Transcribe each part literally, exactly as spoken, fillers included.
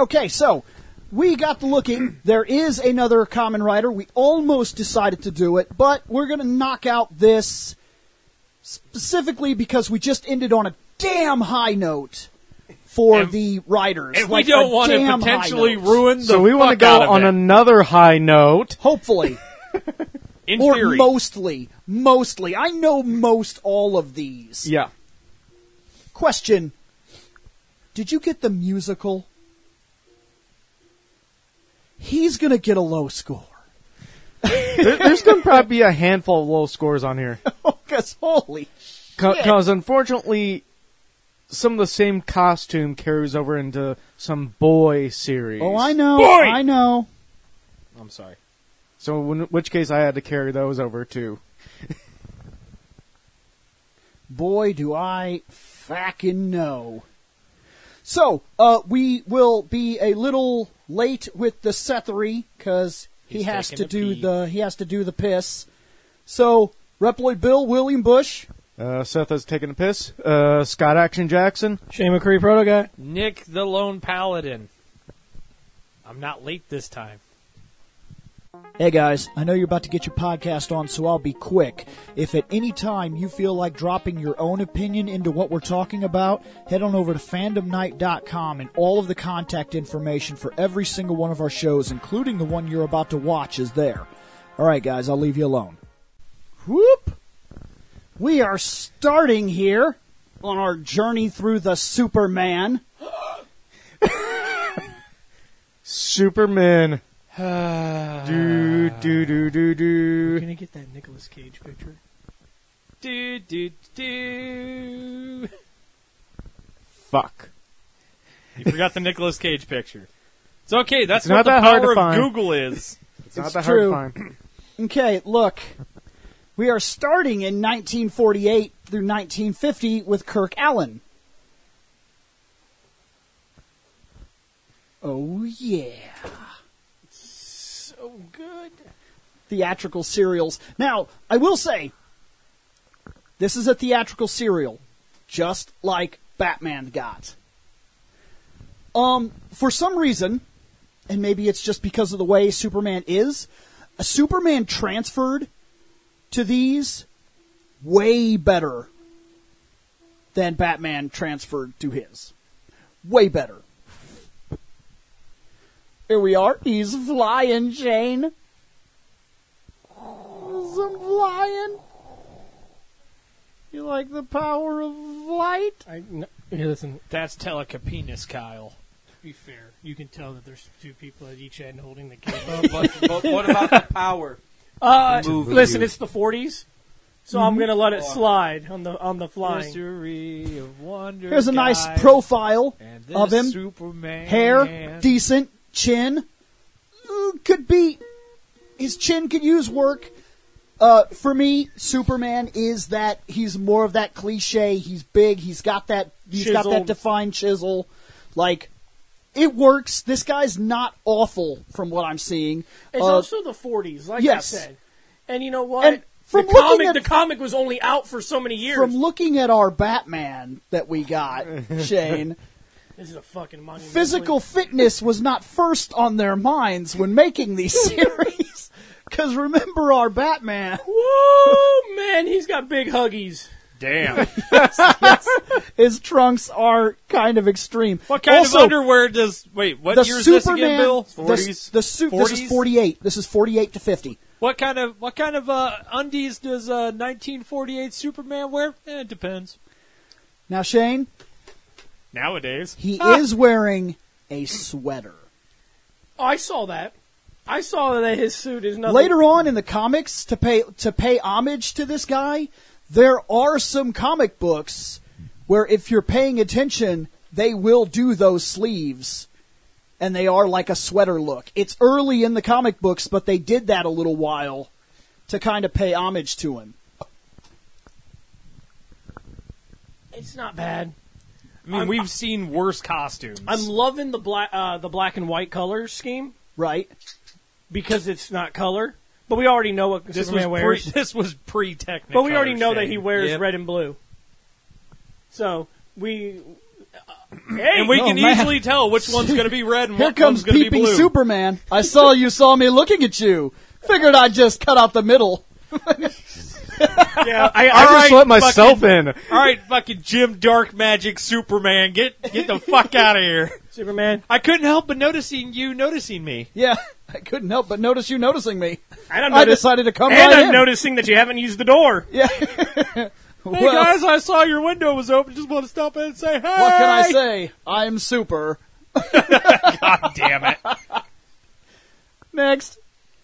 Okay, so we got to looking. There is another Kamen Rider. We almost decided to do it, but we're going to knock out this specifically because we just ended on a damn high note for and, the riders. And like we don't want to potentially ruin the So we want to go on it. another high note. Hopefully. In or theory. mostly. Mostly. I know most all of these. Yeah. Question. Did you get the musical? He's going to get a low score. there, there's going to probably be a handful of low scores on here. Because holy shit. Because unfortunately, some of the same costume carries over into some boy series. Oh, I know. Boy! I know. I'm sorry. So in which case I had to carry those over too. Boy, do I fucking know. So, uh, we will be a little late with the Sethery because he He's has to taking a do pee. the he has to do the piss. So, Reploid Bill, William Bush, Uh, Seth has taken a piss. Uh, Scott Action Jackson. Shane McCree, Proto Guy. Nick the Lone Paladin. I'm not late this time. Hey guys, I know you're about to get your podcast on, so I'll be quick. If at any time you feel like dropping your own opinion into what we're talking about, head on over to fandom night dot com and all of the contact information for every single one of our shows, including the one you're about to watch, is there. Alright guys, I'll leave you alone. Whoop! We are starting here on our journey through the Superman. Superman. do, do, do, do, do. Can I get that Nicolas Cage picture? Do, do, do. Fuck. You forgot the Nicolas Cage picture. It's okay. That's It's what not the that hard power to of find. Google is. It's not It's that true. hard to find. Okay, look. We are starting in nineteen forty-eight through nineteen fifty with Kirk Allen. Oh, yeah. So good. Theatrical serials. Now, I will say, this is a theatrical serial, just like Batman got. Um, for some reason, and maybe it's just because of the way Superman is, a Superman transferred to these way better than Batman transferred to his. Way better. Here we are. He's flying, Shane. I'm flying. You like the power of light? I, no, here, listen, That's telekinesis, Kyle. to be fair, you can tell that there's two people at each end holding the cable. but, but what about the power? Uh, Move listen, you. it's the forties, so I'm gonna let it slide on the on the flying. Mystery of Wonder. Here's a nice Guy profile and this of him. Superman. Hair, decent, chin. Uh, could be, his chin could use work. Uh, for me, Superman is that, he's more of that cliche, he's big, he's got that, he's got that Chiseled. defined chisel. Like, it works. This guy's not awful from what I'm seeing. It's Uh, also the forties, like yes. I said. And you know what? And from the looking comic, at- the comic was only out for so many years. From looking at our Batman that we got, Shane, this is a fucking monumental. physical fitness was not first on their minds when making these series. Because remember our Batman. Whoa, man, he's got big huggies. Damn. His trunks are kind of extreme. What kind also, of underwear does... Wait, what the year is Superman, this again, Bill? The, forties? the su- this is forties? forty-eight. This is forty-eight to fifty. What kind of what kind of uh, undies does uh, nineteen forty-eight Superman wear? Eh, it depends. Now, Shane, Nowadays. he is wearing a sweater. Oh, I saw that. I saw that his suit is nothing. Later on in the comics, to pay to pay homage to this guy, there are some comic books where if you're paying attention, they will do those sleeves, and they are like a sweater look. It's early in the comic books, but they did that a little while to kind of pay homage to him. It's not bad. I mean, I'm- we've seen worse costumes. I'm loving the black, uh, the black and white color scheme Right? because it's not color. But we already know what this Superman was wears. pre, this was pre-Technicolor. But we already know that Shane. he wears Yep. red and blue. So we, Hey, and we oh, can man. easily tell which one's going to be red and Here what comes one's going to be peeping blue. Superman. I saw you saw me looking at you. Figured I'd just cut out the middle. yeah, I, I All just right, let myself fucking- in. All right, fucking Jim Dark Magic Superman, get get the fuck out of here. Superman. I couldn't help but noticing you noticing me. Yeah, I couldn't help but notice you noticing me. And I'm I notice- decided to come and right I'm in. noticing that you haven't used the door. Yeah. Hey Well, guys, I saw your window was open. Just want to stop in and say, hey. what can I say? I'm super. God damn it! Next.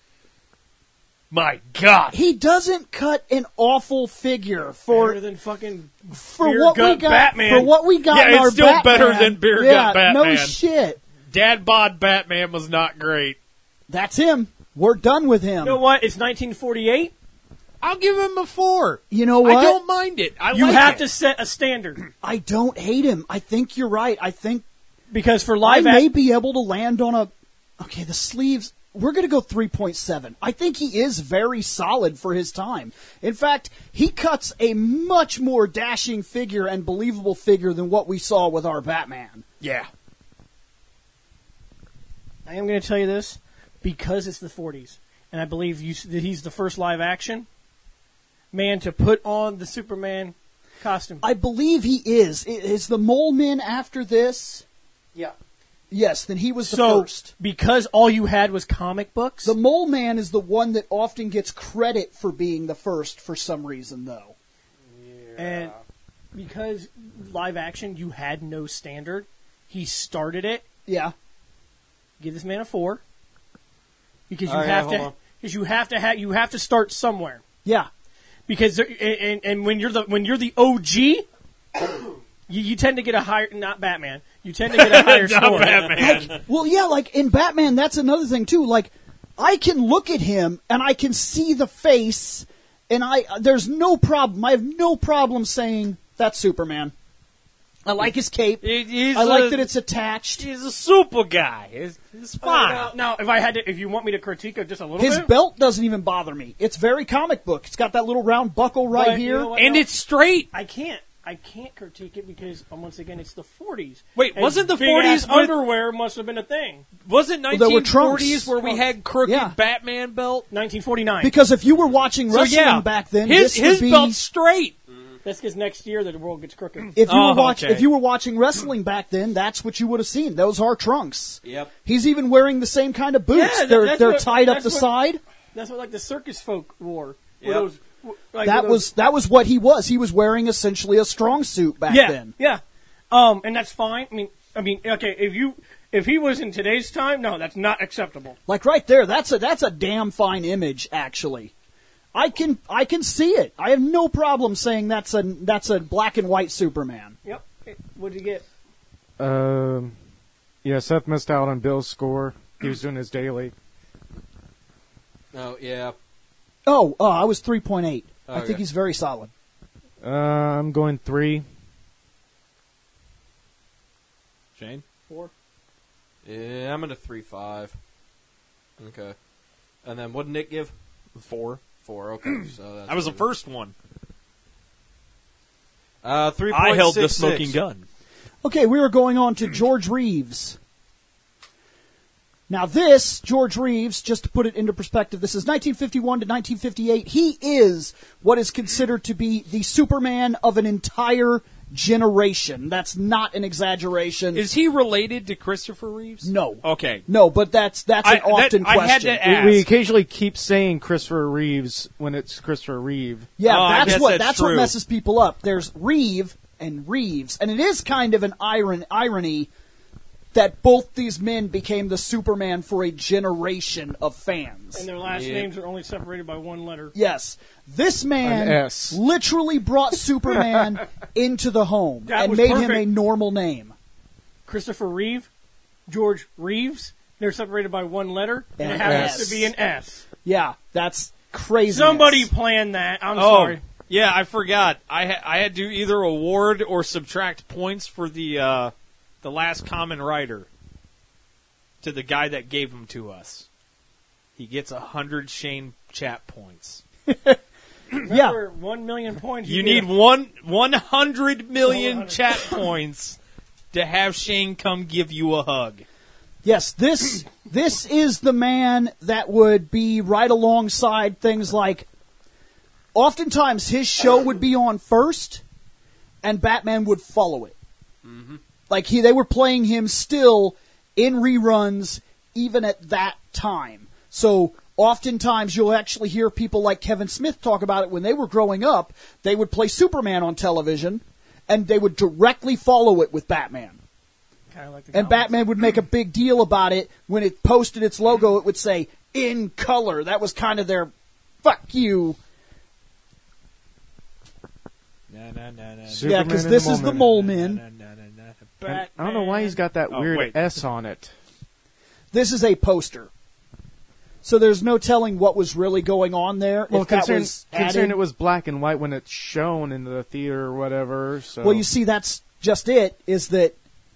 My God. He doesn't cut an awful figure for Better than fucking for beer what we gut got. Batman. For what we got Yeah, in it's our still Batman. better than beer yeah, gut No Batman. shit. Dad bod Batman was not great. That's him. We're done with him. You know what? It's nineteen forty-eight. I'll give him a four. You know what? I don't mind it. I You like have it. to set a standard I don't hate him. I think you're right. I think because for I live may act- be able to land on a. Okay, the sleeves. We're going to go three point seven. I think he is very solid for his time. In fact, he cuts a much more dashing figure and believable figure than what we saw with our Batman. Yeah. I am going to tell you this because it's the forties, and I believe you, that he's the first live action man to put on the Superman costume. I believe he is. I- Is the Mole Men after this? yeah. Yes, then he was the So first. because all you had was comic books, The Mole Man is the one that often gets credit for being the first for some reason, though. and because live action, you had no standard. He started it. Yeah. Give this man a four because you All right, have hold to on. because you have to have you have to start somewhere. Yeah. Because there, and, and when you're the when you're the O G, you, you tend to get a higher not Batman. You tend to get a higher Not score. Batman. Well, yeah, like in Batman, that's another thing too. Like, I can look at him and I can see the face, and I there's no problem. I have no problem saying that's Superman. I like his cape. He- he's I like a- that it's attached. He's a super guy. It's, it's fine. Now, now, if I had to, if you want me to critique it just a little His bit, belt doesn't even bother me. It's very comic book. It's got that little round buckle right But you here. know what? and No. it's straight. I can't. I can't critique it because um, once again, it's the forties. Wait, And wasn't the big forties ass with- underwear must have been a thing? Wasn't Well, there were nineteen forties trunks. where we had crooked Yeah. Batman belt? nineteen forty-nine. Because if you were watching So wrestling yeah, back then, his this would his be, belt's straight. That's because next year the world gets crooked. If you Oh, were watch, okay. if you were watching wrestling back then, that's what you would have seen. Those are trunks. Yep. He's even wearing the same kind of boots. Yeah, that- they're that's they're what- tied up that's the what- side. That's what like the circus folk wore. Were Yep. those, like, That were was those- that was what he was. He was wearing essentially a strong suit back yeah, then. yeah. Um, and that's fine. I mean, I mean, okay, if you if he was in today's time, no, that's not acceptable. Like right there, that's a that's a damn fine image actually. I can I can see it. I have no problem saying that's a that's a black and white Superman. Yep. What'd you get? Um, yeah, Seth missed out on Bill's score. He was doing his daily. Oh, yeah. Oh, uh, I was three point eight. I Okay. think he's very solid. Uh, I'm going three. Shane? Four. Yeah, I'm at a three five. Okay. And then what did Nick give? Four. Four, okay. So that's I was the good. first one. Uh, three I point held the six smoking six. gun. Okay, we are going on to George Reeves. Now this, George Reeves, just to put it into perspective, this is nineteen fifty-one to nineteen fifty-eight. He is what is considered to be the Superman of an entire generation. That's not an exaggeration. Is he related to Christopher Reeves? No. Okay. No, but that's that's I- an often that- I had question. to ask. We occasionally keep saying Christopher Reeves when it's Christopher Reeve. Yeah, Oh, I that's guess what that's that's what true. messes people up. There's Reeve and Reeves, and it is kind of an iron, irony that both these men became the Superman for a generation of fans. And their last Yeah. names are only separated by one letter. Yes, this man An S. literally brought Superman into the home That and was made him perfect. a normal name. Christopher Reeve, George Reeves. They're separated by one letter, and An it happens S. to be an S. Yeah, that's crazy. Somebody planned that. I'm Oh, sorry. yeah, I forgot. I ha- I had to either award or subtract points for the uh, the last common writer to the guy that gave them to us. He gets a hundred Shane chat points. Yeah, Remember, one million points. You get need a- one one hundred million one hundred. chat points to have Shane come give you a hug. Yes, this this is the man that would be right alongside things like, oftentimes his show would be on first, and Batman would follow it. Mm-hmm. Like he, they were playing him still in reruns, even at that time. So oftentimes you'll actually hear people like Kevin Smith talk about it when they were growing up. They would play Superman on television, and they would directly follow it with Batman. Kind of like the And comics. Batman would make a big deal about it. When it posted its logo, it would say, in color. That was kind of their, fuck you. Na, na, na, na, Superman Yeah, because and this the is the Mole Mole na, Man. na, na, na, na, And Batman. I don't know why he's got that Oh, weird wait. S on it. This is a poster. So there's no telling what was really going on there. Well, if that considering, was considering added. it was black and white when it's shown in the theater or whatever. So. Well, you see, that's just it, is that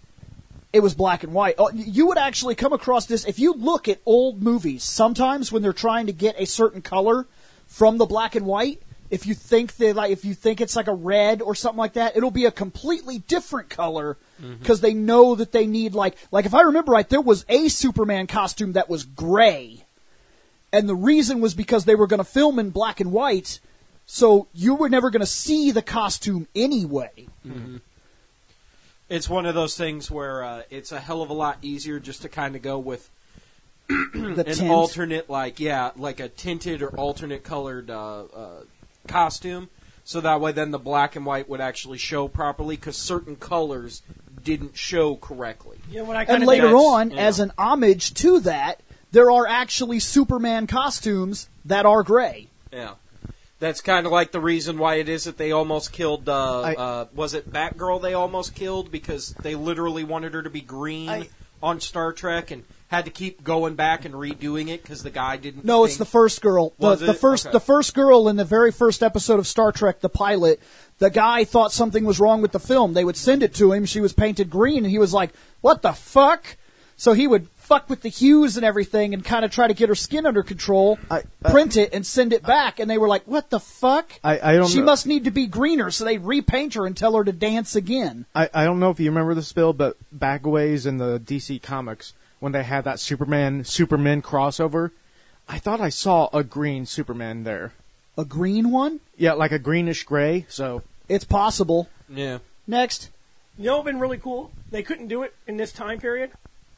it was black and white. Oh, you would actually come across this, if you look at old movies, sometimes when they're trying to get a certain color from the black and white, if you think they like, if you think it's like a red or something like that, it'll be a completely different color because they know that they need like, like if I remember right, there was a Superman costume that was gray. And the reason was because they were going to film in black and white, so you were never going to see the costume anyway. Mm-hmm. It's one of those things where uh, it's a hell of a lot easier just to kind of go with The an tint. alternate, like, yeah, like a tinted or alternate colored uh, uh, costume. So that way then the black and white would actually show properly because certain colors didn't show correctly. You know what I And kinda later think? on, yeah. as an homage to that, there are actually Superman costumes that are gray. Yeah. That's kind of like the reason why it is that they almost killed, uh, I- uh, was it Batgirl they almost killed because they literally wanted her to be green I- on Star Trek and had to keep going back and redoing it because the guy didn't No, it's think- the first girl. The, Was the it? first, Okay. the first girl in the very first episode of Star Trek, the pilot. The guy thought something was wrong with the film. They would send it to him. She was painted green, and he was like, "What the fuck?" So he would fuck with the hues and everything, and kind of try to get her skin under control. I- I- print it and send it back, and they were like, "What the fuck?" I, I don't She know. must need to be greener, so they repaint her and tell her to dance again. I, I don't know if you remember this, Bill, but backways in the D C Comics, when they had that Superman Superman crossover, I thought I saw a green Superman there. A green one? Yeah, like a greenish gray. So It's possible. Yeah. Next. You know what would have been really cool? They couldn't do it in this time period.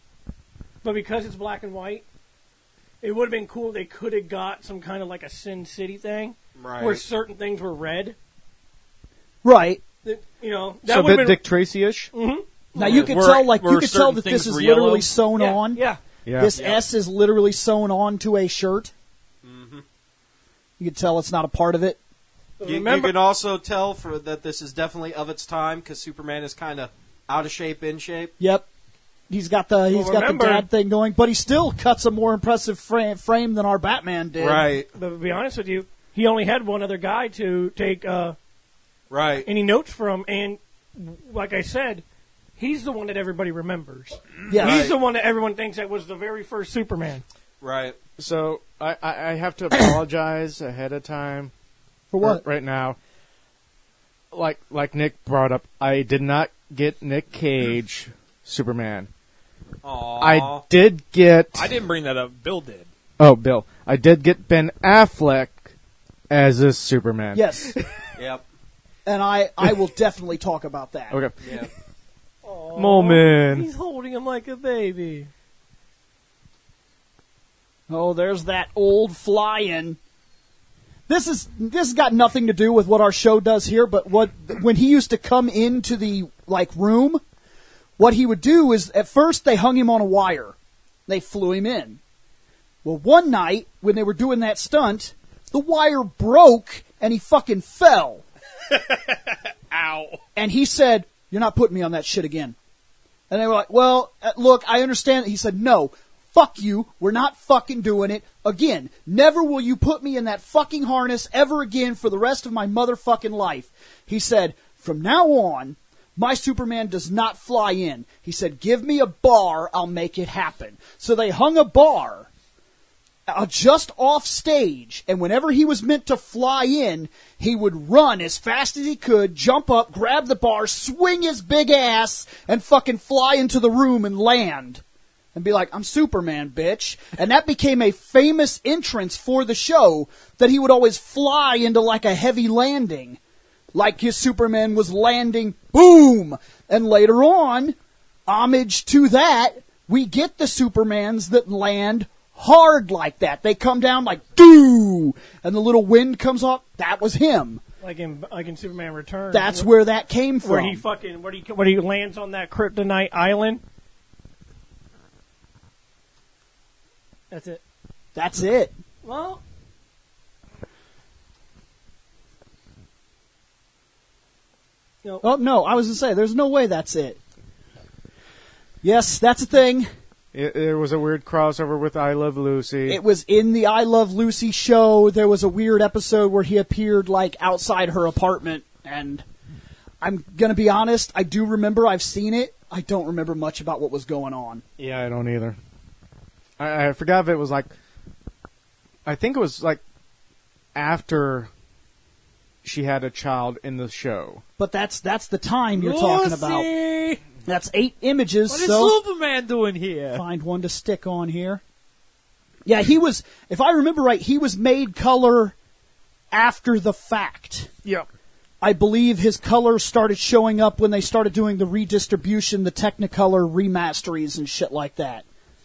But because it's black and white, it would have been cool. They could have got some kind of like a Sin City thing. Right. Where certain things were red. Right. That, you know, that so a would have bit been... Dick Tracy-ish. Mhm. Now you could Were- tell, like you were could tell certain that this things is were literally yellow? sewn Yeah, on. yeah. Yeah. This Yeah. S is literally sewn onto a shirt. Mm-hmm. You could tell it's not a part of it. But You, you remember, can also tell for that this is definitely of its time because Superman is kind of out of shape, in shape. Yep. He's got the he's Well, got remember- the dad thing going, but he still cuts a more impressive frame, frame than our Batman did. Right. but to be honest with you, he only had one other guy to take uh, Right. any notes from, and like I said, he's the one that everybody remembers. Yes. He's Right. the one that everyone thinks that was the very first Superman. Right. So I, I, I have to apologize ahead of time. For what? Right now. Like like Nick brought up, I did not get Nick Cage Superman. Aww. I did get. I didn't bring that up. Bill did. Oh, Bill. I did get Ben Affleck as this Superman. Yes. Yep. And I, I will definitely talk about that. Okay. Yeah. Aw, Moment. He's holding him like a baby. Oh, there's that old fly-in. This is this has got nothing to do with what our show does here, but what when he used to come into the like room, what he would do is at first they hung him on a wire. They flew him in. Well, one night when they were doing that stunt, the wire broke and he fucking fell. Ow. And he said, "You're not putting me on that shit again." And they were like, "Well, uh, look, I understand." He said, "No, fuck you. We're not fucking doing it again. Never will you put me in that fucking harness ever again for the rest of my motherfucking life." He said, "From now on, my Superman does not fly in." He said, "Give me a bar, I'll make it happen." So they hung a bar uh, just off stage, and whenever he was meant to fly in, he would run as fast as he could, jump up, grab the bar, swing his big ass, and fucking fly into the room and land. And be like, I'm Superman, bitch. And that became a famous entrance for the show, that he would always fly into like a heavy landing. Like his Superman was landing, boom! And later on, homage to that, we get the Supermans that land hard like that. They come down like, doo! And the little wind comes off. That was him. Like in like in Superman Returns. That's where that came from. Where he fucking where he where he lands on that kryptonite island. That's it. That's it. Well, no. Oh, no, I was going to say, there's no way that's it. Yes, that's a thing. It, there was a weird crossover with I Love Lucy. It was in the I Love Lucy show. There was a weird episode where he appeared, like, outside her apartment, and I'm going to be honest, I do remember I've seen it. I don't remember much about what was going on. Yeah, I don't either. I, I forgot if it was like, I think it was like after she had a child in the show. But that's that's the time you're talking about. Lucy! That's eight images, What is so Superman doing here? find one to stick on here. Yeah, he was, if I remember right, he was made color after the fact. Yep. I believe his color started showing up when they started doing the redistribution, the Technicolor remasteries and shit like that.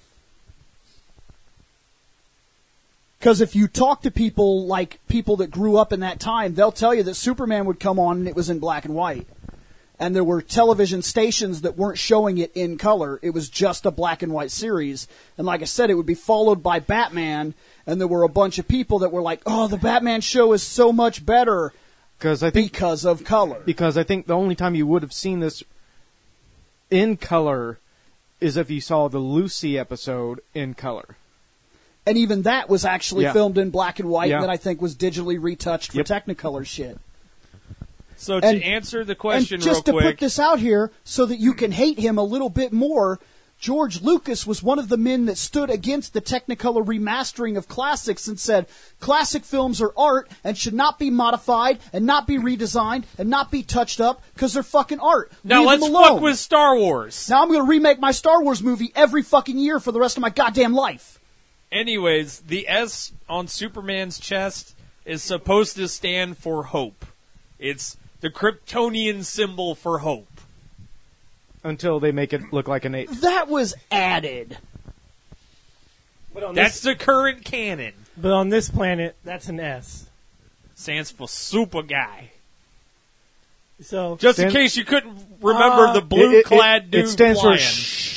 Because if you talk to people like people that grew up in that time, they'll tell you that Superman would come on and it was in black and white. And there were television stations that weren't showing it in color. It was just a black and white series. And like I said, it would be followed by Batman. And there were a bunch of people that were like, oh, the Batman show is so much better Because I think because of color. because I think the only time you would have seen this in color is if you saw the Lucy episode in color. And even that was actually Yeah. filmed in black and white Yeah. that I think was digitally retouched for Yep. Technicolor shit. So to And- answer the question and just real to quick, put this out here so that you can hate him a little bit more, George Lucas was one of the men that stood against the Technicolor remastering of classics and said, classic films are art and should not be modified and not be redesigned and not be touched up because they're fucking art. now Leave let's them alone. fuck with Star Wars. Now I'm going to remake my Star Wars movie every fucking year for the rest of my goddamn life. Anyways, the S on Superman's chest is supposed to stand for hope. It's the Kryptonian symbol for hope. Until they make it look like an eight. That was added. But on That's this, the current canon. but on this planet, that's an S. Stands for Super Guy. So Just Stand- in case you couldn't remember Uh, the blue-clad it, it, dude it stands flying. for shh.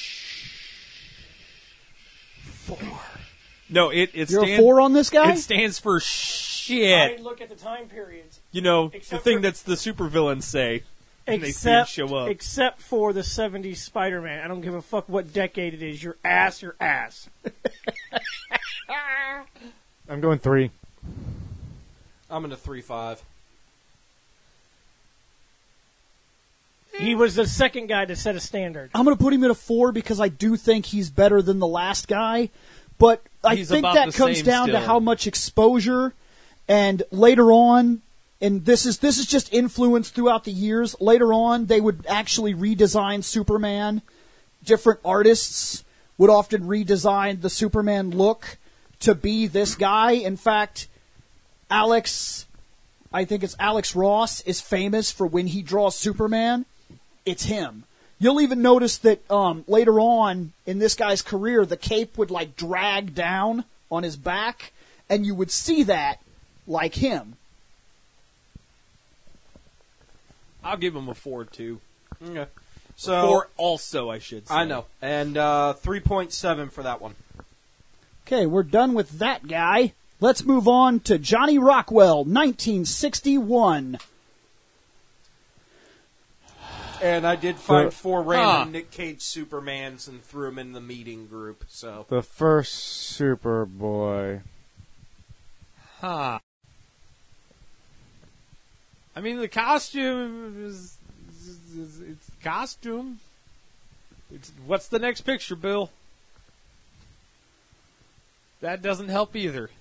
No, it it You're a stands. four on this guy? It stands for I shit. look at the time periods. You know, the Except thing for- that's the supervillains say. And they see him Except, show up. except for the seventies Spider-Man. I don't give a fuck what decade it is. Your ass, your ass. I'm going three. I'm in a three five. He was the second guy to set a standard. I'm going to put him at a four because I do think he's better than the last guy. But I He's think about that the comes same down to still. how much exposure and later on, and this is this is just influence throughout the years. Later on, they would actually redesign Superman. Different artists would often redesign the Superman look to be this guy. In fact, Alex, I think it's Alex Ross, is famous for when he draws Superman, it's him. You'll even notice that um, later on in this guy's career, the cape would like drag down on his back, and you would see that like him. I'll give him a four too. Okay. So Four also, I should say. I know, and uh, three point seven for that one. Okay, we're done with that guy. Let's move on to Johnny Rockwell, nineteen sixty-one. And I did find So- four random Huh. Nick Cage Supermans and threw them in the meeting group. So The first Superboy. Huh. I mean, the costume is, is, is it's costume. It's what's the next picture, Bill? That doesn't help either.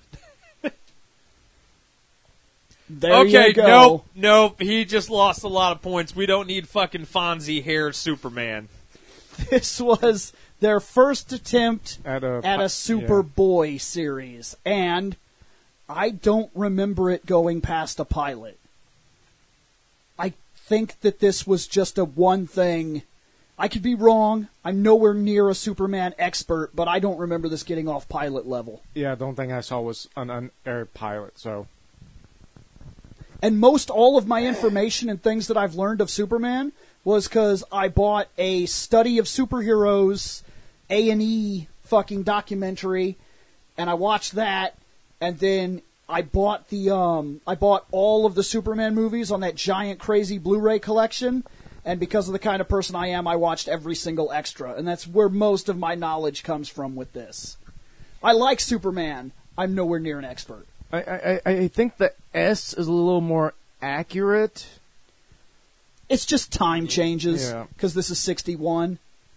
There okay, you go. nope, nope. He just lost a lot of points. We don't need fucking Fonzie hair Superman. This was their first attempt At a, at a Superboy series, and I don't remember it going past a pilot. I think that this was just a one thing. I could be wrong. I'm nowhere near a Superman expert, but I don't remember this getting off pilot level. Yeah, the only thing I saw was an unaired pilot, so. And most all of my information and things that I've learned of Superman was because I bought a study of superheroes A and E fucking documentary, and I watched that, and then I bought the um I bought all of the Superman movies on that giant crazy Blu-ray collection, and because of the kind of person I am, I watched every single extra, and that's where most of my knowledge comes from with this. I like Superman. I'm nowhere near an expert. I, I, I think the S is a little more accurate. It's just time changes, Yeah. because this is sixty-one.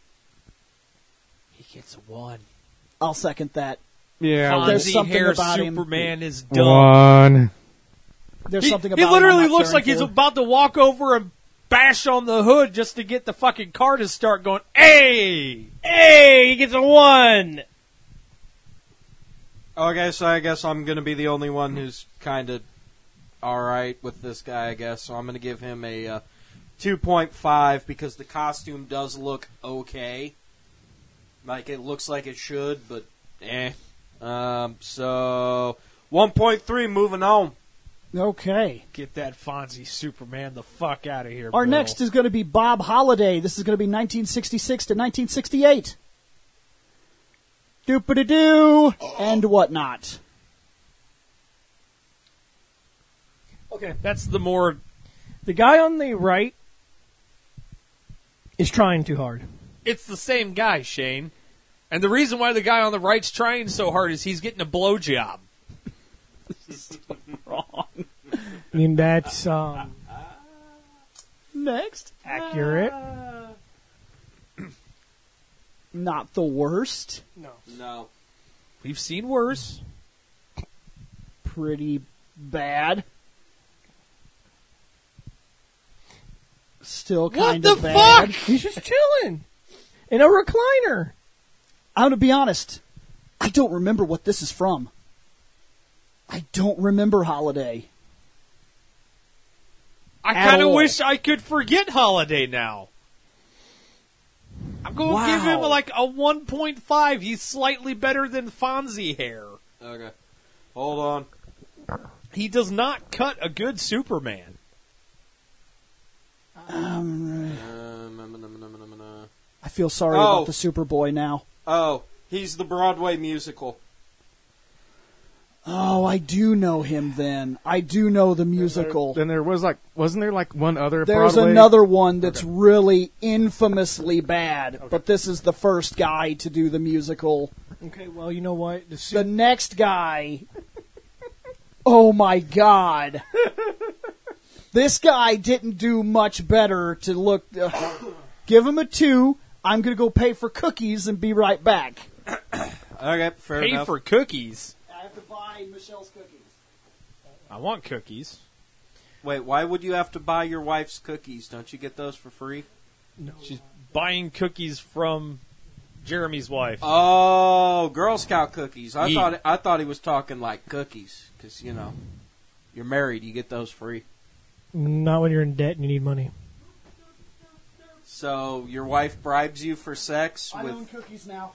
He gets a one. I'll second that. Yeah. There's Fonzie something hair about him. Superman is dumb. One. There's He, something he about literally him I'm not looks caring like he's for. about to walk over and bash on the hood just to get the fucking car to start going, hey! Hey, he gets a one. Okay, so I guess I'm going to be the only one who's kind of alright with this guy, I guess. So I'm going to give him a uh, two point five because the costume does look okay. Like, it looks like it should, but eh. Um, so, one point three, moving on. Okay. Get that Fonzie Superman the fuck out of here, Our Bill. next is going to be Bob Holliday. This is going to be nineteen sixty-six to nineteen sixty-eight. Doop-a-doo and whatnot. Okay. That's the more... The guy on the right is trying too hard. It's the same guy, Shane. And the reason why the guy on the right's trying so hard is he's getting a blowjob. Wrong. I mean, that's um, Next. accurate. Not the worst. No. No. We've seen worse. Pretty bad. Still What kind the of bad. fuck? He's just chilling in a recliner. I'm going to be honest. I don't remember what this is from. I don't remember Holiday. I At kind of all. wish I could forget Holiday now. I'm going to give him Wow. like a one point five. He's slightly better than Fonzie hair. Okay. Hold on. He does not cut a good Superman. Um, Um, um, um, um, um, um, uh. I feel sorry Oh. about the Superboy now. Oh, he's the Broadway musical. Oh, I do know him then. I do know the musical. Then there was like, wasn't there like one other There's Broadway? another one that's really infamously bad, but this is the first guy to do the musical. Okay, well, you know what? The The suit, next guy, oh my god. This guy didn't do much better to look. Uh, give him a two. I'm going to go pay for cookies and be right back. Okay, fair Pay enough. for cookies. I have to buy Michelle's cookies. I want cookies. Wait, why would you have to buy your wife's cookies? Don't you get those for free? no. She's buying cookies from Jeremy's wife. Oh, Girl Scout cookies. I Ye- thought I thought he was talking like cookies because you know you're married, you get those free. Not when you're in debt and you need money. So your wife bribes you for sex I with. own cookies now.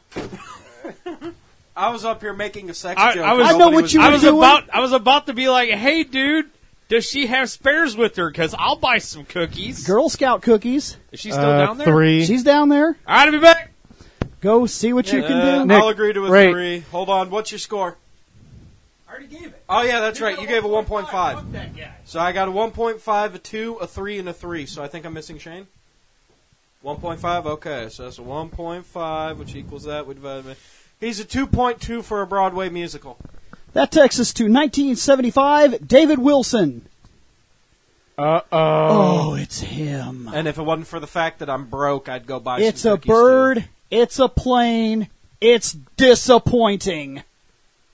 I was up here making a sex I- joke. I was- I know Nobody what was- you I were was doing? about I was about to be like, hey, dude, does she have spares with her? Because I'll buy some cookies. Girl Scout cookies. Is she still uh, down there? Three. She's down there. All right, I'll be back. Go see what you Uh, can do. Nick, I'll agree to a rate. three. Hold on, what's your score? I already gave it. Oh yeah, that's right. You gave a one point five. Fuck that guy. So I got a one point five, a two, a three, and a three. So I think I'm missing Shane. one point five, okay. So that's a one point five, which equals that. We divide by. He's a two point two for a Broadway musical. That takes us to nineteen seventy-five, David Wilson. Uh oh. Oh, it's him. And if it wasn't for the fact that I'm broke, I'd go buy It's some a cookies, bird. too. It's a plane. It's disappointing.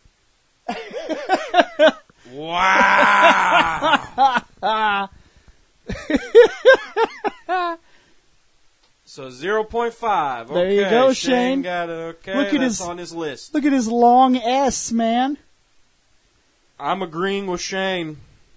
Wow. So zero point five. There okay. you go, Shane. Shane. Got it. Okay, Look at that's his- on his list. Look at his long S, man. I'm agreeing with Shane.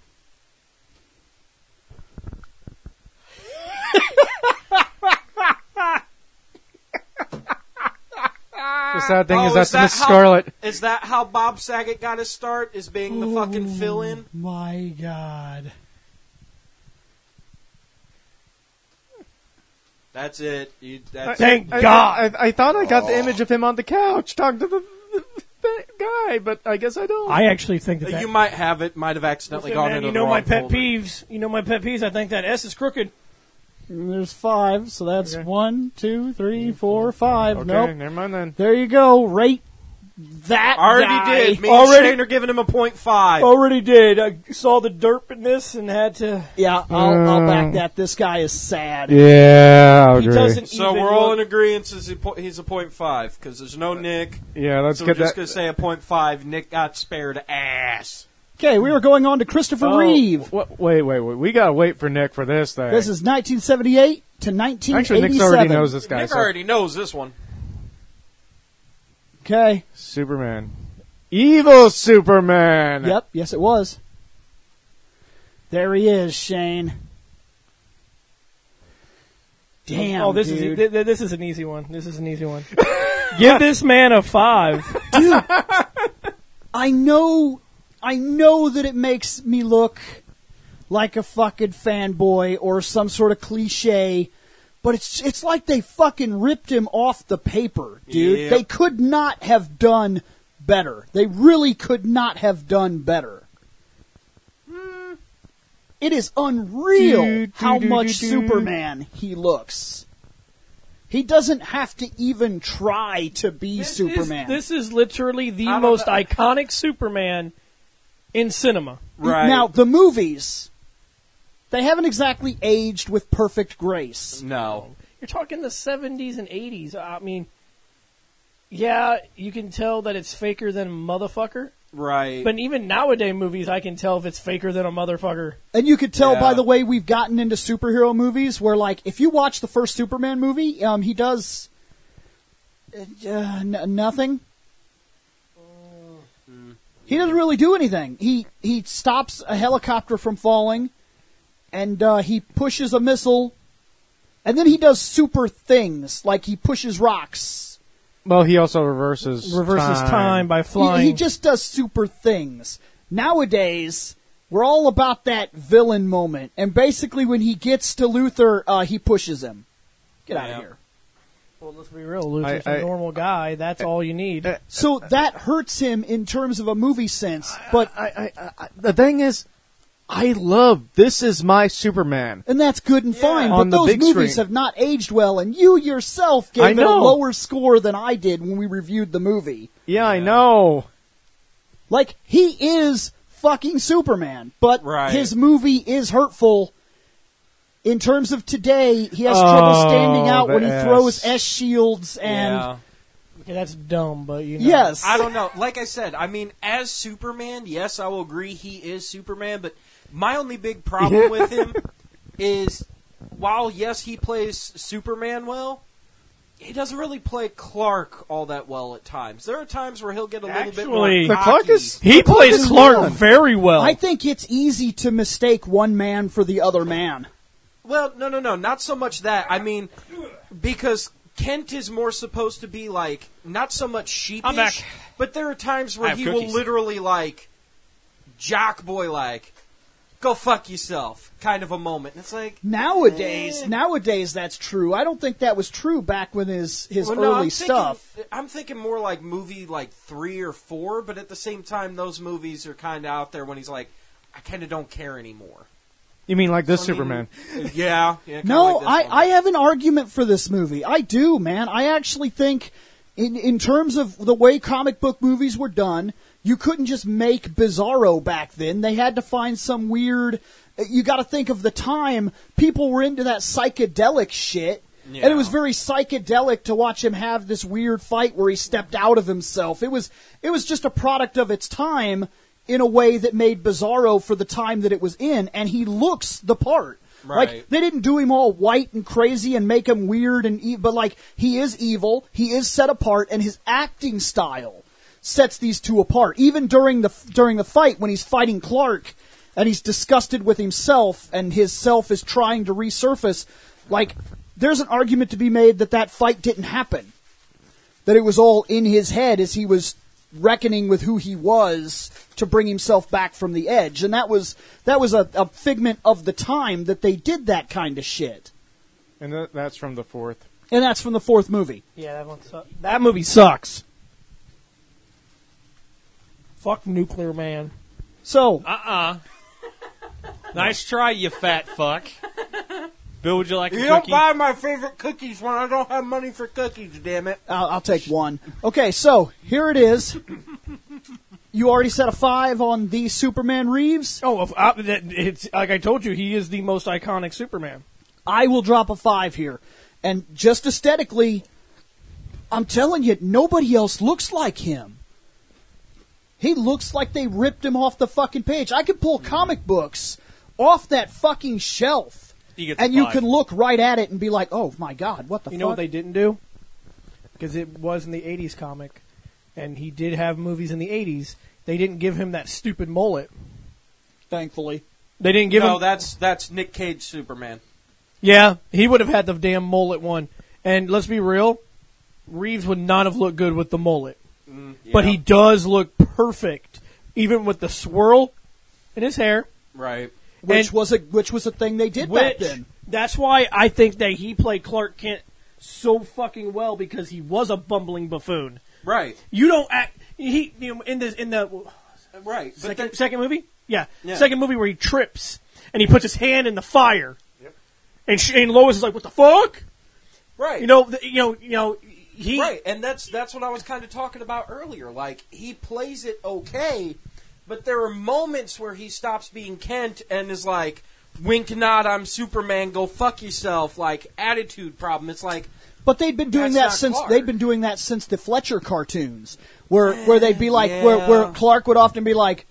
The sad thing Oh, is that's is that Miss how- Scarlet. Is that how Bob Saget got his start? Is being the fucking fill-in? My God. That's it. You, that's Thank I, God. I, I, I thought I got the image of him on the couch talking to the, the, the guy, but I guess I don't. I actually think that, that You might have it. Might have accidentally Listen, gone man, into you the know wrong my pet folder. peeves. You know my pet peeves. I think that S is crooked. There's five, so that's Okay. one, two, three, four, five. Okay, Nope. never mind then. There you go. Rate that Already guy. did. Me Already- and Shane are giving him a point five. Already did. I saw the derp in this and had to. Yeah, I'll, I'll Mm. back that. This guy is sad. Yeah, I He agree. doesn't So even we're all look- in agreement. He's a po- he's a point five because there's no Nick. Yeah, let's So we're get just that. gonna say a point five. Nick got spared ass. Okay, we were going on to Christopher Oh, Reeve. wha- wait, wait, wait. We gotta wait for Nick for this thing. This is nineteen seventy-eight to nineteen eighty-seven. Actually, Nick already knows this guy. Nick so- already knows this one. Okay. Superman. Evil Superman. Yep. Yes, it was. There he is, Shane. Damn, Oh, this dude. is th- th- this is an easy one. This is an easy one. Give this man a five. Dude, I know, I know that it makes me look like a fucking fanboy or some sort of cliche, but it's it's like they fucking ripped him off the paper, dude. Yep. They could not have done better. They really could not have done better. It is unreal Do, do, how do, much do, do. Superman he looks. He doesn't have to even try to be This is- Superman. This is literally the I don't most know. iconic Superman in cinema. Right. Now, the movies, they haven't exactly aged with perfect grace. No. You're talking the seventies and eighties. I mean, yeah, you can tell that it's faker than a motherfucker. Right. But even nowadays movies, I can tell if it's faker than a motherfucker. And you could tell Yeah. by the way we've gotten into superhero movies where, like, if you watch the first Superman movie, um, he does uh, n- nothing. He doesn't really do anything. He he stops a helicopter from falling, and uh, he pushes a missile, and then he does super things, like he pushes rocks. Well, he also reverses Reverses time, by He, flying. he just does super things. Nowadays, we're all about that villain moment, and basically when he gets to Luthor, uh, he pushes him. Get out Yeah. of here. Well, let's be real. Luthor's I- I- a normal guy. That's all you need. Uh, So that hurts him in terms of a movie sense, but I, I, I, I, the thing is, I love This Is My Superman. and that's good and fine. On But the those big movies screen. have not aged well, and you yourself gave I it a know. lower score than I did when we reviewed the movie. Yeah, I know. Like, he is fucking Superman, but Right. his movie is hurtful. In terms of today, he has trouble Oh, standing out when he the S. throws S shields and yeah. Okay, that's dumb, but you know. yes, I don't know. Like I said, I mean, as Superman, yes, I will agree he is Superman, but my only big problem with him is while, yes, he plays Superman well, he doesn't really play Clark all that well at times. There are times where he'll get a little bit more Actually- The Clark cocky. is- He plays is Clark fun. very well. I think it's easy to mistake one man for the other man. Well, no, no, no, not so much that. I mean, because Kent is more supposed to be like not so much sheepish, I'm back. but there are times I where have he cookies. will literally like jock boy like go fuck yourself kind of a moment. And it's like Nowadays, Eh. nowadays that's true. I don't think that was true back when his his well, no, early I'm thinking- stuff. I'm thinking more like movie like three or four, but at the same time, those movies are kind of out there when he's like, I kind of don't care anymore. You mean like this So, I mean, Superman? Yeah. yeah kinda No, like this I, one. I have an argument for this movie. I do, man. I actually think, in in terms of the way comic book movies were done, you couldn't just make Bizarro back then. They had to find some weird. You got to think of the time. People were into that psychedelic shit. And it was Yeah. very psychedelic to watch him have this weird fight where he stepped out of himself. It was it was just a product of its time. in a way that made Bizarro for the time that it was in, and he looks the part. Right. Like, they didn't do him all white and crazy and make him weird and e- but like, he is evil, he is set apart, and his acting style sets these two apart. Even during the during the fight, when he's fighting Clark, and he's disgusted with himself, and his self is trying to resurface, like, there's an argument to be made that that fight didn't happen. That it was all in his head as he was reckoning with who he was to bring himself back from the edge. And that was that was a, a figment of the time that they did that kind of shit. And that, that's from the fourth. And that's from the fourth movie. Yeah, that one sucks. That movie sucks. Fuck Nuclear Man. So, Uh-uh. Nice try, you fat fuck. Bill, would you like a You cookie? don't buy my favorite cookies when I don't have money for cookies, damn it. I'll, I'll take one. Okay, so here it is. You already set a five on the Superman Reeves. Oh, if, uh, that- it's like I told you, he is the most iconic Superman. I will drop a five here. And just aesthetically, I'm telling you, nobody else looks like him. He looks like they ripped him off the fucking page. I could pull comic books off that fucking shelf, He gets a and you five. can look right at it and be like, oh my god, what the You fuck? know what they didn't do? Because it was in the eighties comic, and he did have movies in the eighties. They didn't give him that stupid mullet. Thankfully. They didn't give no, him... that's that's Nick Cage Superman. Yeah, he would have had the damn mullet one. And let's be real, Reeves would not have looked good with the mullet. Mm, yeah. But he does look perfect, even with the swirl in his hair. Right. Which And- was a which was a thing they did back Which, then. that's why I think that he played Clark Kent so fucking well, because he was a bumbling buffoon. Right. You don't act... He, you know, in the, in the Right. But second, then, second movie? Yeah. Yeah. Second movie where he trips, and he puts his hand in the fire. And, she, and Lois is like, what the fuck? right. You know, the, you know, you know, he... Right, and that's that's what I was kind of talking about earlier. Like, he plays it okay, but there are moments where he stops being Kent and is like, wink not, I'm Superman, go fuck yourself, like, attitude problem. It's like, But they'd been doing That's that not since Clark. they'd been doing that since the Fletcher cartoons, where where they'd be like, where Yeah. where Clark would often be like,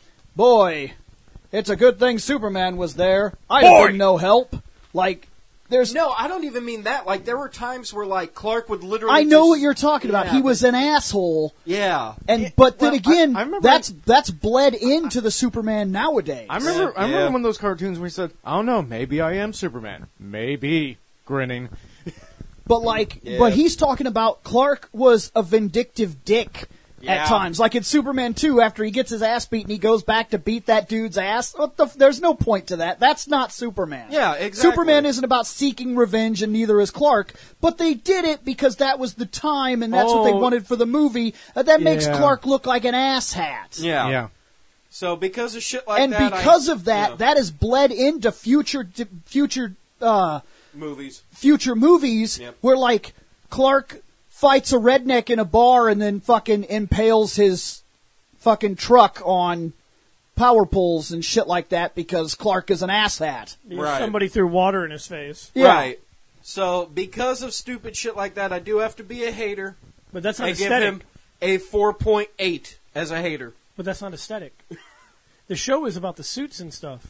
"Boy, it's a good thing Superman was there. I'd have Boy." been no help." Like, there's no, I don't even mean that. Like, there were times where, like, Clark would literally I know just- what you're talking about. Yeah, he but- was an asshole, Yeah. and but then well, again, I- I remember- that's that's bled into the Superman nowadays. I remember. I Yeah. remember one of those cartoons where he said, "I don't know, maybe I am Superman, maybe," grinning. But like, Yeah. but he's talking about Clark was a vindictive dick Yeah. at times. Like in Superman two, after he gets his ass beaten, he goes back to beat that dude's ass. What the? F- There's no point to that. That's not Superman. Yeah, exactly. Superman isn't about seeking revenge, and neither is Clark. But they did it because that was the time, and that's what they Oh. wanted for the movie. Uh, that makes Yeah. Clark look like an asshat. Yeah. Yeah. So because of shit like and that, because I, of that, yeah, that has bled into future di- future uh, movies. future movies Yep. where like Clark fights a redneck in a bar and then fucking impales his fucking truck on power poles and shit like that because Clark is an asshat. Right. Somebody threw water in his face. Yeah. Right. So because of stupid shit like that, I do have to be a hater. But that's not I give aesthetic. him a four point eight as a hater. But that's not aesthetic. The show is about the suits and stuff.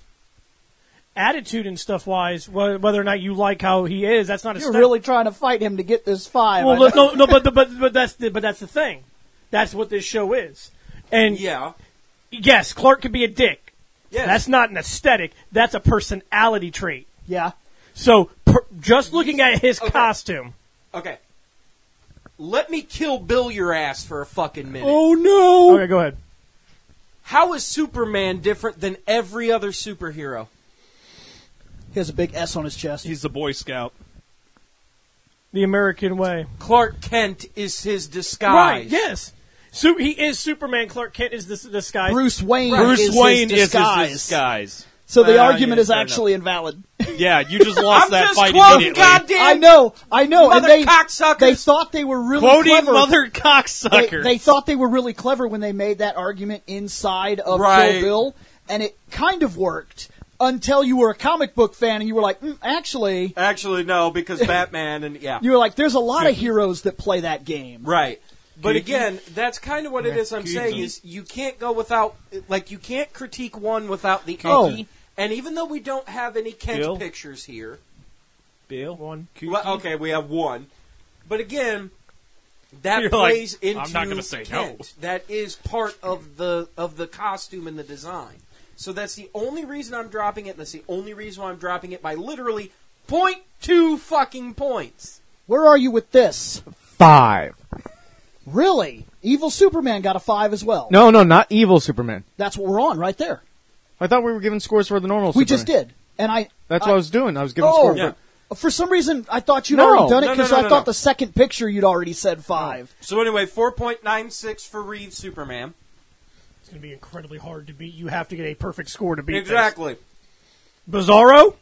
Attitude and stuff wise, wh- whether or not you like how he is, that's not You're aesthetic. really trying to fight him to get this five. well, I look, know. no, no, but but but that's the, but that's the thing. That's what this show is. And Yeah. yes, Clark could be a dick. Yes. That's not an aesthetic. That's a personality trait. Yeah. So per, just looking at his Okay. costume. Okay. Let me kill Bill your ass for a fucking minute. Oh no! Okay, go ahead. How is Superman different than every other superhero? He has a big S on his chest. He's the Boy Scout. The American way. Clark Kent is his disguise. Right? Yes. So he is Superman. Clark Kent is this disguise. Bruce Wayne. Bruce is Wayne his disguise. is his disguise. So the Ah, argument yeah, is fair actually invalid. Yeah, you just lost I'm that just fight quoting immediately. goddamn I know, I know, and mother they cocksuckers. they thought they were really Quoting clever. mother they, cocksucker. they thought they were really clever when they made that argument inside of Right. Kill Bill, and it kind of worked until you were a comic book fan and you were like, mm, actually, Actually, no, because Batman and yeah, you were like, there's a lot of heroes that play that game. right. But again, that's kind of what it is I'm saying is you can't go without, like, you can't critique one without the Oh. other. And even though we don't have any Kent Bill? pictures here, Bill? One. well, okay, we have one. But again, that You're like, plays into I'm not gonna say no. Kent. That is part of the of the costume and the design. So that's the only reason I'm dropping it, and that's the only reason why I'm dropping it by literally point two fucking points. Where are you with this? Five. Really? Evil Superman got a five as well. No, no, not evil Superman. That's what we're on right there. I thought we were giving scores for the normal We Superman. just did. And I. That's I, what I was doing. I was giving Oh, scores Yeah. for... for some reason, I thought you'd No. already done it No, no, because no, I no, thought no. the second picture you'd already said five. So anyway, four point nine six for Reed Superman. It's going to be incredibly hard to beat. You have to get a perfect score to beat Exactly. this. Bizarro?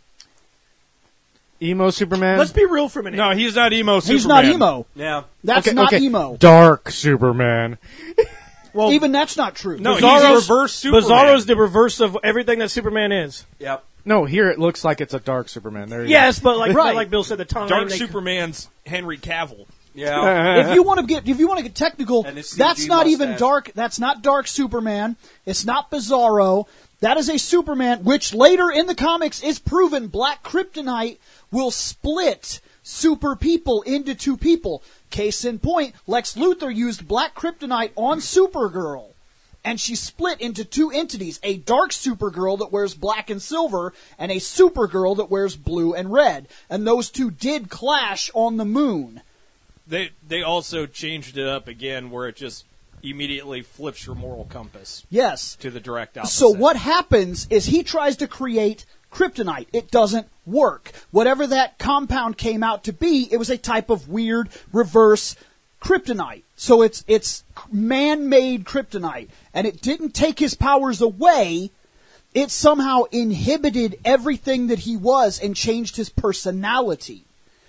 Emo Superman. Let's be real for a minute. No, he's not emo Superman. He's not emo. Yeah. That's okay, not okay. emo. Dark Superman. well, Even that's not true. No, Bizarro's, he's reverse Superman. Bizarro's the reverse of everything that Superman is. Yep. No, here it looks like it's a Dark Superman. There you Yes, but like Right. like Bill said, the time. Dark they- Superman's Henry Cavill. Yeah. if you want to get if you want to get technical, And his C G that's not even mustache. dark. That's not Dark Superman. It's not Bizarro. That is a Superman, which later in the comics is proven Black Kryptonite will split super people into two people. Case in point, Lex Luthor used Black Kryptonite on Supergirl, and she split into two entities: a dark Supergirl that wears black and silver, and a Supergirl that wears blue and red. And those two did clash on the moon. They they also changed it up again where it just immediately flips your moral compass Yes. to the direct opposite. So what happens is he tries to create kryptonite. It doesn't work. Whatever that compound came out to be, it was a type of weird reverse kryptonite. So it's it's man-made kryptonite, and it didn't take his powers away. It somehow inhibited everything that he was and changed his personality.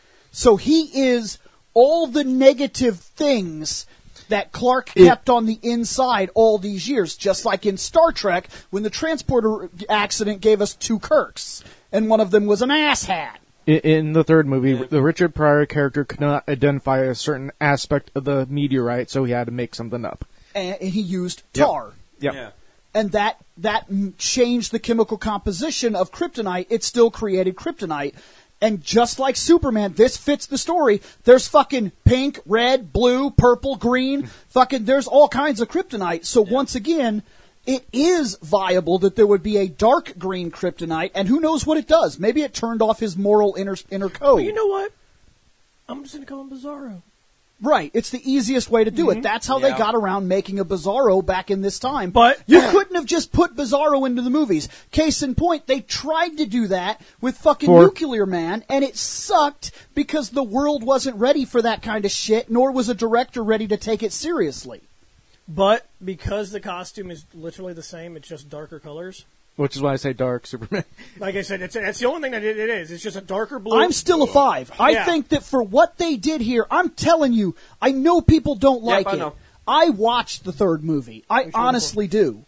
So he is all the negative things that Clark kept on the inside all these years, just like in Star Trek when the transporter accident gave us two Kirks, and one of them was an asshat. In, in the third movie, the Richard Pryor character could not identify a certain aspect of the meteorite, so he had to make something up. And he used Yep. tar. Yep. Yeah. And that that m- changed the chemical composition of kryptonite. It still created kryptonite. And just like Superman, this fits the story. There's fucking pink, red, blue, purple, green. Fucking, there's all kinds of kryptonite. So once again, it is viable that there would be a dark green kryptonite, and who knows what it does? Maybe it turned off his moral inner inner code. But you know what? I'm just going to call him Bizarro. Right. It's the easiest way to do it. That's how they Yeah. got around making a Bizarro back in this time. But- you couldn't have just put Bizarro into the movies. Case in point, they tried to do that with fucking For- Nuclear Man, and it sucked because the world wasn't ready for that kind of shit, nor was a director ready to take it seriously. But because the costume is literally the same, it's just darker colors. Which is why I say Dark Superman. Like I said, it's, that's the only thing that it, it is. It's just a darker blue. I'm still a five. I Yeah. think that for what they did here, I'm telling you, I know people don't like I it. know. I watched the third movie. I honestly do.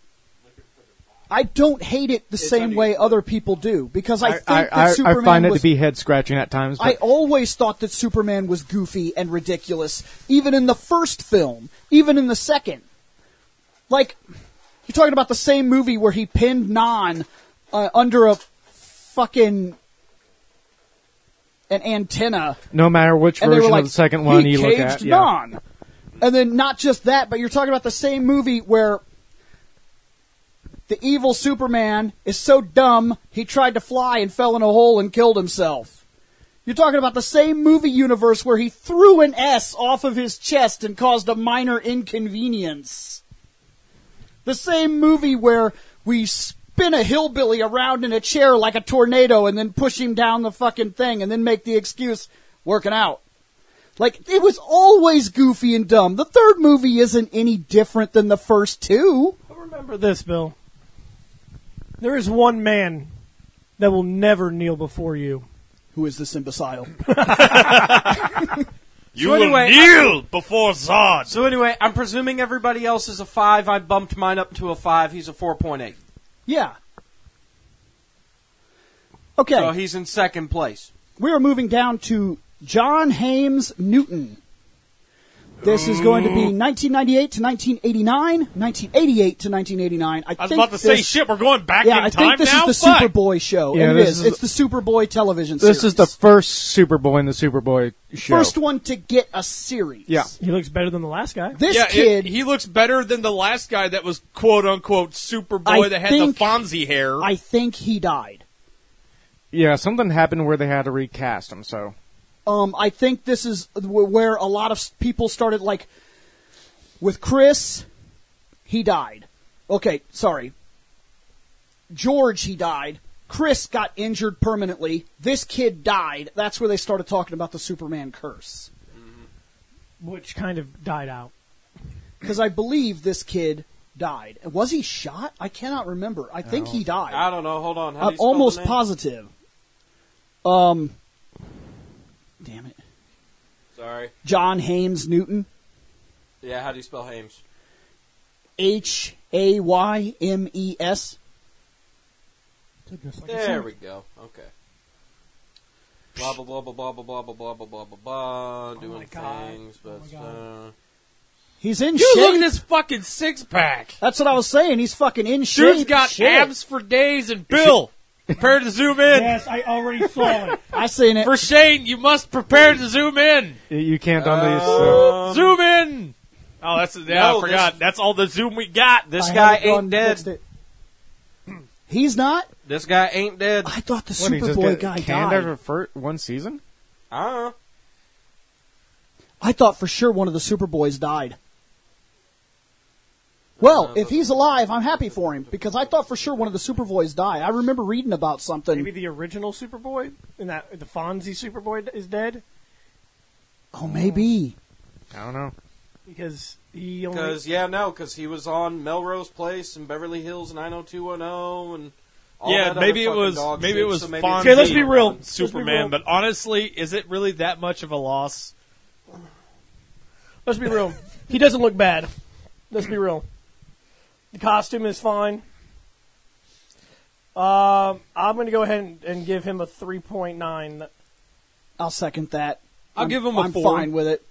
I don't hate it the It's same way unusual. other people do because I, I, think I, that I, I Superman find it was, to be head scratching at times. But I always thought that Superman was goofy and ridiculous, even in the first film, even in the second. Like, you're talking about the same movie where he pinned Non uh, under a fucking an antenna, no matter which and they were version like, of the second one he you look caged at, yeah. Non. And then not just that, but you're talking about the same movie where the evil Superman is so dumb he tried to fly and fell in a hole and killed himself. You're talking about the same movie universe where he threw an S off of his chest and caused a minor inconvenience. The same movie where we spin a hillbilly around in a chair like a tornado and then push him down the fucking thing and then make the excuse working out. Like, it was always goofy and dumb. The third movie isn't any different than the first two. But remember this, Bill. There is one man that will never kneel before you. Who is this imbecile? You So anyway, will kneel before Zod. So anyway, I'm presuming everybody else is a five. I bumped mine up to a five. He's a four point eight. Yeah. Okay, So he's in second place. we are moving down to John Hames Newton, This is going to be nineteen ninety-eight to nineteen eighty-nine, nineteen eighty-eight to nighteen eighty-nine. I, I was think about to say, this- shit, we're going back Yeah, in I time think this now? is the Fuck. Superboy show. Yeah, and it this is. is- It's the Superboy television series. This is the first Superboy in the Superboy show. first one to get a series. Yeah. He looks better than the last guy. This Yeah, it- kid, he looks better than the last guy that was quote-unquote Superboy I that had think- the Fonzie hair. I think he died. Yeah, something happened where they had to recast him, so. Um, I think this is wh- where a lot of s- people started, like, with Chris, he died. Okay, sorry. George, he died. Chris got injured permanently. This kid died. That's where they started talking about the Superman curse. Which kind of died out. Because I believe this kid died. Was he shot? I cannot remember. I think he died. I don't know. Hold on. How do I'm you spell almost the name? positive. Um, damn it. Sorry. John Haymes Newton. Yeah, how do you spell Hames? H A Y M E S. There we go. Okay. Blah blah blah blah blah blah blah blah blah blah blah blah blah. Doing my God. things, Oh but my God. uh, He's in Dude, shape. look at this fucking six-pack. That's what I was saying. He's fucking in shape. Dude's got Shit. abs for days. And Bill, prepare to zoom in. Yes, I already saw it. I seen it. For Shane, you must prepare to zoom in. You can't on these. So. um, Zoom in. Oh, that's yeah. No, I forgot. this- That's all the zoom we got. this I guy haven't gone ain't and dead. fixed it. He's not? This guy ain't dead. I thought the What, he just Superboy got guy canned died. after fir- one season? Uh I thought for sure one of the Superboys died. Well, Uh, if he's alive, I'm happy for him because I thought for sure one of the Superboys died. I remember reading about something. Maybe the original Superboy, and that the Fonzie Superboy is dead Oh, maybe. I don't know. because he only. Because yeah, no, because he was on Melrose Place and Beverly Hills nine oh two one oh and all Yeah, that other maybe it fucking was- dog maybe shit, it was so maybe Fonzie. it's Okay, let's be Superman. real. Let's be Superman, real. but honestly, is it really that much of a loss? Let's be real. He doesn't look bad. Let's be real. The costume is fine. Um, I'm going to go ahead and, and give him a three point nine. I'll second that. I'll I'm- give him a I'm four. fine with it.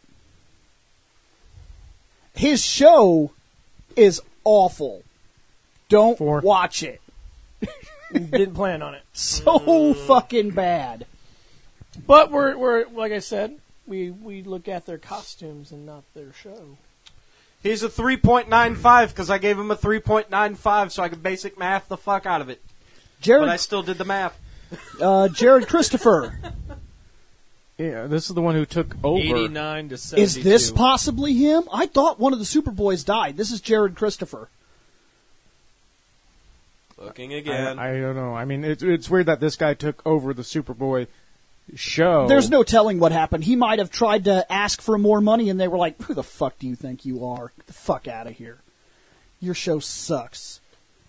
His show is awful. Don't Four. watch it. Didn't plan on it. So fucking bad. But we're, we're like I said, we, we look at their costumes and not their show. He's a three point nine five because I gave him a three point nine five so I could basic math the fuck out of it. Jared, But I still did the math. uh, Jared Christopher. Yeah, this is the one who took over. Eighty-nine to seventy-two. Is this possibly him? I thought one of the Superboys died. This is Jared Christopher. Looking I, again. I don't know. I mean, it's it's weird that this guy took over the Superboy show. There's no telling what happened. He might have tried to ask for more money, and they were like, "Who the fuck do you think you are? Get the fuck out of here. Your show sucks."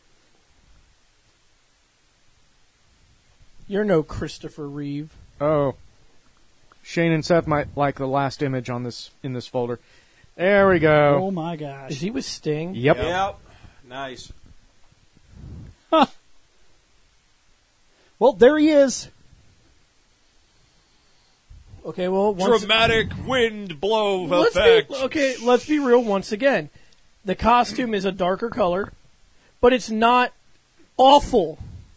You're no Christopher Reeve. Oh, Shane and Seth might like the last image on this in this folder. There we go. Oh my gosh. Is he with Sting? Yep. Yep. Nice. Well, there he is. Okay, well, once, dramatic wind blow let's effect? be, okay, let's be real once again. The costume is a darker color, but it's not awful.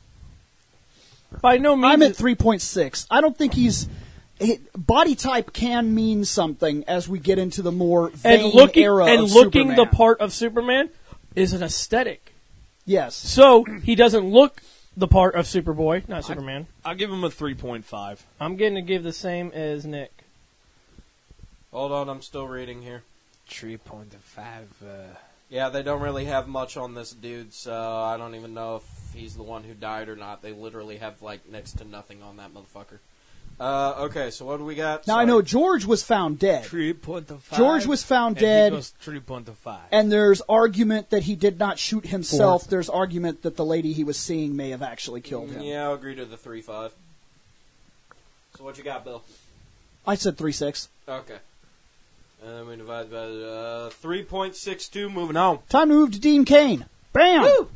By no means. I'm at three point six. I don't think he's. It, body type can mean something as we get into the more vain and looking era and of looking Superman. the part of Superman is an aesthetic. Yes. So he doesn't look the part of Superboy, not Superman. I'll give him a three point five. I'm going to give the same as Nick. Hold on, I'm still reading here. three point five. Uh... Yeah, they don't really have much on this dude, so I don't even know if he's the one who died or not. They literally have, like, next to nothing on that motherfucker. Uh, okay, so what do we got? Now I Sorry. know George was found dead. three point five. George was found and dead. He goes three point five. And there's argument that he did not shoot himself. There's argument that the lady he was seeing may have actually killed him. Yeah, I'll agree to the three five. So what you got, Bill? I said three six. Okay. And then we divide by uh, three point six two, moving on. Time to move to Dean Cain. Bam! Woo!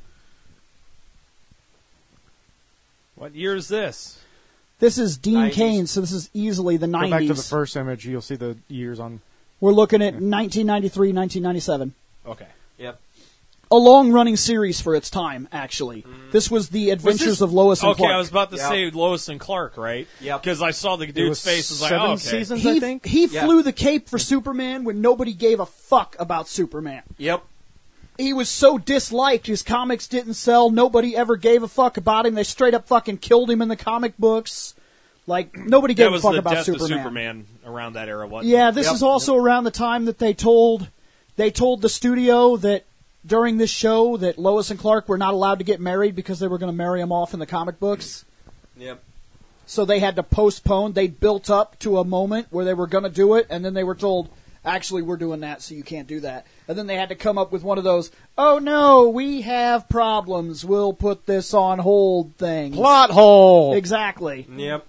What year is this? This is Dean nineties. Cain, so this is easily the Go nineties. back to the first image. You'll see the years on. We're looking at nineteen ninety-three, nineteen ninety-seven. Okay. Yep. A long-running series for its time, actually. This was the Adventures this- of Lois and Okay, Clark. I was about to Yep. say Lois and Clark, right? Yep. Because I saw the dude's was face. I was like, seven oh, okay. seasons, he I think. he Yeah. flew the cape for Superman when nobody gave a fuck about Superman. Yep. He was so disliked, his comics didn't sell, nobody ever gave a fuck about him. They straight up fucking killed him in the comic books. Like, nobody gave That a was fuck the about death Superman. of Superman around that era, wasn't Yeah, it? this Yep. is also around the time that they told they told the studio that during this show that Lois and Clark were not allowed to get married because they were going to marry him off in the comic books. Yep. So they had to postpone. They built up to a moment where they were going to do it, and then they were told, actually, we're doing that, so you can't do that. And then they had to come up with one of those, oh no, we have problems, we'll put this on hold things. Plot hole. Exactly. Yep.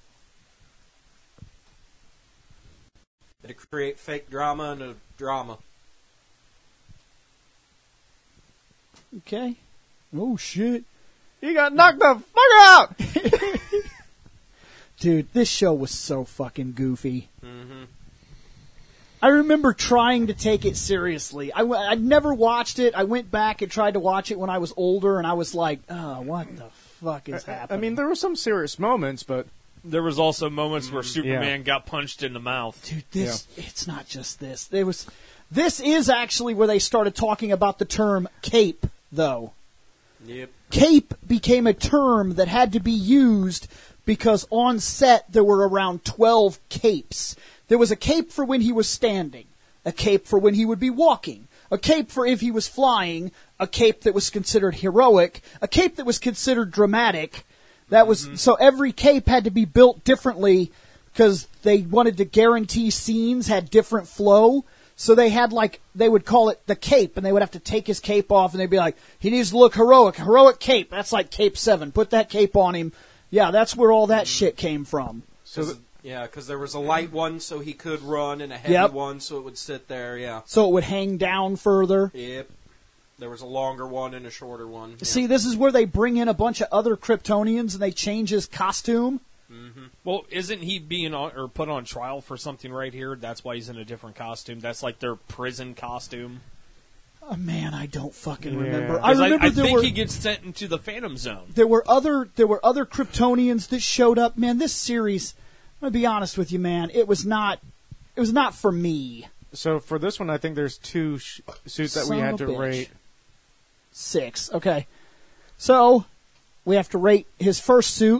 To create fake drama and a drama. Okay. Oh, shit. You got knocked the fuck out. Dude, this show was so fucking goofy. Mm-hmm. I remember trying to take it seriously. I w- I'd never watched it. I went back and tried to watch it when I was older, and I was like, oh, what the fuck is I happening? mean, there were some serious moments, but There was also moments Mm, where Superman got punched in the mouth. Dude, this, it's not just this. There was, this is actually where they started talking about the term cape, though. Yep. Cape became a term that had to be used because on set there were around twelve capes. There was a cape for when he was standing, a cape for when he would be walking, a cape for if he was flying, a cape that was considered heroic, a cape that was considered dramatic. That was so every cape had to be built differently because they wanted to guarantee scenes had different flow. So they had like they would call it the cape, and they would have to take his cape off, and they'd be like, he needs to look heroic, heroic cape. That's like Cape Seven. Put that cape on him. Yeah, that's where all that shit came from. So th- yeah, because there was a light one so he could run, and a heavy Yep. one so it would sit there. Yeah. So it would hang down further. Yep. There was a longer one and a shorter one. Yeah. See, this is where they bring in a bunch of other Kryptonians and they change his costume. Well, isn't he being on, or put on trial for something right here? That's why he's in a different costume. That's like their prison costume. Oh man, I don't fucking Yeah. remember. I 'Cause remember I, there think were he gets sent into the Phantom Zone. there were other there were other Kryptonians that showed up. Man, this series, I'm gonna be honest with you, man, it was not it was not for me. so for this one, I think there's two sh- suits that we Son had of a to bitch. rate. Six. Okay. So we have to rate his first suit.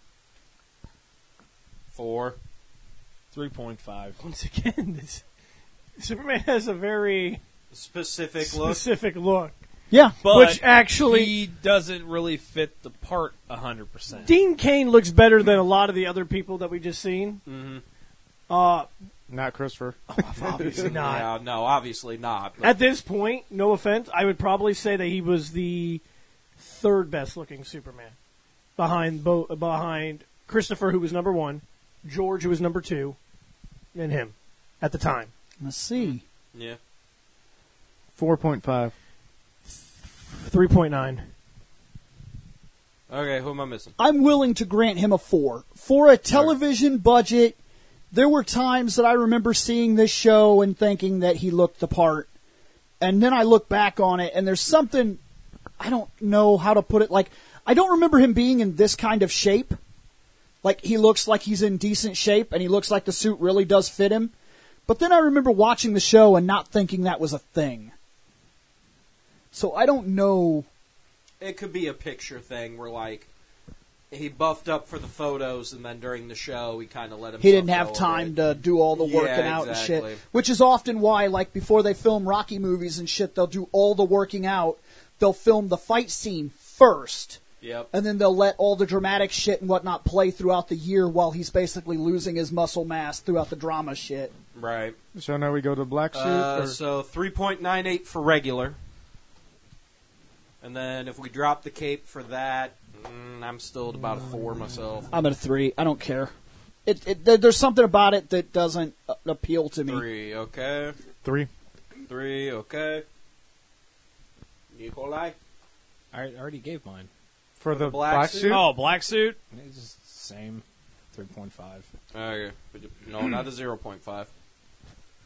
Four. three point five. Once again, this Superman has a very Specific look. specific look, Yeah. But which actually he doesn't really fit the part one hundred percent. Dean Cain looks better than a lot of the other people that we just seen. Mm-hmm. Uh, Not Christopher. obviously not. Yeah, no, obviously not. but- At this point, no offense, I would probably say that he was the third best looking Superman, behind Bo- behind Christopher, who was number one, George, who was number two, and him at the time. Let's see. yeah. Four point five. Three point nine. Okay, who am I missing? I'm willing to grant him a four. For a television budget, there were times that I remember seeing this show and thinking that he looked the part. And then I look back on it, and there's something, I don't know how to put it, like, I don't remember him being in this kind of shape. Like, he looks like he's in decent shape, and he looks like the suit really does fit him. But then I remember watching the show and not thinking that was a thing. So I don't know. It could be a picture thing where, like, he buffed up for the photos, and then during the show, he kind of let himself He didn't go have a time bit. to do all the Yeah, working out exactly. and shit. Which is often why, like, before they film Rocky movies and shit, they'll do all the working out. They'll film the fight scene first, Yep. and then they'll let all the dramatic shit and whatnot play throughout the year while he's basically losing his muscle mass throughout the drama shit. Right. So now we go to black suit. Uh, or- so three point nine eight for regular. And then if we drop the cape for that, mm, I'm still at about a four myself. I'm at a three. I don't care. It, it there- there's something about it that doesn't uh, appeal to me. Three, okay. Three. Three, okay. Nikolai? I already gave mine. For the, the black black, suit? suit? Oh, black suit? It's just the same. three point five. Okay. But no, not a zero point five.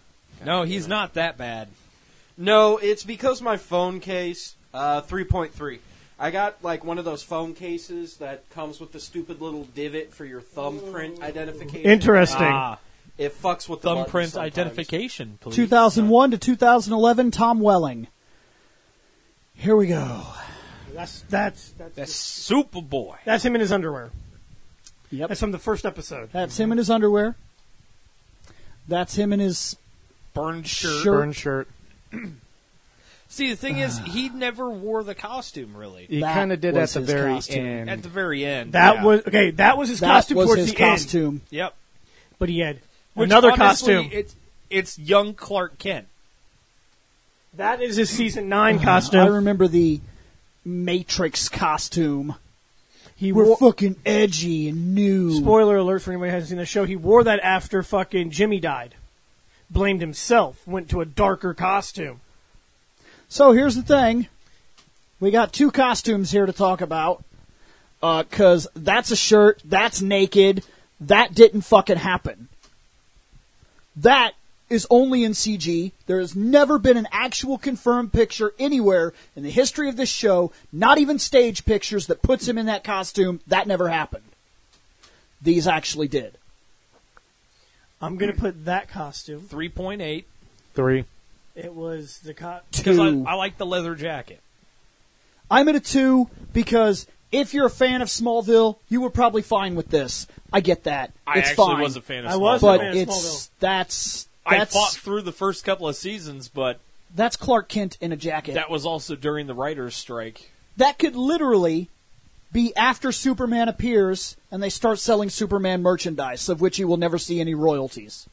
No, he's not that bad. No, it's because my phone case, uh, three point three. I got like one of those phone cases that comes with the stupid little divot for your thumbprint identification. Interesting. Ah, It fucks with the buttons thumbprint sometimes. identification, please. two thousand one to two thousand eleven, Tom Welling. Here we go. That's that's that's That's Superboy. that's him in his underwear. Yep. That's from the first episode. That's him in his underwear. That's him in his Burned shirt. Shirt. Burn shirt. See, the thing is, he never wore the costume, really. He That kind of did at was the his very costume. end. At the very end. That yeah. was okay. That was his that costume was towards his the costume. end. Yep. But he had Which, another honestly, costume. It's, it's young Clark Kent. That is his season nine I costume. remember the Matrix costume. He We're wore. fucking edgy and new. Spoiler alert for anybody who hasn't seen the show. He wore that after fucking Jimmy died. Blamed himself. Went to a darker costume. So here's the thing. We got two costumes here to talk about. Because that's a shirt, that's naked, that didn't fucking happen. That is only in C G. There has never been an actual confirmed picture anywhere in the history of this show, not even stage pictures, that puts him in that costume. That never happened. These actually did. I'm gonna put that costume. three point eight. Three. It was the co- Because I, Two. I like the leather jacket. I'm at a two because if you're a fan of Smallville, you were probably fine with this. I get that. I it's actually fine. was a fan of I was a Smallville. but fan of it's Smallville. that's I that's fought through the first couple of seasons, but that's Clark Kent in a jacket. that was also during the writer's strike. That could literally be after Superman appears and they start selling Superman merchandise, of which you will never see any royalties.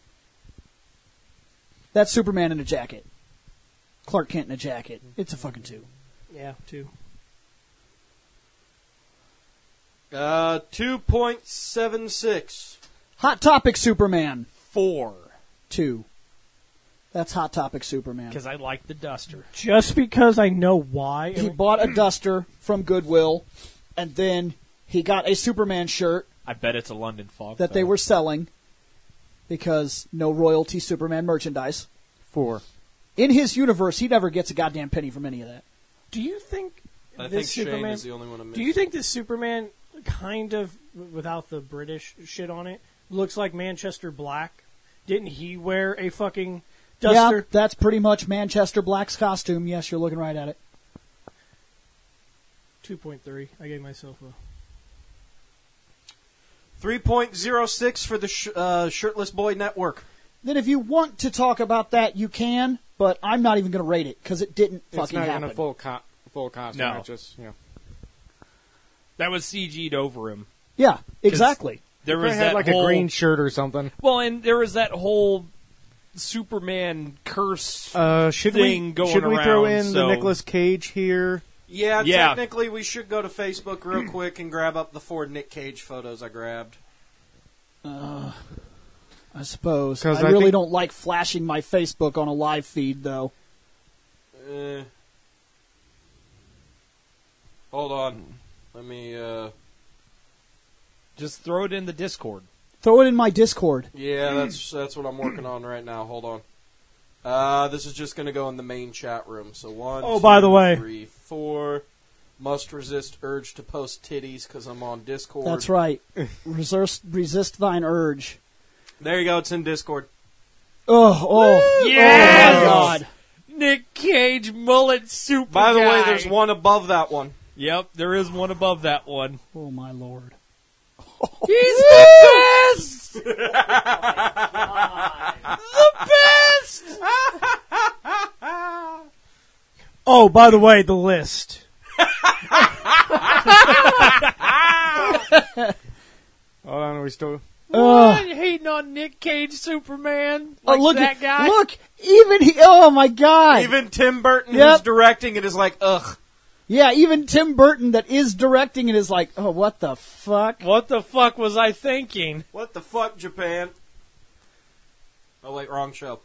That's Superman in a jacket. Clark Kent in a jacket. It's a fucking two. yeah two. Uh, two point seven six. Hot Topic Superman. Four. Two. That's Hot Topic Superman. Because I like the duster. Just because I know why. He bought a duster from Goodwill, and then he got a Superman shirt I bet it's a London fog. that they were selling because no royalty Superman merchandise. Four. In his universe, he never gets a goddamn penny from any of that. Do you think I think this Shane Superman? is the only one I'm Do you think this Superman, kind of without the British shit on it, looks like Manchester Black? Didn't he wear a fucking duster? Yeah, that's pretty much Manchester Black's costume. Yes, you're looking right at it. Two point three. I gave myself a. three point oh six for the sh- uh, Shirtless Boy Network. Then if you want to talk about that, you can, but I'm not even going to rate it because it didn't It's fucking not happen. even a full co- full costume. No. It's just, you know. That was C G'd over him. Yeah, exactly. There They was had that like whole, a green shirt or something. Well, and there was that whole Superman curse. Uh, should thing we going should we throw around, in so- the Nicolas Cage here? Yeah, Yeah. technically we should go to Facebook real quick and grab up the four Nick Cage photos I grabbed. I suppose. 'Cause I, I really think- don't like flashing my Facebook on a live feed, though. Uh, hold on. Let me, uh... Just throw it in the Discord. Throw it in my Discord. Yeah, that's that's what I'm working on right now. Hold on. Uh, this is just going to go in the main chat room. So one, Oh, by the two, way. three, four. Must resist urge to post titties because I'm on Discord. That's right. resist, resist thine urge. There you go. It's in Discord. Oh, oh, Yes! oh my God. Nick Cage mullet super By the way, guy. there's one above that one. Yep, there is one above that one. Oh my Lord. He's the best! the best! Oh, by the way, the list. Hold on, are we still? What? Hating on Nick Cage Superman? Oh, Like look that at, guy? Look, even he, oh my God. Even Tim Burton, Yep. who's directing it, is like, ugh. Yeah, even Tim Burton that is directing it is like, oh, what the fuck? What the fuck was I thinking? What the fuck, Japan? Oh, wait, wrong show.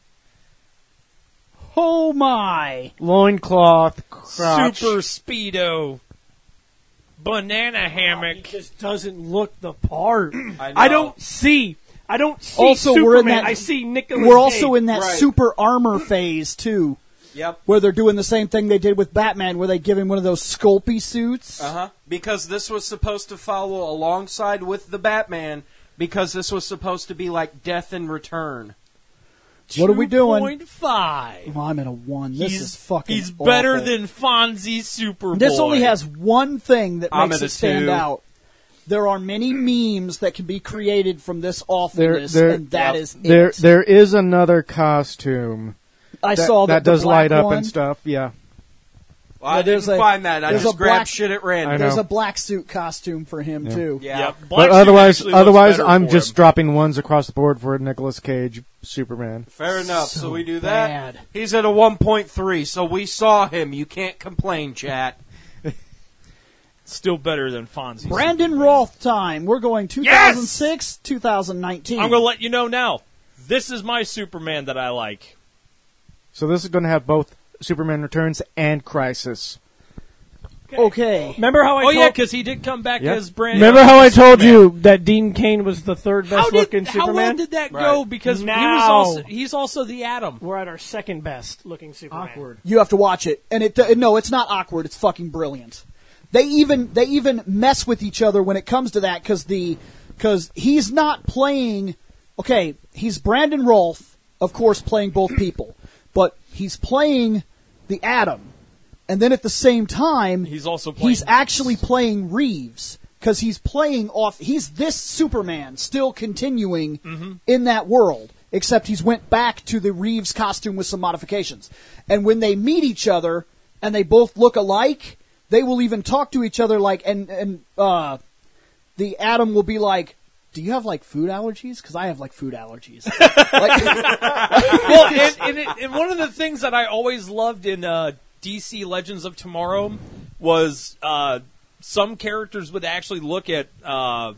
Oh my. Loincloth, crotch. Super Speedo. Banana He hammock. just doesn't look the part. I know. I don't see I don't see Also, Superman. we're in that- I see Nicolas Also, Cage. we're in that- I see we're in Superman. that- I see Nicolas We're also Cage. in that Right. super armor phase too, Yep. where they're doing the same thing they did with Batman, where they give him one of those Sculpey suits. Uh huh. Because this was supposed to follow alongside with the Batman. Because this was supposed to be like Death in Return. What are we doing? two point five. Well, I'm at a one. This he's, is fucking. He's better awful. than Fonzie Superboy. This only has one thing that I'm makes at it a stand two. out. There are many memes that can be created from this There, awfulness, there, and that Yep. is it. there, there is another costume I that, saw that the does black light up one. and stuff. Yeah, Well, Yeah, I there's didn't a- find that. I there's just a grabbed black- shit at I random. know. There's a black suit costume for him Yeah. too. Yeah. Yep. Black but suit otherwise, actually looks otherwise, better I'm for just him. dropping ones across the board for Nicolas Cage Superman. Fair enough. So, So we do bad. that. He's at a one point three, so we saw him. You can't complain, chat. Still better than Fonzie. Brandon Superman. Roth time. We're going two thousand six, two thousand nineteen. I'm going to let you know now. This is my Superman that I like. So this is going to have both Superman Returns and Crisis. Okay. Remember how I Oh, told yeah, because he did come back Yeah. as Brandon. Remember how I told Superman. you that Dean Cain was the third best How, did, looking how Superman? well did that go? Right. Because he was Now. also, he's also the Atom. We're at our second best looking Superman. You have to watch it, and it uh, no, it's not awkward. It's fucking brilliant. They even they even mess with each other when it comes to that because the because he's not playing. Okay, he's Brandon Rolfe, of course, playing both people, but he's playing the Atom, and then at the same time, He's also playing. he's actually playing Reeves because he's playing off. He's this Superman still continuing Mm-hmm. in that world, except he's went back to the Reeves costume with some modifications. And when they meet each other and they both look alike, they will even talk to each other like. And and uh, the Atom will be like, "Do you have like food allergies? Because I have like food allergies." like, well, and, and, it, and one of the things that I always loved in uh, D C Legends of Tomorrow was uh, some characters would actually look at uh,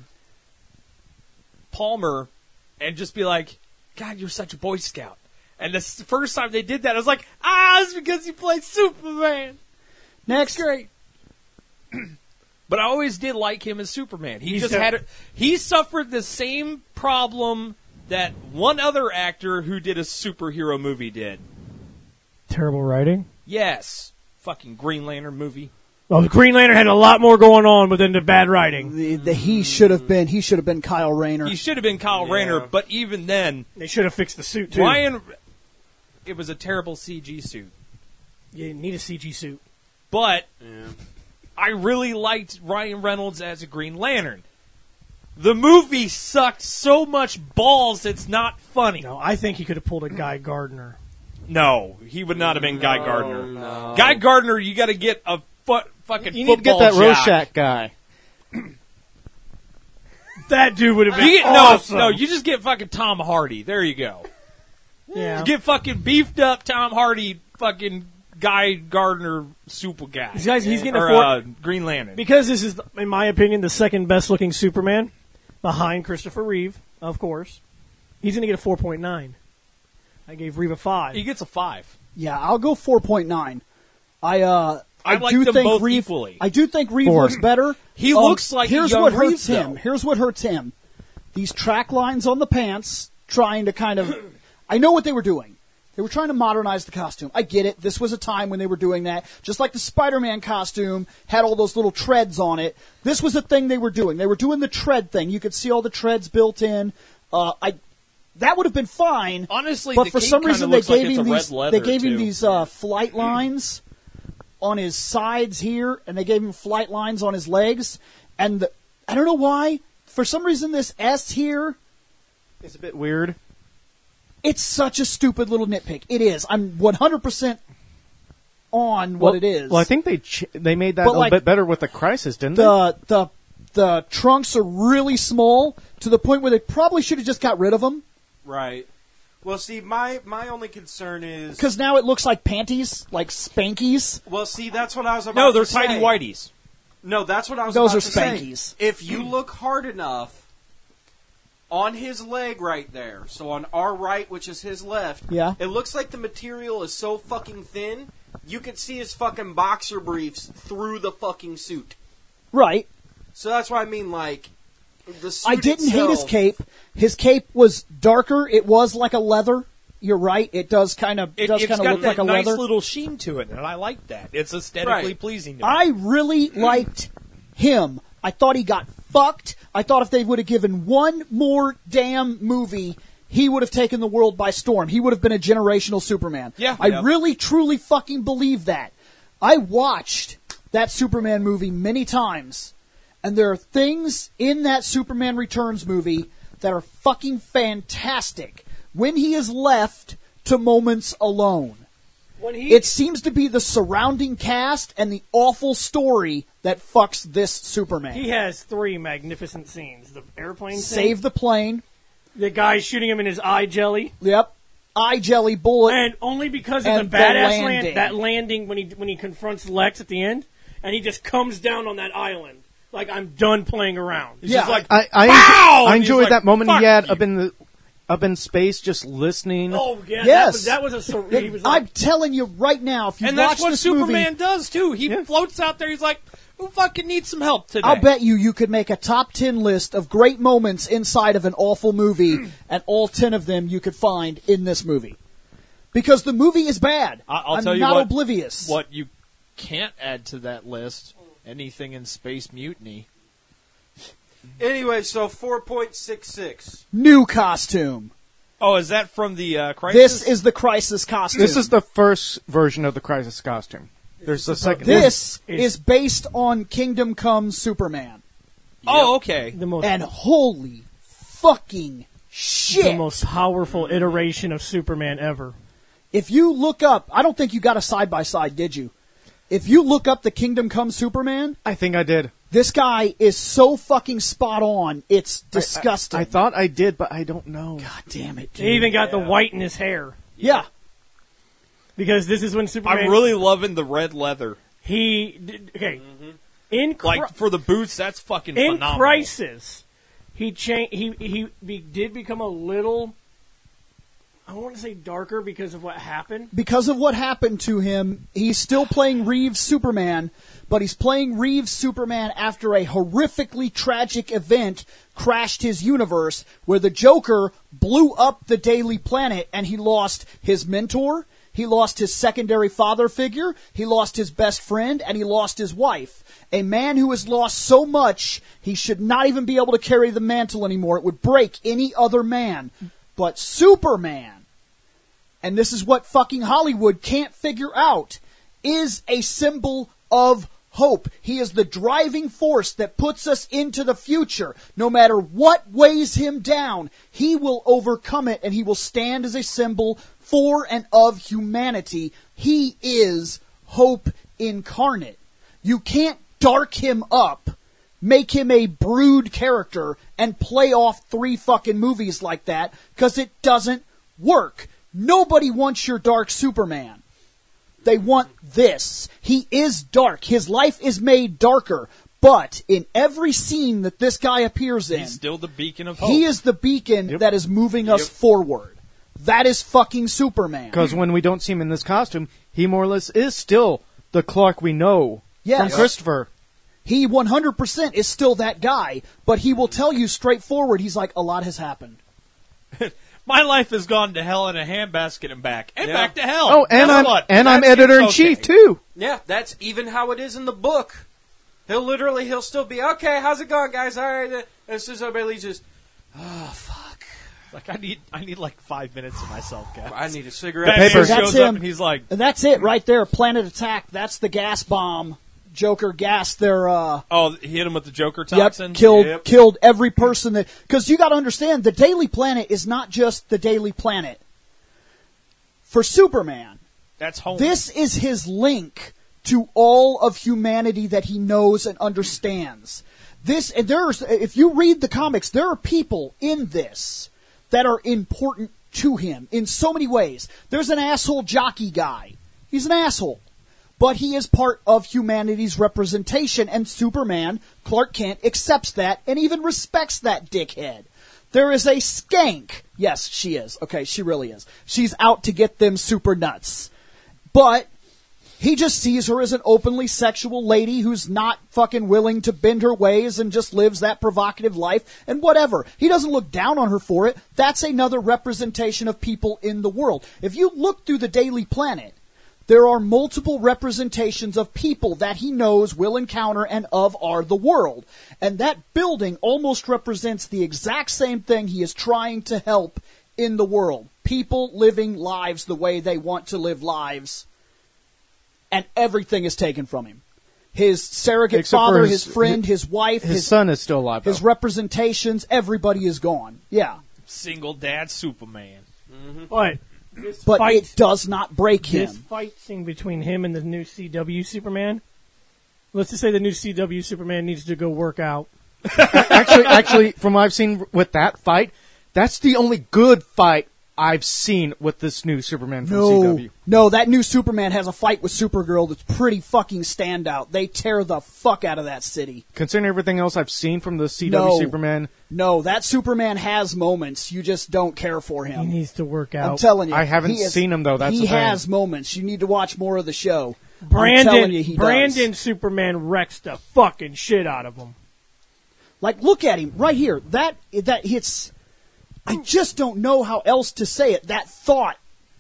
Palmer and just be like, "God, you're such a Boy Scout." And the s- first time they did that, I was like, "Ah, it's because he played Superman." next, Great. But I always did like him as Superman. He He's just a- had a, he suffered the same problem that one other actor who did a superhero movie did. Terrible writing. Yes. Fucking Green Lantern movie. Well, the Green Lantern had a lot more going on within the bad writing. the, the, he should have been he should have been Kyle Rayner. He should have been Kyle Yeah. Rayner, but even then, They should have fixed the suit too. Ryan, it was a terrible C G suit. You need a C G suit. But Yeah. I really liked Ryan Reynolds as a Green Lantern. The movie sucked so much balls, it's not funny. No, I think he could have pulled a Guy Gardner. No, he would not have been Guy Gardner. no. Guy Gardner, you got to get a fu- fucking You need to get football that jack. Rorschach guy. That dude would have You been get, awesome. No, no, you just get fucking Tom Hardy. There you go. yeah. Get fucking beefed up Tom Hardy, fucking Guy Gardner super guy. These guys, he's getting a or, four uh, Green Lantern. because this is, in my opinion, the second best looking Superman behind Christopher Reeve, of course. He's going to get a four point nine. I gave Reeve a five. He gets a five. Yeah, I'll go four point nine. I uh I I, like do them think both Reeve, equally. I do think Reeve Four. looks better. He Um, looks like here's young what hurts Reeves, him. though. Here's what hurts him. These track lines on the pants, trying to kind of. I know what they were doing. They were trying to modernize the costume. I get it. This was a time when they were doing that. Just like the Spider-Man costume had all those little treads on it. This was a thing they were doing. They were doing the tread thing. You could see all the treads built in. Uh, I that would have been fine. Honestly, but the for cape some kinda reason they looks like gave it's him a red these. leather, They gave him too. these uh, flight lines on his sides here, and they gave him flight lines on his legs. And the, I don't know why. For some reason, this S here. It's a bit weird. It's such a stupid little nitpick. It is. I'm one hundred percent on what well, it is. Well, I think they ch- they made that But, a little like, bit better with the Crisis, didn't they? the the the trunks are really small to the point where they probably should have just got rid of them Right. Well, see, my, my only concern is... because now it looks like panties, like spankies. Well, see, that's what I was about No, to they're say. tidy whities. No, that's what I was Those about are to say. spankies. If you look hard enough on his leg right there, so on our right, which is his left, Yeah. it looks like the material is so fucking thin, you could see his fucking boxer briefs through the fucking suit. Right. So that's why I mean, like, the suit I didn't hate his itself- cape. His cape was darker. It was like a leather. You're right. It does kind of It, does it's kind of got look that like a nice leather. little sheen to it, and I like that. It's aesthetically Right. pleasing to me. I really liked him. I thought he got fucked. I thought if they would have given one more damn movie, he would have taken the world by storm. He would have been a generational Superman. Yeah. I Yeah. really, truly fucking believe that. I watched that Superman movie many times, and there are things in that Superman Returns movie that are fucking fantastic. When he is left to moments alone. When he It seems to be the surrounding cast and the awful story that fucks this Superman. he has three magnificent scenes: the airplane Save scene, the plane. the guy shooting him in his eye jelly, Yep. Eye jelly bullet. and only because of And the the badass landing. land that landing when he when he confronts Lex at the end, and he just comes down on that island like I'm done playing around. It's Yeah. just like I I, Pow! I And he's enjoyed like, that moment "Fuck he had you." up in the up in space, just listening. oh yeah, Yes. that was, that was a sur- he was like, I'm telling you right now, if you and watch that's what this Superman movie, does, too. He Yeah. floats out there. He's like, who fucking needs some help today? I'll bet you you could make a top ten list of great moments inside of an awful movie, and all ten of them you could find in this movie. Because the movie is bad. I- I'll I'm tell you not what- oblivious. What you can't add to that list, anything in Space Mutiny. Anyway, so four point six six. New costume. Oh, is that from the uh, Crisis? This is the Crisis costume. This is the first version of the Crisis costume. There's the second. This is- is based on Kingdom Come Superman. Oh, okay. the most And holy fucking shit. the most powerful iteration of Superman ever. If you look up, I don't think you got a side by side, did you? If you look up the Kingdom Come Superman, I think I did. this guy is so fucking spot on. It's disgusting. I, I thought I did, but I don't know. God damn it, dude. He even got the white in his hair yeah. because this is when Superman. I'm really loving the red leather. he did, okay in Cri- Like, for the boots, that's fucking in phenomenal. Crisis. He changed. He he be, did become a little. I don't want to say darker because of what happened. Because of what happened to him, he's still playing Reeves Superman, but he's playing Reeves Superman after a horrifically tragic event crashed his universe where the Joker blew up the Daily Planet and he lost his mentor, he lost his secondary father figure, he lost his best friend, and he lost his wife. A man who has lost so much, he should not even be able to carry the mantle anymore. It would break any other man. But Superman, and this is what fucking Hollywood can't figure out, is a symbol of hope. He is the driving force that puts us into the future. No matter what weighs him down, he will overcome it and he will stand as a symbol for and of humanity. He is hope incarnate. You can't dark him up, make him a brood character, and play off three fucking movies like that, because it doesn't work. Nobody wants your dark Superman. They want this. He is dark. His life is made darker. But in every scene that this guy appears in, He's still the beacon of hope. he is the beacon Yep. that is moving us Yep. forward. That is fucking Superman. Because when we don't see him in this costume, he more or less is still the Clark we know Yes. from Christopher. He one hundred percent is still that guy, but he will tell you straightforward, he's like, a lot has happened. My life has gone to hell in a handbasket and back. And Yeah. back to hell. Oh, and Guess I'm what? and I'm That shit's editor in chief okay. too. Yeah, that's even how it is in the book. He'll literally, he'll still be, okay, how's it going, guys? All right. uh," As soon as everybody leaves, just, oh, fuck. Like, I need, I need like five minutes of myself, guys. I need a cigarette. Batman paper. That's shows him. up and he's like, And that's it right there, Planet Attack. That's the gas bomb. Joker gassed their, uh, oh, he hit him with the Joker Yep, toxin. killed Yep. killed every person that, because you got to understand, the Daily Planet is not just the Daily Planet. For Superman, That's home. this is his link to all of humanity that he knows and understands. This, and there's, if you read the comics, there are people in this that are important to him in so many ways. There's an asshole jockey guy. He's an asshole. But he is part of humanity's representation, and Superman, Clark Kent, accepts that and even respects that dickhead. There is a skank. Yes, she is. Okay, she really is. She's out to get them super nuts. But He just sees her as an openly sexual lady who's not fucking willing to bend her ways and just lives that provocative life and whatever. He doesn't look down on her for it. That's another representation of people in the world. If you look through the Daily Planet, there are multiple representations of people that he knows will encounter and of are the world. And that building almost represents the exact same thing he is trying to help in the world. People living lives the way they want to live lives. And everything is taken from him. His surrogate Except father, for his, his- friend, his wife, His, his, son is still alive. his though. representations, everybody is gone. Yeah. Single dad Superman. But this But fight, it does not break him. this fight scene between him and the new C W Superman. Let's just say the new C W Superman needs to go work out. actually, actually, from what I've seen with that fight, that's the only good fight I've seen with this new Superman from C No, W. no, that new Superman has a fight with Supergirl that's pretty fucking standout. They tear the fuck out of that city. Considering everything else I've seen from the C No. W Superman, No, that Superman has moments. You just don't care for He him. needs to work I'm out. telling you. I haven't he is- seen him, though. That's he the thing. has moments. You need to watch more of the show. I'm Brandon, telling you, he Brandon does. Superman wrecks the fucking shit out of him. Like, look at him right here. That that hits. I just don't know how else to say it. That thought.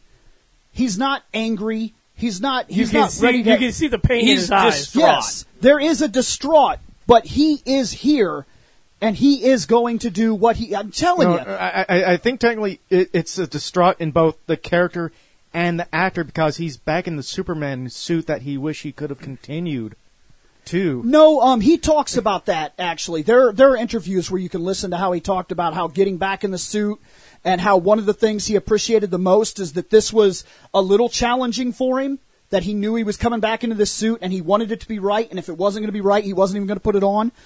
He's not angry. He's not. You He's can not see, ready to. you can see the pain in He's his eyes. distraught. Yes, there is a distraught, but he is here, and he is going to do what he. I'm telling no, you. I, I, I think technically it, it's a distraught in both the character and the actor because he's back in the Superman suit that he wish he could have continued to. No, um, he talks about that actually. There, there are interviews where you can listen to how he talked about how getting back in the suit and how one of the things he appreciated the most is that this was a little challenging for him. That he knew he was coming back into this suit and he wanted it to be right, and if it wasn't going to be right, he wasn't even going to put it on.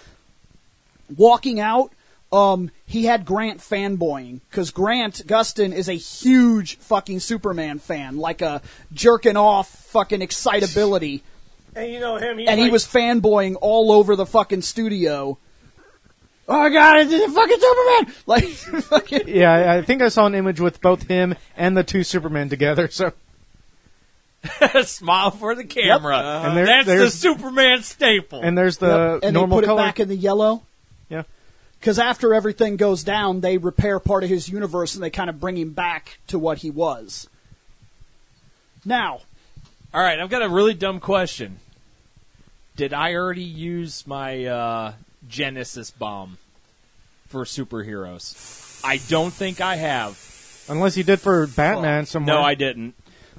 Walking out, um, he had Grant fanboying because Grant Gustin is a huge fucking Superman fan, like a jerking off fucking excitability. And you know him. He's And he like, was fanboying all over the fucking studio. Oh my god, it's fucking Superman! Like, fucking. Yeah, I, I think I saw an image with both him and the two Supermen together. So Smile for the camera. And there- That's the there's- Superman staple. and there's the Yep, and normal they put color. it back in the yellow. Yeah. Because after everything goes down, they repair part of his universe and they kind of bring him back to what he was. Now, All right, I've got a really dumb question. Did I already use my uh, Genesis bomb for superheroes? I don't think I have. Unless you did for Batman somewhere. No, I didn't.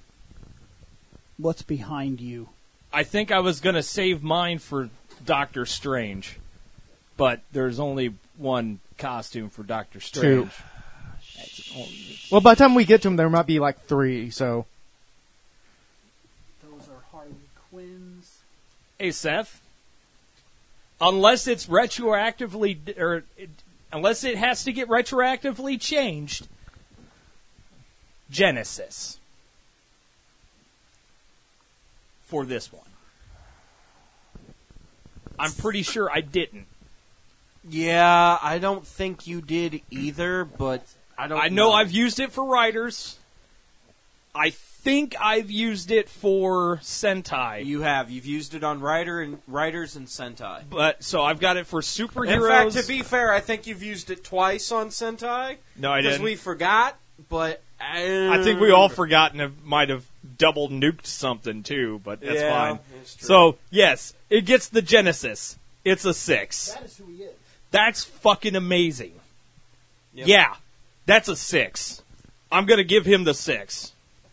what's behind you? I think I was going to save mine for Doctor Strange, but there's only one costume for Doctor Strange. Well, by the time we get to him, there might be like three. So Those are Harley Quinn's. Hey, Seth. Unless it's retroactively, or it, unless it has to get retroactively changed, Genesis for this one. I'm pretty sure I didn't. Yeah, I don't think you did either, but I don't I know I've used it for writers. I think I've used it for Sentai. You have. You've used it on writer and writers and Sentai. But so I've got it for superheroes. In fact, to be fair, I think you've used it twice on Sentai. no, I Because didn't. we forgot, but uh, I think we all forgotten have might have double nuked something too, but that's Yeah, fine. that's true. So yes, it gets the Genesis. It's a six. That is who he is. That's fucking amazing. Yep. Yeah, that's a six. I'm gonna give him the six.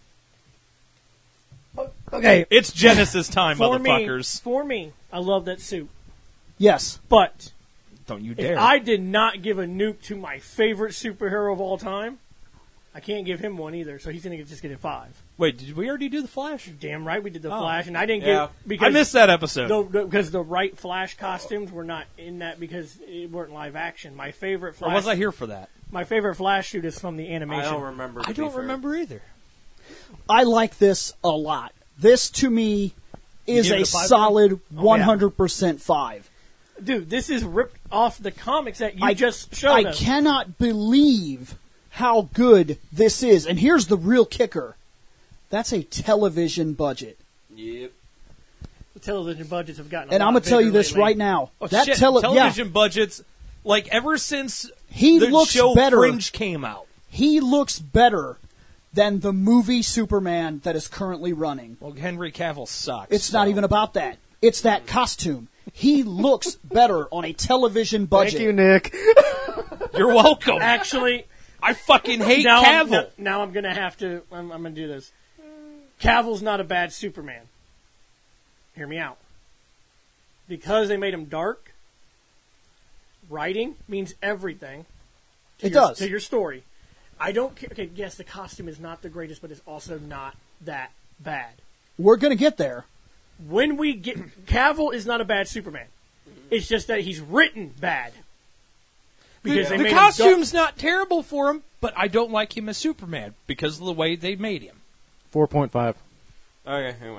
okay, It's Genesis time, for me, motherfuckers. for me, I love that suit. Yes. But Don't you if dare. I did not give a nuke to my favorite superhero of all time, I can't give him one either. So he's going to just get a five. Wait, did we already do the Flash? Damn right, we did the Oh. Flash, and I didn't Yeah. get because I missed that episode. the, the, because the right Flash costumes were not in that because it weren't live action. My favorite or Flash, was I here for that? my favorite Flash shoot is from the I animation. don't remember. to I be don't fair. remember either. I like this a lot. This, to me, is give it a a five? solid one hundred percent five. Dude, this is ripped off the comics that you I just showed I us. cannot believe how good this is. And here's the real kicker. That's a television budget. Yep. television budgets have gotten. A And lot I'm gonna tell bigger you this lately. right now. Oh, that shit, tele- television yeah, budgets, like ever since He the looks show better. Fringe came out. he looks better than the movie Superman that is currently running. Well, Henry Cavill sucks. It's not so. even about that. It's that costume. He looks better on a television budget. Thank you, Nick. You're welcome. Actually, I fucking hate now, I'm, Cavill. now, now I'm gonna have to. I'm, I'm gonna do this. Cavill's not a bad Superman. Hear me out. Because they made him dark. Writing means everything. To It your, does. to your story. I don't care. Okay, yes, the costume is not the greatest, but it's also not that bad. We're going to get there. When we get Cavill is not a bad Superman. It's just that he's written bad. Because they the made him costume's not terrible for him, but I don't like him as Superman because of the way they made him. Four point five. Okay, anyway.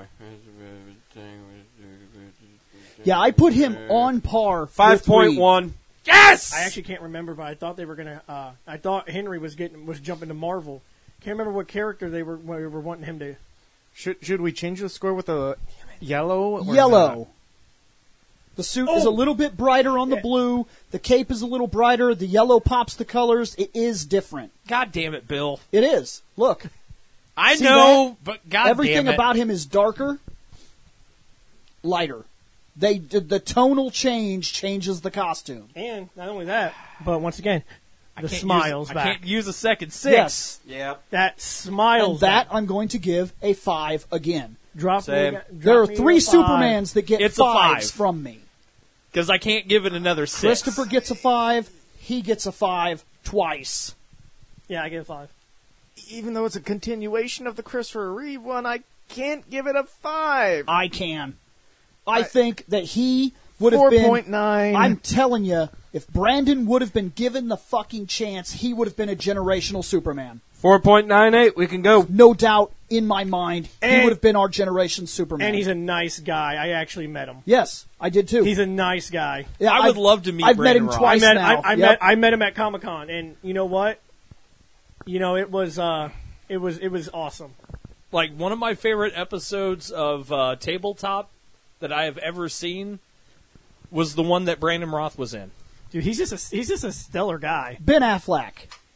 Yeah, I put him on par. Five with point Reed. one. Yes! I actually can't remember, but I thought they were gonna. Uh, I thought Henry was getting was jumping to Marvel. Can't remember what character they were they were wanting him to. Should should we change the score with a yellow? Or Yellow. The suit is a Oh! little bit brighter on the Yeah. blue. The cape is a little brighter. The yellow pops the colors. It is different. God damn it, Bill. It is. Look, I See know, but God everything damn it. about him is darker, lighter. They the tonal change changes the costume. And not only that, but once again, I the can't smiles use, back. I can't use a second six. Yes, Yep. That and smiles. that back. I'm going to give a five again. Drop Same. me. Drop There are me three a five. Supermans that get It's a fives five. from me. Because I can't give it another six. Christopher gets a five. He gets a five twice. Yeah, I get a five. Even though it's a continuation of the Christopher Reeve one, I can't give it a five. I can. I I- think that he would have Four been. point nine. I'm telling you, if Brandon would have been given the fucking chance, he would have been a generational Superman. Four point nine eight. We can go. No doubt in my mind, he And- would have been our generation Superman. And he's a nice guy. I actually met him. yes, I did too. He's a nice guy. Yeah, I would I've- love to meet I've met Brandon him Ross. I twice met now. I, I Yep. met I met him at Comic Con, and you know what? You know it was uh, it was it was awesome. Like, one of my favorite episodes of uh, Tabletop that I have ever seen was the one that Brandon Roth was in. Dude, he's just a he's just a stellar guy. Ben Affleck.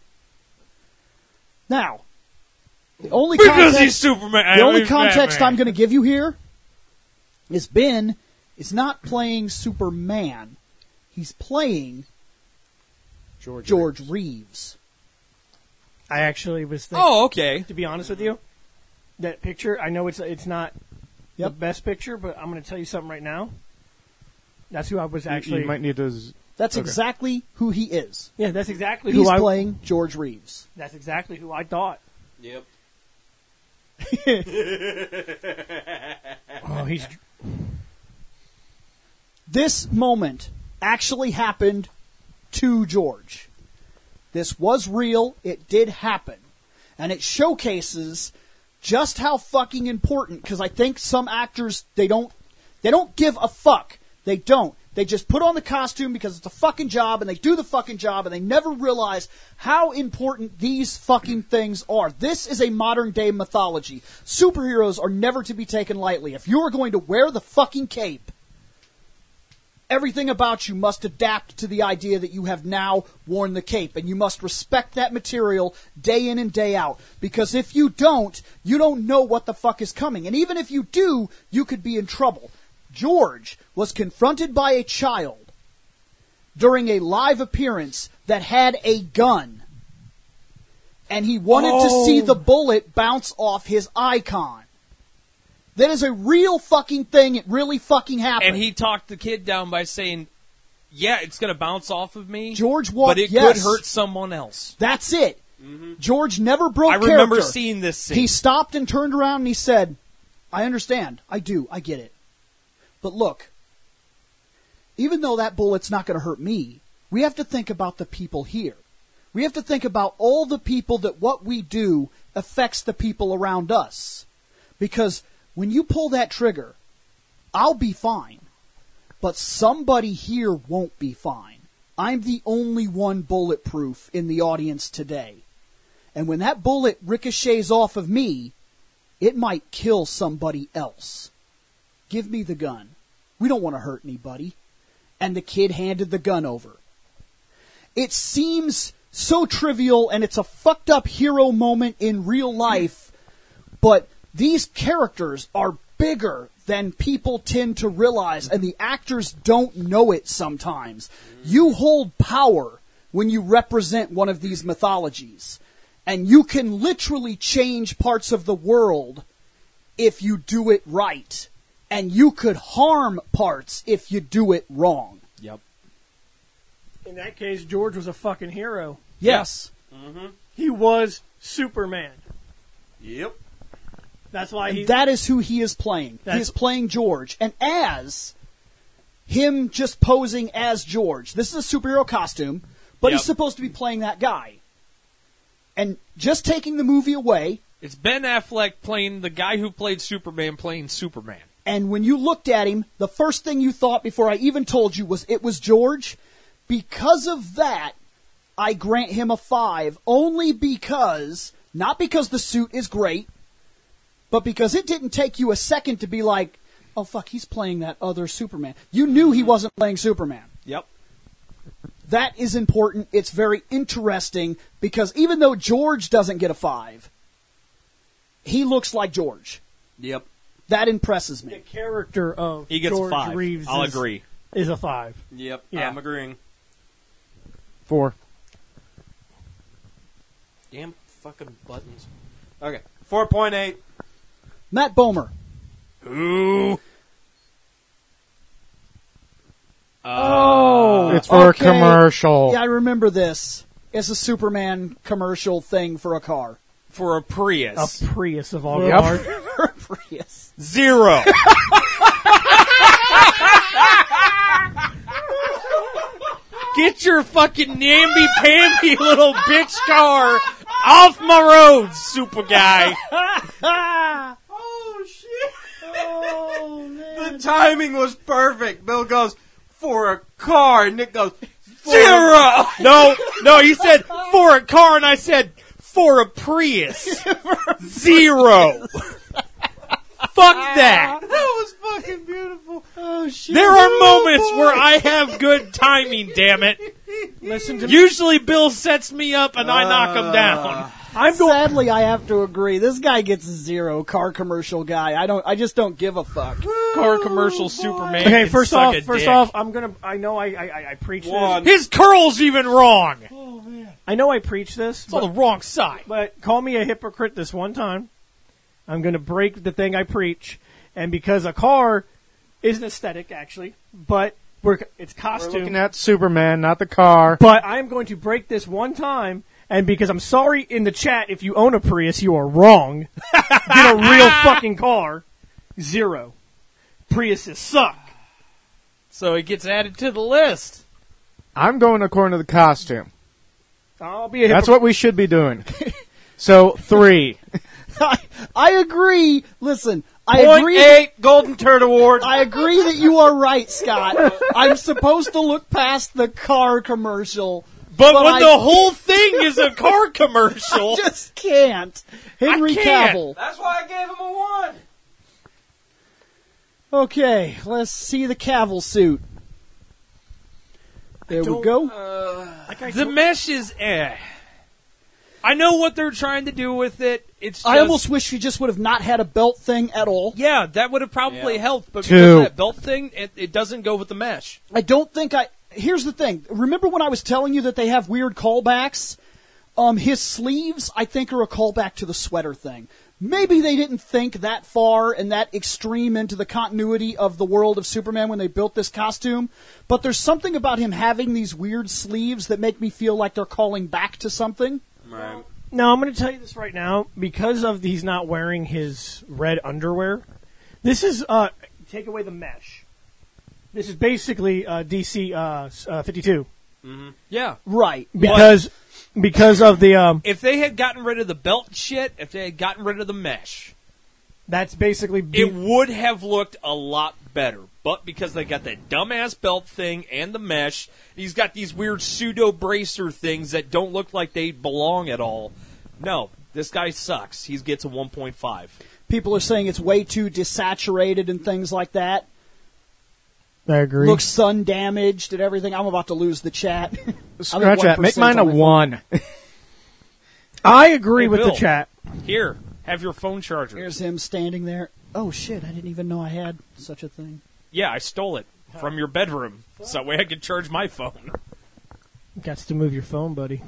Now, the only Because context, he's Superman. the only He's context Batman. I'm going to give you here is Ben is not playing Superman. He's playing George. George Reeves. I actually was thinking, Oh, okay. to be honest with you, that picture. I know it's it's not the Yep. best picture, but I'm going to tell you something right now. That's who I was You- actually. you might need to. z- That's Okay. exactly who he is. yeah, that's exactly He's who I. playing George Reeves. That's exactly who I thought. Yep. Oh, he's This moment actually happened to George. This was real. It did happen. And it showcases just how fucking important, because I think some actors, they don't, they don't give a fuck. They don't. They just put on the costume because it's a fucking job, and they do the fucking job, and they never realize how important these fucking things are. This is a modern day mythology. Superheroes are never to be taken lightly. If you are going to wear the fucking cape, everything about you must adapt to the idea that you have now worn the cape, and you must respect that material day in and day out. Because if you don't, you don't know what the fuck is coming. And even if you do, you could be in trouble. George was confronted by a child during a live appearance that had a gun. And he wanted to Oh. see the bullet bounce off his icon. That is a real fucking thing. It really fucking happened. And he talked the kid down by saying, yeah, it's going to bounce off of me, George walked. but it yes, could hurt someone else. That's it. George never broke I remember character. seeing this scene. He stopped and turned around and he said, I understand. I do. I get it. But look, even though that bullet's not going to hurt me, we have to think about the people here. We have to think about all the people that what we do affects the people around us. Because when you pull that trigger, I'll be fine. But somebody here won't be fine. I'm the only one bulletproof in the audience today. And when that bullet ricochets off of me, it might kill somebody else. give me the gun. We don't want to hurt anybody. And the kid handed the gun over. It seems so trivial, and it's a fucked up hero moment in real life, but these characters are bigger than people tend to realize, and the actors don't know it sometimes. You hold power when you represent one of these mythologies, and you can literally change parts of the world if you do it right, and you could harm parts if you do it wrong. Yep. In that case, George was a fucking hero. Yes. Mm-hmm. He was Superman. Yep. That's why he. That is who he is playing. He That's- is playing George. And as him just posing as George, this is a superhero costume, but Yep. he's supposed to be playing that guy. And just taking the movie away, It's Ben Affleck playing the guy who played Superman playing Superman. and when you looked at him, the first thing you thought before I even told you was it was George. Because of that, I grant him a five, only because, not because the suit is great, but because it didn't take you a second to be like, oh fuck, he's playing that other Superman. You knew he wasn't playing Superman. Yep. That is important. It's very interesting because even though George doesn't get a five, he looks like George. Yep. That impresses the me. character of He gets George a five. Reeves I'll is, agree. is a five. Yep. Yeah. I'm agreeing. Four. Damn fucking buttons. Okay. four point eight. Matt Bomer. Ooh. Oh, It's for okay. a commercial. Yeah, I remember this. It's a Superman commercial thing for a car. For a A Prius. Prius of all Yep. cars. For a Prius. Zero. Get your fucking namby-pamby little bitch car off my road, super guy. Oh, shit. Oh, man. The timing was perfect. Bill goes, for a car. Nick goes, Zero. No, no, he said for a car, and I said for a Prius. Zero. Fuck that. that was fucking beautiful. Oh, shit. There are moments where I have good timing, damn it. Listen to me. Usually Bill sets me up and I knock him down. I'm going. Sadly, I have to agree. This guy gets a zero. Car commercial guy. I don't. I just don't give a fuck. Car commercial Superman. Okay, can first suck off, a first dick. off, I'm gonna. I know I I, I- I preach One. this. His curl's even wrong. I know I preach this, It's on but, the wrong side. but call me a hypocrite this one time. I'm gonna break the thing I preach, and because a car isn't aesthetic actually, but we're it's We're costume. looking at Superman, not the car. But I'm going to break this one time, and because I'm sorry in the chat, if you own a Prius, you are wrong. Get a real fucking car. Zero. Priuses suck. So it gets added to the list. I'm going according to the costume. I'll be a That's hypocrite. what we should be doing. So, three. I, I agree. Listen, I Point agree. eight, Golden Turd Award. I agree that you are right, Scott. I'm supposed to look past the car commercial, But, But when I- the whole thing is a car commercial, just can't. Henry can't. Cavill. That's why I gave him a one. Okay, let's see the Cavill suit. There we don't- go. Like I the told- mesh is eh. I know what they're trying to do with it. It's just, I almost wish he just would have not had a belt thing at all. yeah, that would have probably Yeah. helped. But Two. because of that belt thing, it, it doesn't go with the mesh. I don't think I. Here's the thing. Remember when I was telling you that they have weird callbacks? Um, his sleeves, I think, are a callback to the sweater thing. Maybe they didn't think that far and that extreme into the continuity of the world of Superman when they built this costume. But there's something about him having these weird sleeves that make me feel like they're calling back to something. Right. No, I'm going to tell you this right now. Because of he's not wearing his red underwear, this is, uh, take away the mesh. This is basically uh, D C uh, s- uh, fifty-two. Yeah. Right. Because, because of the, um, If they had gotten rid of the belt shit, if they had gotten rid of the mesh, that's basically, it would have looked a lot better. But because they got that dumbass belt thing and the mesh, he's got these weird pseudo bracer things that don't look like they belong at all. No, this guy sucks. He gets a one point five. People are saying it's way too desaturated and things like that. I agree. Looks sun damaged and everything. I'm about to lose the chat. Scratch that. Make mine a one. I agree Hey, with Bill. the chat. Here, have your phone charger. Here's him standing there. Oh shit! I didn't even know I had such a thing. Yeah, I stole it from your bedroom, so that way I could charge my phone. Got to move your phone, buddy.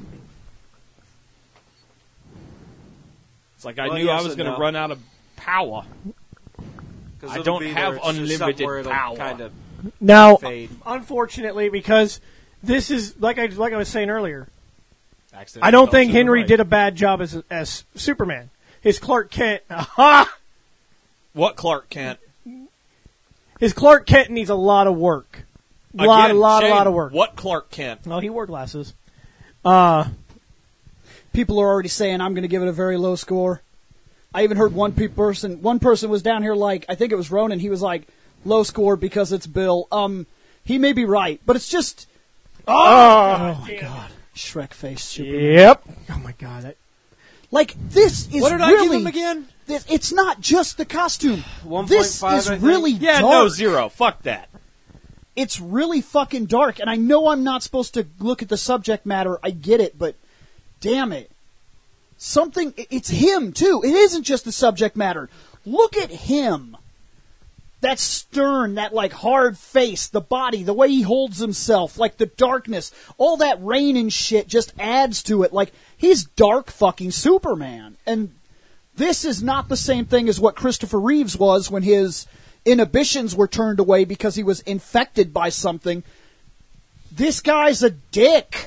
It's like I Well, knew I yes was and going to no. run out of power. 'Cause I it'll don't be have there, it's just unlimited somewhere it'll power. Kind of Now, fade. unfortunately, because this is like I like I was saying earlier, Accidentally I don't fell think to the Henry right. did a bad job as as Superman. His Clark Kent, aha! What Clark Kent? His Clark Kent needs a lot of work. A lot, Again, a lot, a Shane, lot of work. What Clark Kent? No, he wore glasses. Uh, People are already saying I'm going to give it a very low score. I even heard one pe- person. One person was down here like I think it was Ronan. He was like low score because it's Bill. Um, he may be right, but it's just oh, my god, Shrek face. Superman. yep. Oh my god, that, Like this is What did really. I give him again? This, it's not just the costume. one This point five, is I think. really Yeah, dark. no, zero. Fuck that. It's really fucking dark, and I know I'm not supposed to look at the subject matter. I get it, but damn it. Something, it's him, too. It isn't just the subject matter. Look at him. That stern, that, like, hard face, the body, the way he holds himself, like, the darkness, all that rain and shit just adds to it. Like, he's dark fucking Superman. And this is not the same thing as what Christopher Reeves was when his inhibitions were turned away because he was infected by something. This guy's a dick.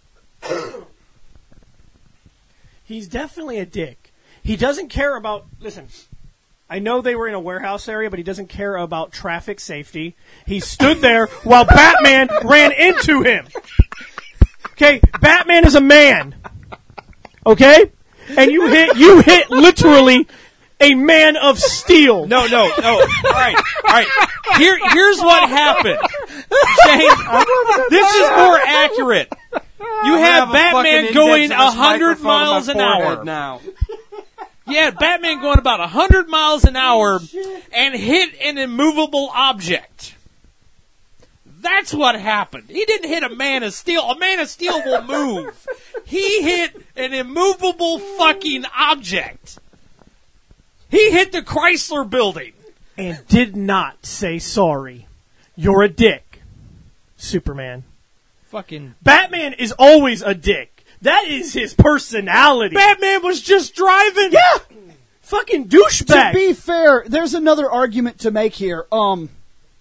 he's definitely a dick. He doesn't care about. Listen, I know they were in a warehouse area, but he doesn't care about traffic safety. He stood there while Batman ran into him. Okay, Batman is a man. Okay, and you hit you hit literally a man of steel. No, no, no. All right, all right. Here, here's what happened. Shane, this is more accurate. You I have have a Batman fucking going index a of this hundred microphone on my miles an forehead hour. Now. Yeah, Batman going about a hundred miles an hour and hit an immovable object. That's what happened. He didn't hit a man of steel. A man of steel will move. He hit an immovable fucking object. He hit the Chrysler building. And did not say sorry. You're a dick, Superman. Fucking Batman is always a dick. That is his personality. Batman was just driving. Yeah, fucking To douchebag. be fair, there's another argument to make here. Um,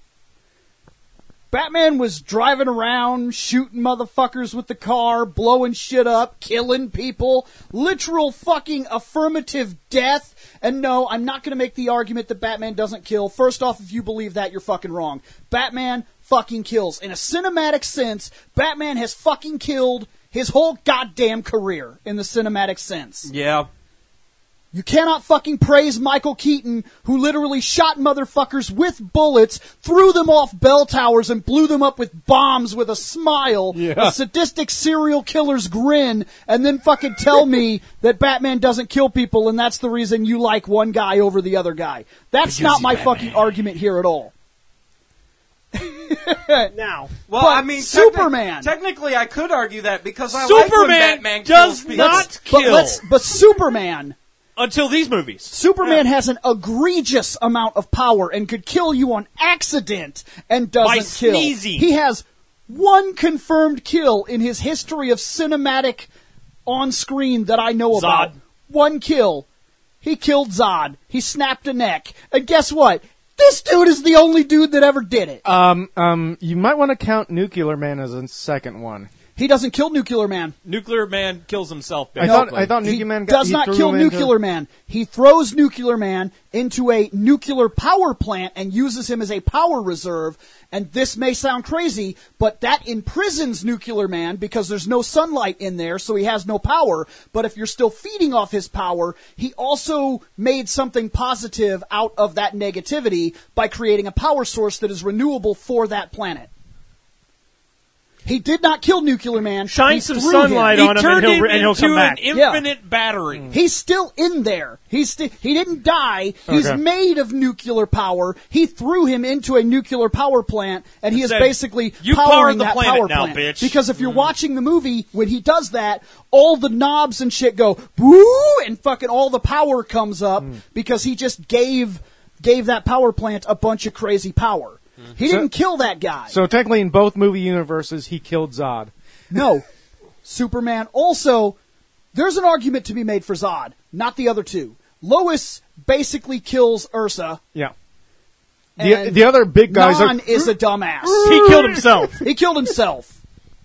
Batman was driving around, shooting motherfuckers with the car, blowing shit up, killing people, literal fucking affirmative death. And no, I'm not going to make the argument that Batman doesn't kill. First off, if you believe that, you're fucking wrong. Batman fucking kills. In a cinematic sense, Batman has fucking killed his whole goddamn career in the cinematic sense. Yeah. You cannot fucking praise Michael Keaton, who literally shot motherfuckers with bullets, threw them off bell towers, and blew them up with bombs with a smile, a sadistic serial killer's grin, and then fucking tell me that Batman doesn't kill people, and that's the reason you like one guy over the other guy. That's not my fucking argument here at all. Now, Well, But I mean, Superman. techni- technically, I could argue that because I like when Superman Batman does kills people. not But kill let's, but Superman... until these movies. Superman has an egregious amount of power and could kill you on accident and doesn't By kill. sneezing. He has one confirmed kill in his history of cinematic on screen that I know about. Zod. One kill. He killed Zod. He snapped a neck. And guess what? This dude is the only dude that ever did it. Um, um, you might want to count Nuclear Man as a second one. He doesn't kill Nuclear Man. Nuclear Man kills himself. I Basically. thought I thought He Nuclear Man got, does he not threw kill him into- Nuclear Man. He throws Nuclear Man into a nuclear power plant and uses him as a power reserve. And this may sound crazy, but that imprisons Nuclear Man because there's no sunlight in there, so he has no power. But if you're still feeding off his power, he also made something positive out of that negativity by creating a power source that is renewable for that planet. He did not kill Nuclear Man. Shine He some threw sunlight him. He on him, turned and he'll, him and he'll into come an back. infinite battery. He's still in there. He's sti- he didn't die. He's Okay. made of nuclear power. He threw him into a nuclear power plant, and he is Said, basically "You power powering the that planet power now, plant." bitch. Because if you're watching the movie, when he does that, all the knobs and shit go woo, and fucking all the power comes up because he just gave gave that power plant a bunch of crazy power. He So- didn't kill that guy. So technically, in both movie universes, he killed Zod. No. Superman also, there's an argument to be made for Zod, not the other two. Lois basically kills Ursa. Yeah. The, And the other big guys Non are. is a dumbass. He killed himself. He killed himself.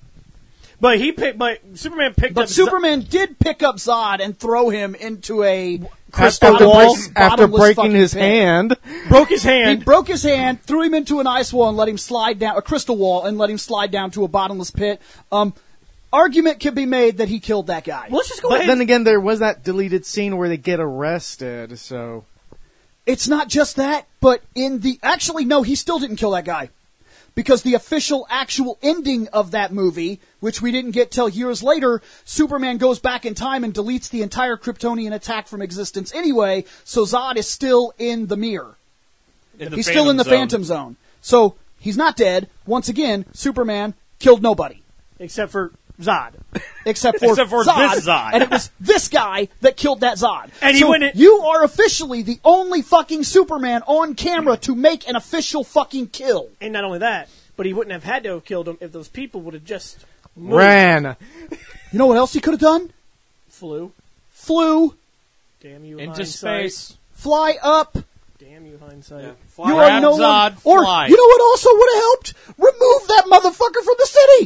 But he picked. But Superman picked But up. Superman did pick up Zod and throw him into a After, bottomless- break- after bottomless breaking fucking his pit. hand, broke his He hand. broke his hand, threw him into an ice wall, and let him slide down a crystal wall, and let him slide down to a bottomless pit. Um, argument can be made that he killed that guy. Let's just go but ahead. then again, there was that deleted scene where they get arrested. So It's not just that, but in the actually no, he still didn't kill that guy. Because the official actual ending of that movie, which we didn't get till years later, Superman goes back in time and deletes the entire Kryptonian attack from existence anyway, so Zod is still in the mirror. In the He's still in the Zone. Phantom Zone. So he's not dead. Once again, Superman killed nobody. except for Zod. Except for, Except for Zod, this Zod. and it was this guy that killed that Zod. And he so went in- you are officially the only fucking Superman on camera to make an official fucking kill. And not only that, but he wouldn't have had to have killed him if those people would have just moved. ran. You know what else he could have done? Flew. Flew, Damn you, Into hindsight. space. fly up. Damn you, hindsight. Yeah. You Fly are Grab no Zod, one, or fly. you know what also would have helped? Remove that motherfucker from the city.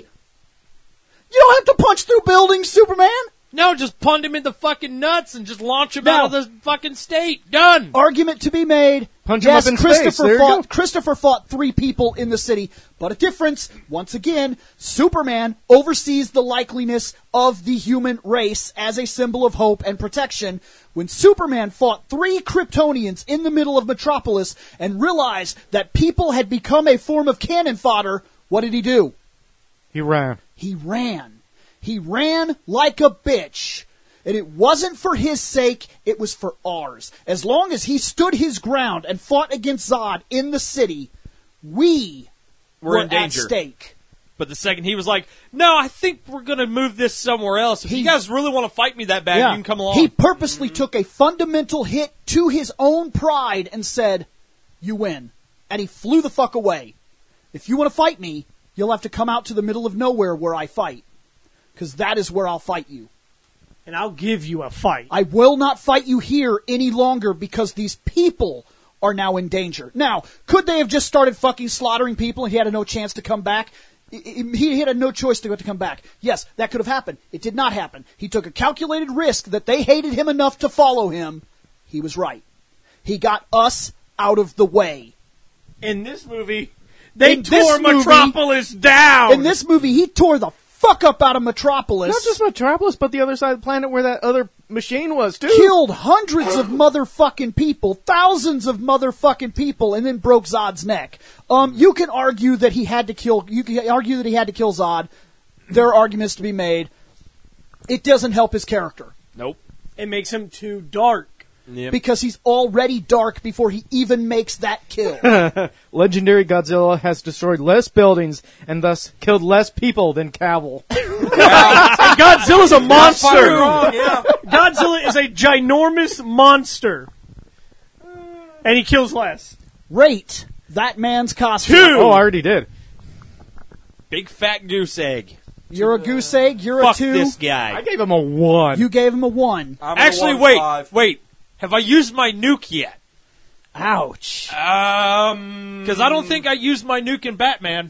You don't have to punch through buildings, Superman. No, just punt him in the fucking nuts and just launch him Now- out of the fucking state. Done. Argument to be made. Punch him yes, up in Christopher space. There you fought. go. Christopher fought three people in the city, but a difference. Once again, Superman oversees the likeliness of the human race as a symbol of hope and protection. When Superman fought three Kryptonians in the middle of Metropolis and realized that people had become a form of cannon fodder, what did he do? He ran. He ran. He ran like a bitch. And it wasn't for his sake, it was for ours. As long as he stood his ground and fought against Zod in the city, we We're were in danger. at stake. But the second he was like, no, I think we're going to move this somewhere else. If He- you guys really want to fight me that bad, you can come along. He purposely took a fundamental hit to his own pride and said, you win. And he flew the fuck away. If you want to fight me, you'll have to come out to the middle of nowhere where I fight. Because that is where I'll fight you. And I'll give you a fight. I will not fight you here any longer because these people are now in danger. Now, could they have just started fucking slaughtering people and he had no chance to come back? I- I- He had no choice to, to come back. Yes, that could have happened. It did not happen. He took a calculated risk that they hated him enough to follow him. He was right. He got us out of the way. In this movie, they In this tore movie- Metropolis down. In this movie, he tore the fuck up out of Metropolis. Not just Metropolis, but the other side of the planet where that other machine was, too. Killed hundreds of motherfucking people, thousands of motherfucking people, and then broke Zod's neck. Um, you can argue that he had to kill. You can argue that he had to kill Zod. There are arguments to be made. It doesn't help his character Nope. It makes him too dark. Yep. because he's already dark before he even makes that kill. Legendary Godzilla has destroyed less buildings and thus killed less people than Cavill. And Godzilla's a Far monster. wrong, yeah. Godzilla is a ginormous monster. And he kills less. Rate that man's costume. Two. Oh, I already did. Big fat goose egg. You're a goose egg. You're Fuck a two. this I guy. gave him a one. You gave him a one. I'm Actually, a one wait, five. wait. Have I used my nuke yet? Ouch. Um, Because I don't think I used my nuke in Batman.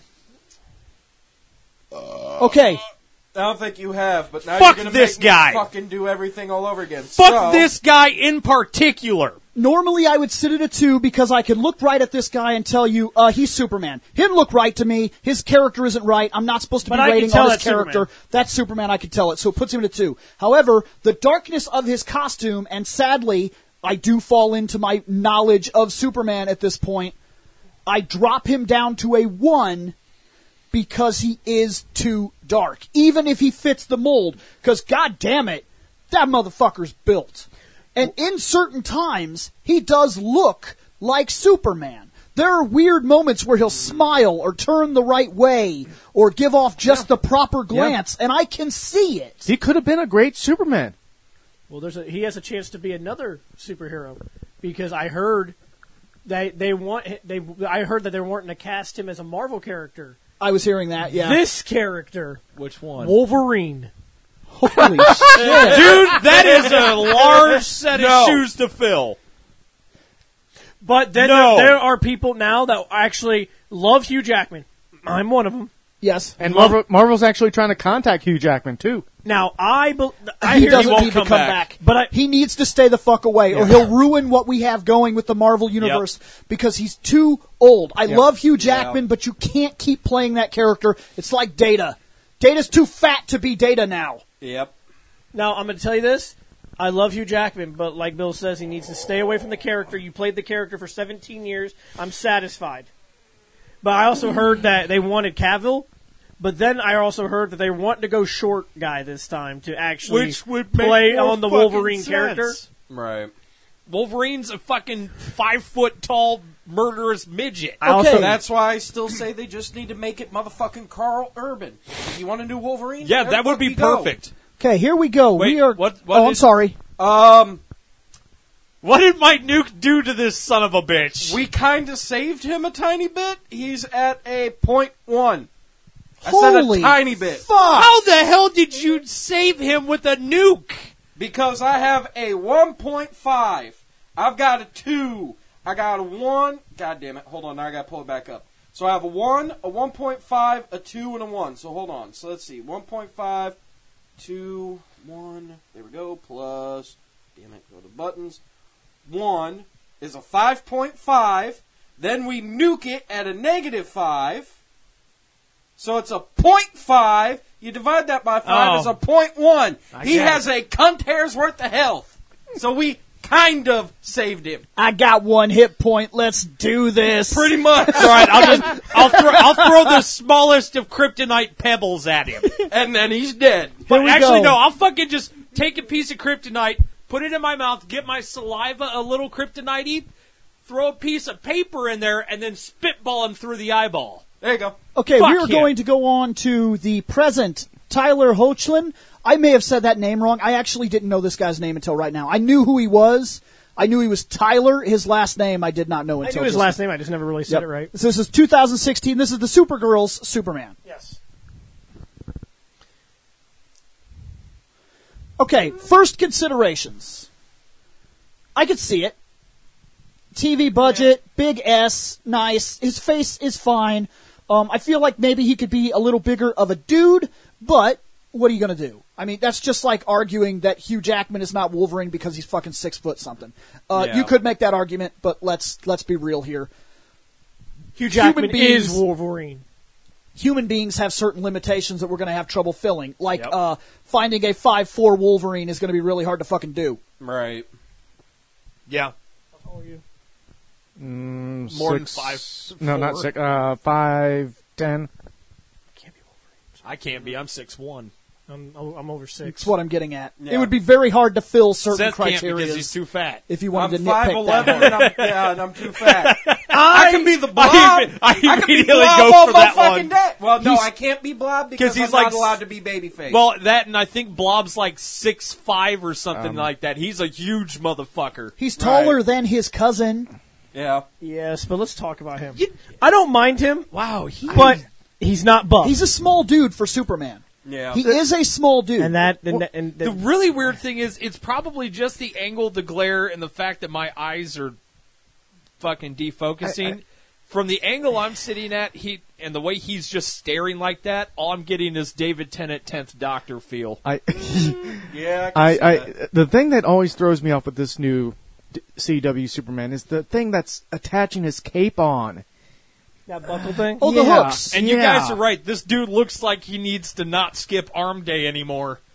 Okay. I don't think you have, but now Fuck you're gonna this make me guy. fucking do everything all over again. Fuck So- this guy in particular. Normally I would sit at a two because I could look right at this guy and tell you, uh, he's Superman. He didn't look right to me. His character isn't right. I'm not supposed to But be I can rating tell on his that's character. Superman. That's Superman. I could tell it. So it puts him at a two. However, the darkness of his costume, and sadly, I do fall into my knowledge of Superman at this point. I drop him down to a one because he is too dark, even if he fits the mold. Because, god damn it, that motherfucker's built. And in certain times, he does look like Superman. There are weird moments where he'll smile or turn the right way or give off just yeah. the proper glance, yeah. and I can see it. He could have been a great Superman. Well, there's a, he has a chance to be another superhero because I heard they they want they I heard that they're wanting to cast him as a Marvel character. I was hearing that. Yeah, this character, which one? Wolverine. Holy shit, dude! That is a large set no. of shoes to fill. But then no. there, there are people now that actually love Hugh Jackman. I'm one of them. Yes, and Marvel, Marvel's actually trying to contact Hugh Jackman too. Now I, be, I he hear doesn't he need come to come back. back, but I, he needs to stay the fuck away, yeah. or he'll ruin what we have going with the Marvel universe yep. because he's too old. I yep. love Hugh Jackman, Yeah. but you can't keep playing that character. It's like Data. Data's too fat to be Data now. Yep. Now I'm going to tell you this. I love Hugh Jackman, but like Bill says, he needs to stay away from the character. You played the character for seventeen years. I'm satisfied. But I also heard that they wanted Cavill, but then I also heard that they want to go short guy this time to actually Which would play make more on the fucking Wolverine sense. character. Right. Wolverine's a fucking five foot tall murderous midget. I also, Okay. That's why I still say they just need to make it motherfucking Carl Urban. If you want a new Wolverine? Yeah, there that the would fuck be you go. perfect. Okay, here we go. Wait, we are. what- what oh, I'm did- sorry. Um, What did Mike Nuke do to this son of a bitch? we kind of saved him a tiny bit. He's at a point one. I Holy said a tiny bit. fuck! How the hell did you save him with a nuke? Because I have a one point five. I've got a two. I got a one. God damn it. Hold on. Now I got to pull it back up. So I have a one, a one point five, a two, and a one. So hold on. So let's see. one point five, two, one. There we go. Plus. Damn it. Go to buttons. one is a five point five. Then we nuke it at a negative five. So it's a point five. You divide that by five, Oh. it's a point one. I He get has a cunt hair's worth of health. So we kind of saved him. I got one hit point. Let's do this. Pretty much. All right, I'll just I'll throw I'll throw the smallest of kryptonite pebbles at him. And then he's dead. But we actually, go. no, I'll fucking just take a piece of kryptonite, put it in my mouth, get my saliva a little kryptonite-y, throw a piece of paper in there, and then spitball him through the eyeball. There you go. Okay, Fuck we are him. going to go on to the present Tyler Hoechlin. I may have said that name wrong. I actually didn't know this guy's name until right now. I knew who he was. I knew he was Tyler. His last name I did not know I until knew his just- last name. I just never really said Yep. it right. So this is two thousand sixteen. This is the Supergirl's Superman. Yes. Okay, first considerations. I could see it. T V budget, big S, nice. His face is fine. Um, I feel like maybe he could be a little bigger of a dude, but what are you going to do? I mean, that's just like arguing that Hugh Jackman is not Wolverine because he's fucking six foot something. Uh, Yeah. You could make that argument, but let's let's be real here. Hugh Jackman beings- is Wolverine. Human beings have certain limitations that we're going to have trouble filling. Like Yep. uh, finding a five four Wolverine is going to be really hard to fucking do. Right. Yeah. How are you? Mm, More than six- five, No, not four. six. Uh, five, ten. Can't be Wolverine. I can't be. I'm six one. I'm I'm over six. That's what I'm getting at. Yeah. It would be very hard to fill certain Seth can't criteria because he's too fat. if you I'm wanted to five nitpick that eleven hard. and I'm, yeah, and I'm too fat. I, can be the blob. I, I I can be immediately blob go all for that motherfucking one. day. Well, no, He's- I can't be blob because 'cause he's I'm like not allowed s- to be babyface. Well, that and I think Blob's like six five or something Um, like that. He's a huge motherfucker. He's taller Right. than his cousin. yeah. Yes, but let's talk about him. You- I don't mind him, Wow, he but he's not buff. He's a small dude for Superman. Yeah. He is a small dude. and that and, and, The really weird thing is, it's probably just the angle, the glare, and the fact that my eyes are fucking defocusing. I- I- From the angle I'm sitting at, he and the way he's just staring like that, all I'm getting is David Tennant, tenth Doctor feel. I, yeah. I, I, can see I, that. the thing that always throws me off with this new D- C W Superman is the thing that's attaching his cape on. that buckle thing. oh, the Yeah. hooks. And you Yeah. guys are right. This dude looks like he needs to not skip arm day anymore.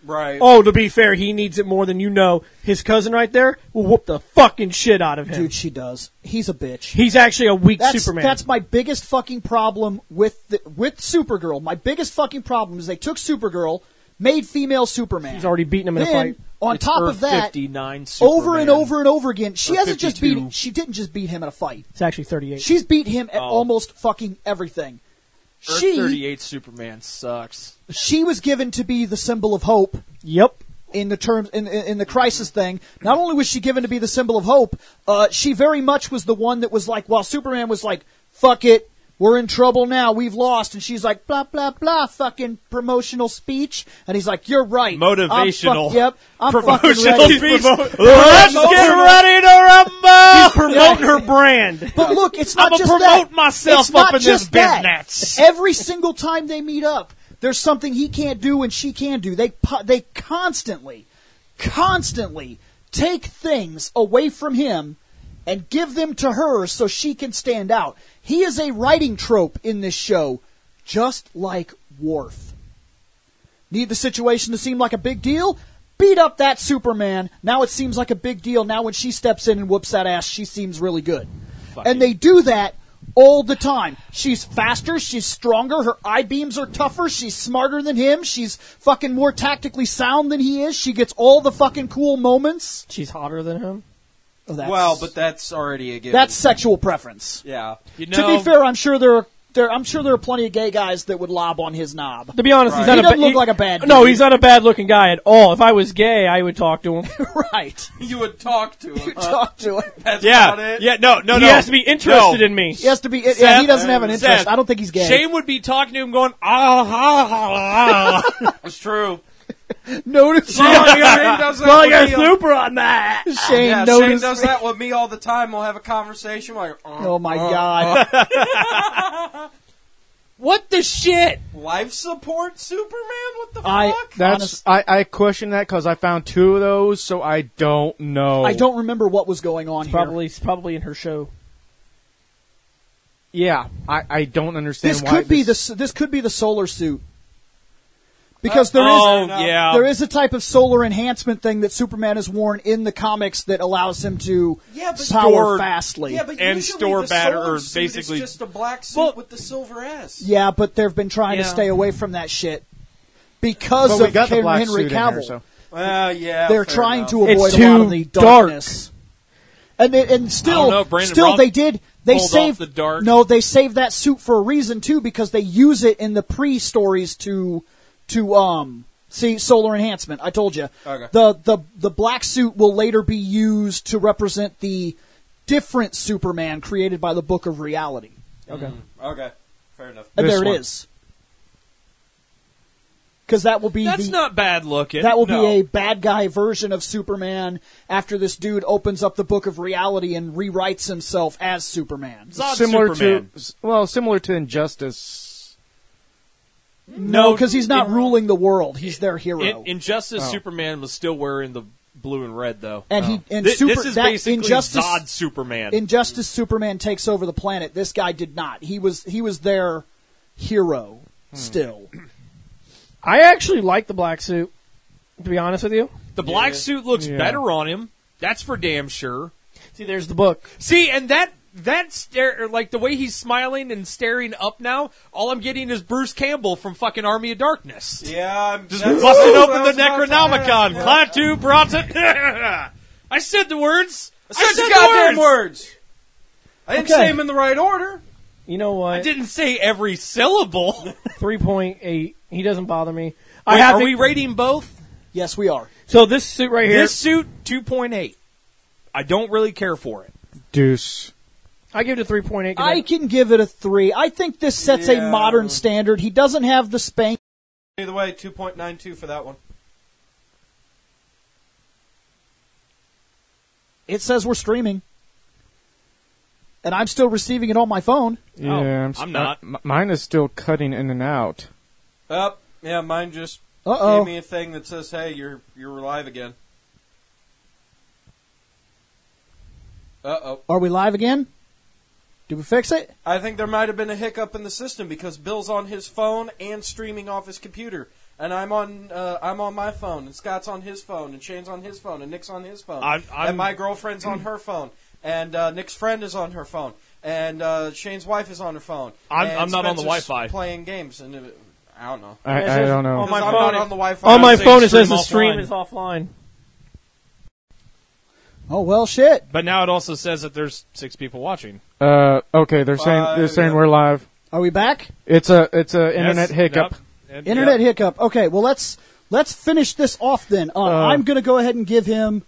Right. Oh, to be fair, he needs it more than you know. His cousin right there will whoop the fucking shit out of him. Dude, she does. He's a bitch. He's actually a weak That's, Superman. that's my biggest fucking problem with the, with Supergirl. My biggest fucking problem is they took Supergirl, made female Superman. He's already beaten him in a Then, fight. on It's top Earth of that, fifty-nine over and Superman. over and over again, she Or hasn't just beat. fifty-two. She didn't just beat him in a fight. It's actually thirty-eight. She's beat him at Oh. almost fucking everything. Earth She thirty-eight Superman sucks. she was given to be the symbol of hope. Yep. In the terms in, in in the crisis thing, not only was she given to be the symbol of hope, uh, she very much was the one that was like, while Superman was like, "Fuck it, we're in trouble now, we've lost," and she's like, "Blah blah blah," fucking promotional speech, and he's like, "You're right, Motivational. I'm fuck, yep, I'm Promotional fucking ready." speech. Let's get ready to rumble. Promoting her brand. But look, it's not I'ma just promote that. myself It's up not in this just that. business. Every single time they meet up, there's something he can't do and she can do. They pu- they constantly, constantly take things away from him and give them to her so she can stand out. He is a writing trope in this show, just like Worf. Need the situation to seem like a big deal? Beat up that Superman. Now it seems like a big deal. Now when she steps in and whoops that ass, she seems really good. And they do that all the time. She's faster, she's stronger, her eye beams are tougher, she's smarter than him, she's fucking more tactically sound than he is, she gets all the fucking cool moments. She's hotter than him. Oh, that's, Well, but that's already a given. that's sexual preference. yeah. You To know, be fair, I'm sure there are there I'm sure there are plenty of gay guys that would lob on his knob. To be honest, he's Right. not He a doesn't ba- look like a bad No, dude. he's not a bad looking guy at all. If I was gay, I would talk to him. Right. You would talk to him. huh? Talk to him. That's about yeah, it. yeah, no, no, he no. has to be interested No. in me. He has to be yeah, Seth, he doesn't have an interest. Seth, I don't think he's gay. Shane would be talking to him going, ah, ha, ha, ha. It's true. Notice Shane does that Well, I with got me. super on that. Shane Yeah, Shane noticed does me. that with me all the time. We'll have a conversation. Like, uh, Oh my uh, god. What the shit? life support Superman? What the I- fuck? That's Honest- I, I question that because I found two of those, so I don't know. I don't remember what was going on here. Probably, it's probably in her show. Yeah, I, I don't understand This why could be the this, s- this could be the solar suit. Because there is Oh, enough. yeah. there is a type of solar enhancement thing that Superman has worn in the comics that allows him to Yeah, but- power Store- fastly. Yeah, but and usually store the batter- solar or suit is basically- just a black suit Well- with the silver S. Yeah, but they've been trying to Yeah. stay away from that shit because But we of got the Henry black Henry suit in Cavill. here, so. Well, yeah. They're fair trying enough. to It's avoid a lot of too the dark. darkness. And they, and still, I don't know, Brandon still Routh they did. They pulled off saved the dark. No, they saved that suit for a reason too, because they use it in the pre-stories to to um see solar enhancement. I told you. Okay. The the the black suit will later be used to represent the different Superman created by the Book of Reality. Okay. Okay, fair enough. And This there one. it is. Because that will be That's the not bad looking. that will No. be a bad guy version of Superman after this dude opens up the Book of Reality and rewrites himself as Superman. Zod Similar Superman. to well, similar to Injustice. No, because he's not in- ruling the world. He's their hero. In, Injustice, Oh. Superman was still wearing the blue and red, though. and he and Thi- super this is that basically Injustice Zod Superman. Injustice Superman takes over the planet. This guy did not. He was he was their hero still. I actually like the black suit, to be honest with you. the black Yeah. suit looks Yeah. better on him. That's for damn sure. See, there's the book. See, and that that stare, like the way he's smiling and staring up now, all I'm getting is Bruce Campbell from fucking Army of Darkness. Yeah, I'm Just that's- busting that's open what the I was about to Necronomicon. ask. Klaatu, Bronson. I said the words. I said the goddamn words. I didn't Okay. say them in the right order. You know what? I didn't say every syllable. three point eight. He doesn't bother me. Wait, I have are to- we rating both? Yes, we are. So this suit right here, This suit, two point eight. I don't really care for it. Deuce. I give it a three point eight. I can give it a three. I think this sets Yeah. a modern standard. He doesn't have the spank. Either way, two point nine two for that one. It says we're streaming, and I'm still receiving it on my phone. Yeah, I'm, s- I'm not. uh, m- mine is still cutting in and out. Up. Yeah, mine just Uh gave oh. me a thing that says, "Hey, you're you're live again." Uh oh. Are we live again? Did we fix it? I think there might have been a hiccup in the system because Bill's on his phone and streaming off his computer. and I'm on uh, I'm on my phone, and Scott's on his phone, and Shane's on his phone, and Nick's on his phone, I'm- I'm- and my girlfriend's on her phone, and uh, Nick's friend is on her phone, and uh, Shane's wife is on her phone. I'm- and I'm not on the Spencer's Wi-Fi. playing games, and uh, I don't know. I, It I says don't know. on my Because I'm phone, not on the Wi-Fi. On I my would say phone, it says stream the stream offline. is offline. Oh well, shit. But now it also says that there's six people watching. Uh, okay, they're saying they're Five, saying yeah. we're live. Are we back? It's a it's a internet Yes, hiccup. yep, and- Internet yep. hiccup. Okay, well let's let's finish this off then. Uh, Uh, I'm going to go ahead and give him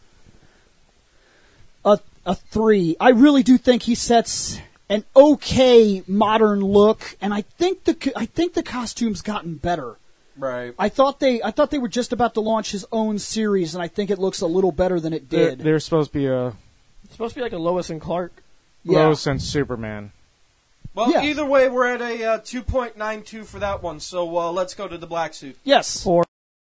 a a three. I really do think he sets an okay modern look, and I think the co- I think the costume's gotten better. Right. I thought they I thought they were just about to launch his own series, and I think it looks a little better than it They're, did. they're supposed to be a It's supposed to be like a Lois and Clark. yeah. Lois and Superman. Well, Yeah. either way, we're at a uh, two point nine two for that one. So uh, let's go to the black suit. Yes. Four.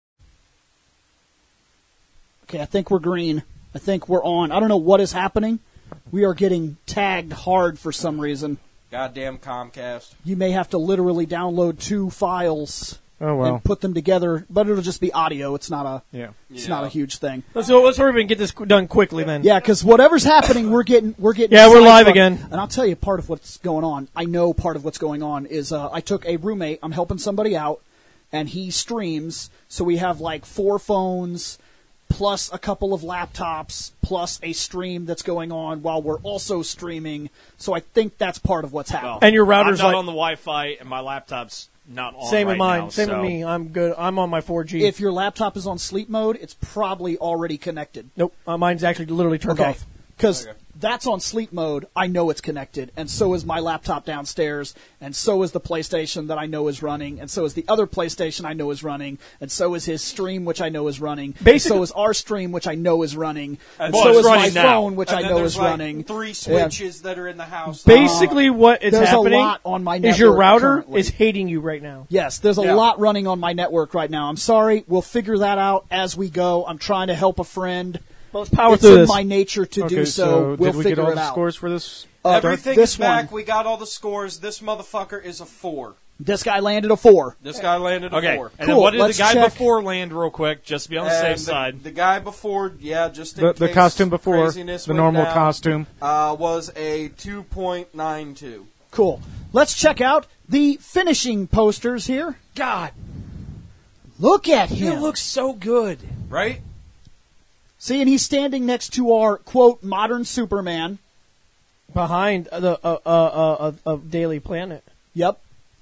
Okay, I think we're green. I think we're on. I don't know what is happening. We are getting tagged hard for some reason. Goddamn Comcast. You may have to literally download two files Oh well. and put them together, but it'll just be audio. It's not a Yeah. it's Yeah. not a huge thing. Let's go. Let's hurry up and get this done quickly then. Yeah, because whatever's happening, we're getting we're getting. Yeah, we're live sidetracked. again. And I'll tell you part of what's going on. I know part of what's going on is uh, I took a roommate. I'm helping somebody out, and he streams. So we have like four phones, plus a couple of laptops, plus a stream that's going on while we're also streaming. So I think that's part of what's happening. And your I'm router's not like on the Wi-Fi, and my laptop's not on. same right with mine. now, Same so- with me. I'm good. I'm on my four G. If your laptop is on sleep mode, it's probably already connected. nope, uh, mine's actually literally turned Okay. off. Because Okay. that's on sleep mode. I know it's connected, and so is my laptop downstairs, and so is the PlayStation that I know is running, and so is the other PlayStation I know is running, and so is his stream, which I know is running. and Basically- so is our stream, which I know is running, and Well, so it's is my running now. phone, which And I then know there's is like running. Three switches that are in the house. Basically, what is there's a happening lot on my is your network router currently. is hating you right now. Yes, there's a Yeah. lot running on my network right now. I'm sorry. We'll figure that out as we go. I'm trying to help a friend. Well, let's power It's through in this. my nature to Okay, do so. We'll did we figure get all it the out. scores for this? Uh, Everything this is back. one, We got all the scores. This motherfucker is a four. this guy landed a four. This guy landed a Okay, four. and Cool, then what did let's the guy check. before land real quick, just to be on the And safe the, side? the guy before, yeah, just in The, the case costume before craziness the went normal down, costume. uh, was a two point nine two. Cool. Let's check out the finishing posters here. God, Look at him. it looks so good. Right? See, and he's standing next to our, quote, modern Superman. behind the uh, uh, uh, uh, Daily Planet. Yep.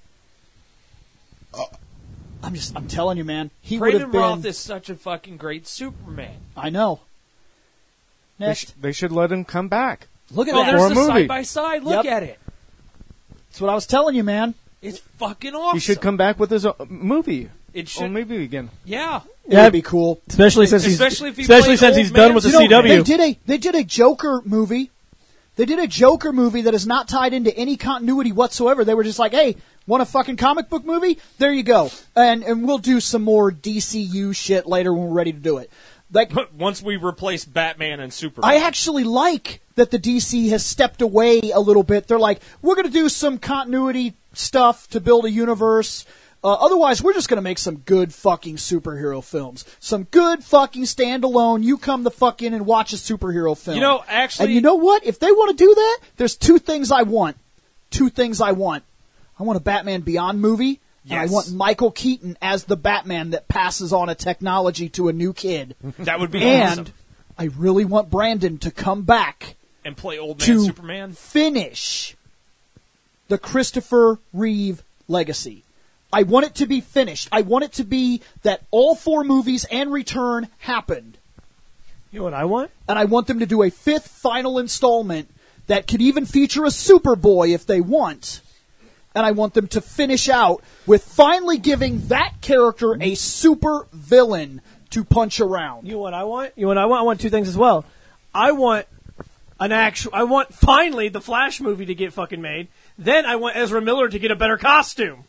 I'm just, I'm telling you, man. He would Brandon have been. Roth is such a fucking great Superman. I know. They, Next. sh- they should let him come back. Look at Oh, that. there's Or a the movie. side by side. Look Yep. at it. That's what I was telling you, man. It's fucking awesome. He should come back with his own movie. It should. Own movie again. Yeah. It would be cool. Especially since he's Especially if he especially played since old he's done man with the You know, C W. they did a they did a Joker movie. They did a Joker movie that is not tied into any continuity whatsoever. They were just like, "Hey, want a fucking comic book movie? There you go." And and we'll do some more D C U shit later when we're ready to do it. Like, But once we replace Batman and Superman, I actually like that the D C has stepped away a little bit. They're like, we're going to do some continuity stuff to build a universe. Uh, otherwise, we're just going to make some good fucking superhero films. Some good fucking standalone. You come the fuck in and watch a superhero film. You know, actually- And you know what? If they want to do that, there's two things I want. Two things I want. I want a Batman Beyond movie. And I Yes. want Michael Keaton as the Batman that passes on a technology to a new kid. that would be And awesome. I really want Brandon to come back And play old man to Superman. finish the Christopher Reeve legacy. I want it to be finished. I want it to be that all four movies and Return happened. You know what I want? And I want them to do a fifth final installment that could even feature a Superboy if they want. And I want them to finish out with finally giving that character a super villain to punch around. You know what I want? You know what I want? I want two things as well. I want an actual. I want finally the Flash movie to get fucking made. Then I want Ezra Miller to get a better costume.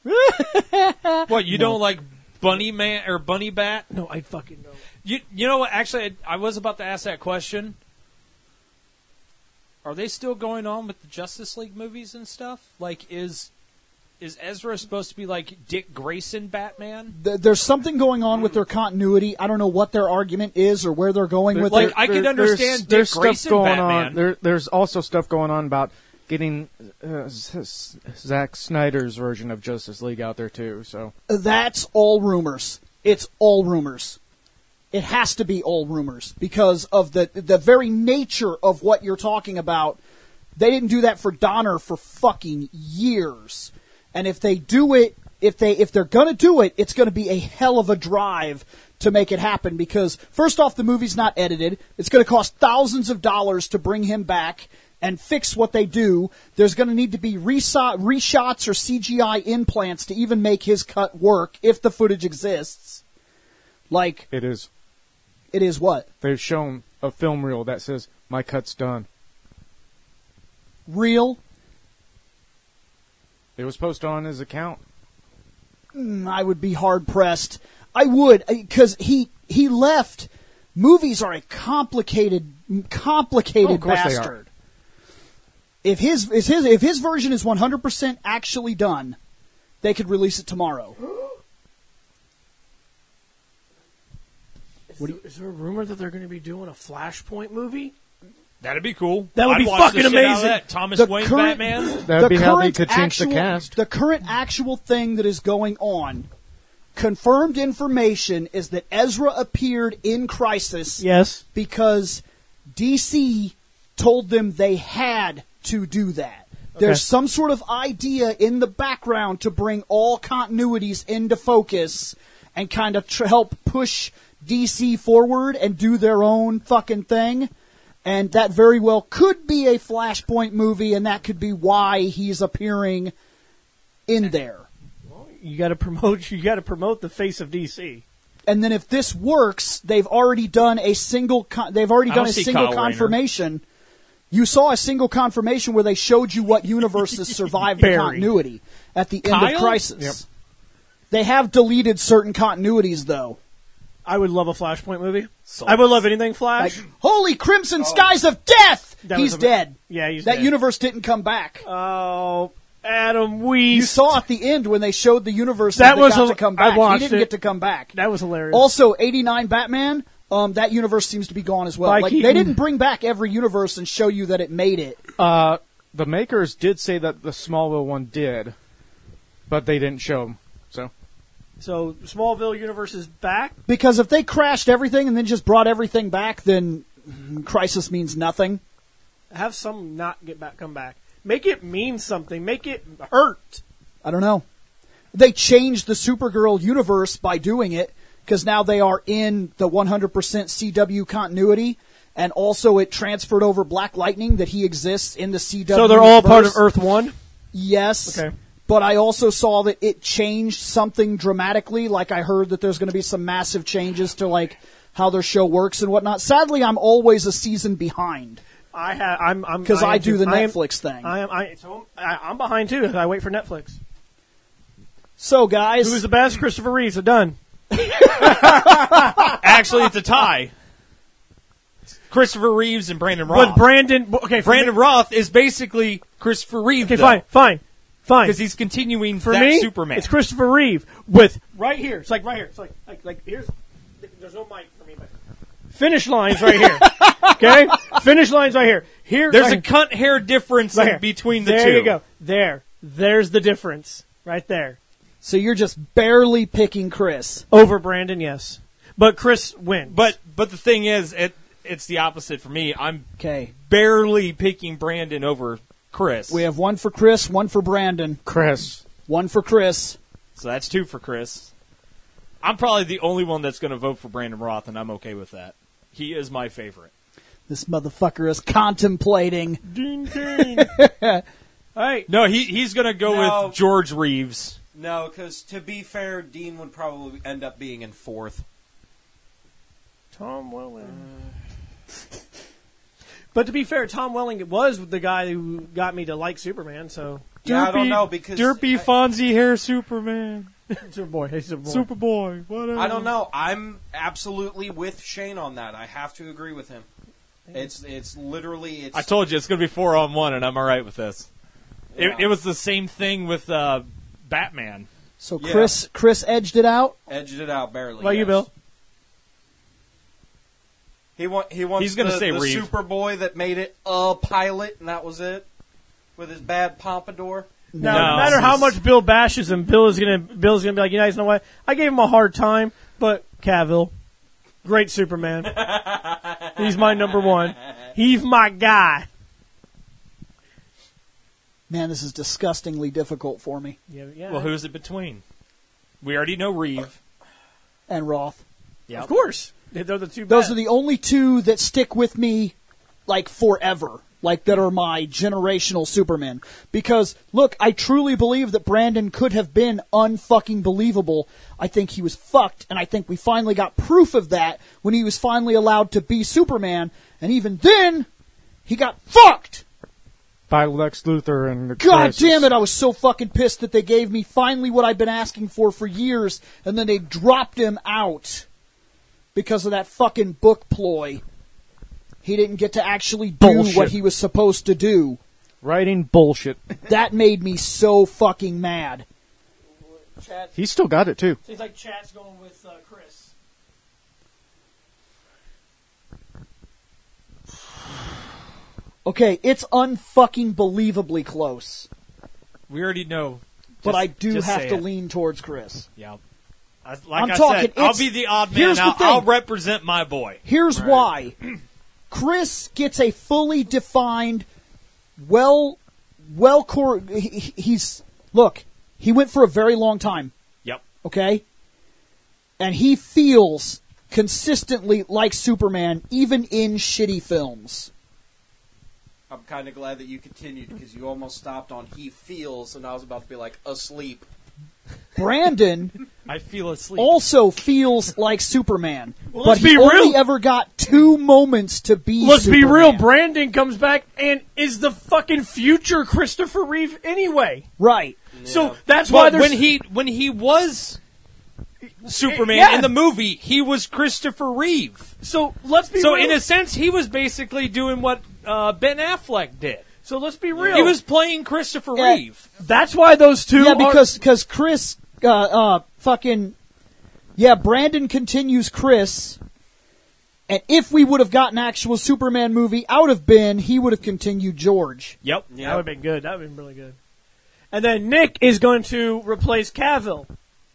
What, you don't like Bunny Man or Bunny Bat? No, I fucking know. You you know what? Actually, I, I was about to ask that question. Are they still going on with the Justice League movies and stuff? Like, is is Ezra supposed to be like Dick Grayson Batman? Th- There's something going on with their continuity. I don't know what their argument is or where they're going with like, it. I could There- understand there's, there's Dick Grayson stuff going Batman. on. There, there's also stuff going on about getting uh, Z- Z- Zack Snyder's version of Justice League out there too. So That's all rumors. It's all rumors. It has to be all rumors because of the the very nature of what you're talking about. They didn't do that for Donner for fucking years. And if they do it, if they if they're gonna do it, it's gonna be a hell of a drive to make it happen because first off, the movie's not edited. It's gonna cost thousands of dollars to bring him back and fix what they do. There's gonna need to be reso- reshots or C G I implants to even make his cut work if the footage exists. Like it is. it is what? They've shown a film reel that says my cut's done. Real? It was posted on his account. Mm, I would be hard pressed. I would, because he he left. Movies are a complicated, complicated Oh, of course they are. bastard. If his is his if his version is one hundred percent actually done, they could release it tomorrow. Is, there, is there a rumor that they're going to be doing a Flashpoint movie? That'd be cool. That would I'd be watch fucking the shit out of amazing. that. Thomas The Wayne current- Batman. That'd the be how they current could change actual, the cast. The current actual thing that is going on, confirmed information, is that Ezra appeared in Crisis Yes. because D C told them they had to do that. There's Okay. some sort of idea in the background to bring all continuities into focus and kind of tr- help push D C forward and do their own fucking thing. And that very well could be a Flashpoint movie, and that could be why he's appearing in there. You got to promote. You got to promote the face of D C. And then if this works, they've already done a single. Con- they've already I done don't a see single Kyle Rayner. confirmation. You saw a single confirmation where they showed you what universes survived the Barry. continuity at the end Kyle? of Crisis. Yep. They have deleted certain continuities, though. I would love a Flashpoint movie. I would love anything Flash. Like, holy crimson skies of death! That He's was a- dead. yeah, he's that dead. universe didn't come back. Oh, Adam Weiss. You saw at the end when they showed the universe That that, was got a- to come I back. watched he didn't it. get to come back. That was hilarious. Also, eighty-nine Batman, um, that universe seems to be gone as well. Mike like Keaton. they didn't bring back every universe and show you that it made it. Uh, the makers did say that the Smallville one did, but they didn't show them. So so Smallville universe is back. Because if they crashed everything and then just brought everything back, then Crisis means nothing. Have some not get back, come back. Make it mean something. Make it hurt. I don't know. They changed the Supergirl universe by doing it because now they are in the one hundred percent C W continuity, and also it transferred over Black Lightning that he exists in the C W. So they're all part of verse. Earth One. Yes. Okay. But I also saw that it changed something dramatically. Like I heard that there's going to be some massive changes to like how their show works and whatnot. Sadly, I'm always a season behind I have. I'm. I'm because I, am do too. the I am- Netflix thing. I am. I, so I, I'm behind too. I wait for Netflix. So, guys, Who's the best? Christopher Reeves. Are done. Actually, it's a tie. Christopher Reeves and Brandon Roth. But Brandon. Okay, for Brandon me- Roth is basically Christopher Reeves. Okay, fine, fine, fine. Because he's continuing For that me, Superman. it's Christopher Reeve with right here. It's like right here. It's like like like here's. There's no mic for me, but finish lines right here. Okay, finish lines right here. Here, There's right a cunt hair difference right in here. between the there two. There you go. There. There's the difference right there. so you're just barely picking Chris. Over Brandon, yes, but Chris wins. But but the thing is, it it's the opposite for me. I'm Okay, barely picking Brandon over Chris. we have one for Chris, one for Brandon, Chris, one for Chris. So that's two for Chris. I'm probably the only one that's going to vote for Brandon Roth, and I'm okay with that. He is my favorite. This motherfucker is contemplating. Dean Cain. Hey, No, he he's going to go No. with George Reeves. No, because to be fair, Dean would probably end up being in fourth. Tom Welling. But to be fair, Tom Welling was the guy who got me to like Superman. So Yeah, I don't know because Derpy I, Fonzie hair Superman, Superboy, hey Superboy. Superboy, whatever. I don't know. I'm absolutely with Shane on that. I have to agree with him. It's it's literally it's. I told you it's going to be four on one, and I'm all right with this. Yeah. It, it was the same thing with uh, Batman. So Yeah. Chris Chris edged it out. Edged it out barely. What about you, yes. Bill? He want he wants He's gonna the, say the Reeve. Superboy that made it a pilot, and that was it, with his bad pompadour. No, No, no matter this how is- much Bill bashes him, Bill is gonna Bill's gonna be like, you guys know what? I gave him a hard time, but Cavill, great Superman. He's my number one. He's my guy. Man, this is disgustingly difficult for me. Yeah, yeah. Well, who's it between? We already know Reeve. And Roth. Yeah, Of course, they're the two. Those best. are the only two that stick with me, like forever. Like that are my generational Supermen. Because look, I truly believe that Brandon could have been unfucking believable. I think he was fucked, and I think we finally got proof of that when he was finally allowed to be Superman. And even then, he got fucked. By Lex Luthor and the God Crisis. damn it, I was so fucking pissed that they gave me finally what I've been asking for for years, and then they dropped him out because of that fucking book ploy. He didn't get to actually do Bullshit. what he was supposed to do. Writing bullshit. That made me so fucking mad. Chat. He still got it too. Seems like chat's going with uh, Chris. Okay, it's unfucking believably close, we already know. but Just- I do just have say to it. lean towards Chris. Yeah. I, like I'm I talking, said, I'll it's- be the odd man here's the out. thing. I'll represent my boy. Here's why. Chris gets a fully defined, well, well, cor- he, he's, look, he went for a very long time, Yep. okay? And he feels consistently like Superman, even in shitty films. I'm kind of glad that you continued because you almost stopped on he feels, and I was about to be like asleep. Brandon I feel asleep. also feels like Superman, Well, but let's he be only real. ever got two moments to be Let's be Superman. real. Brandon comes back and is the fucking future Christopher Reeve anyway. Right. So that's why But there's when he when he was Superman Yeah. in the movie, he was Christopher Reeve. So let's be So real. in a sense, he was basically doing what uh, Ben Affleck did. so let's be real. He was playing Christopher Yeah. Reeve. That's why those two. Yeah, are- because cause Chris, uh, uh, fucking, yeah, Brandon continues Chris, and if we would have gotten an actual Superman movie out of Ben, he would have continued George. Yep. that would have been good. That would have been really good. And then Nick is going to replace Cavill.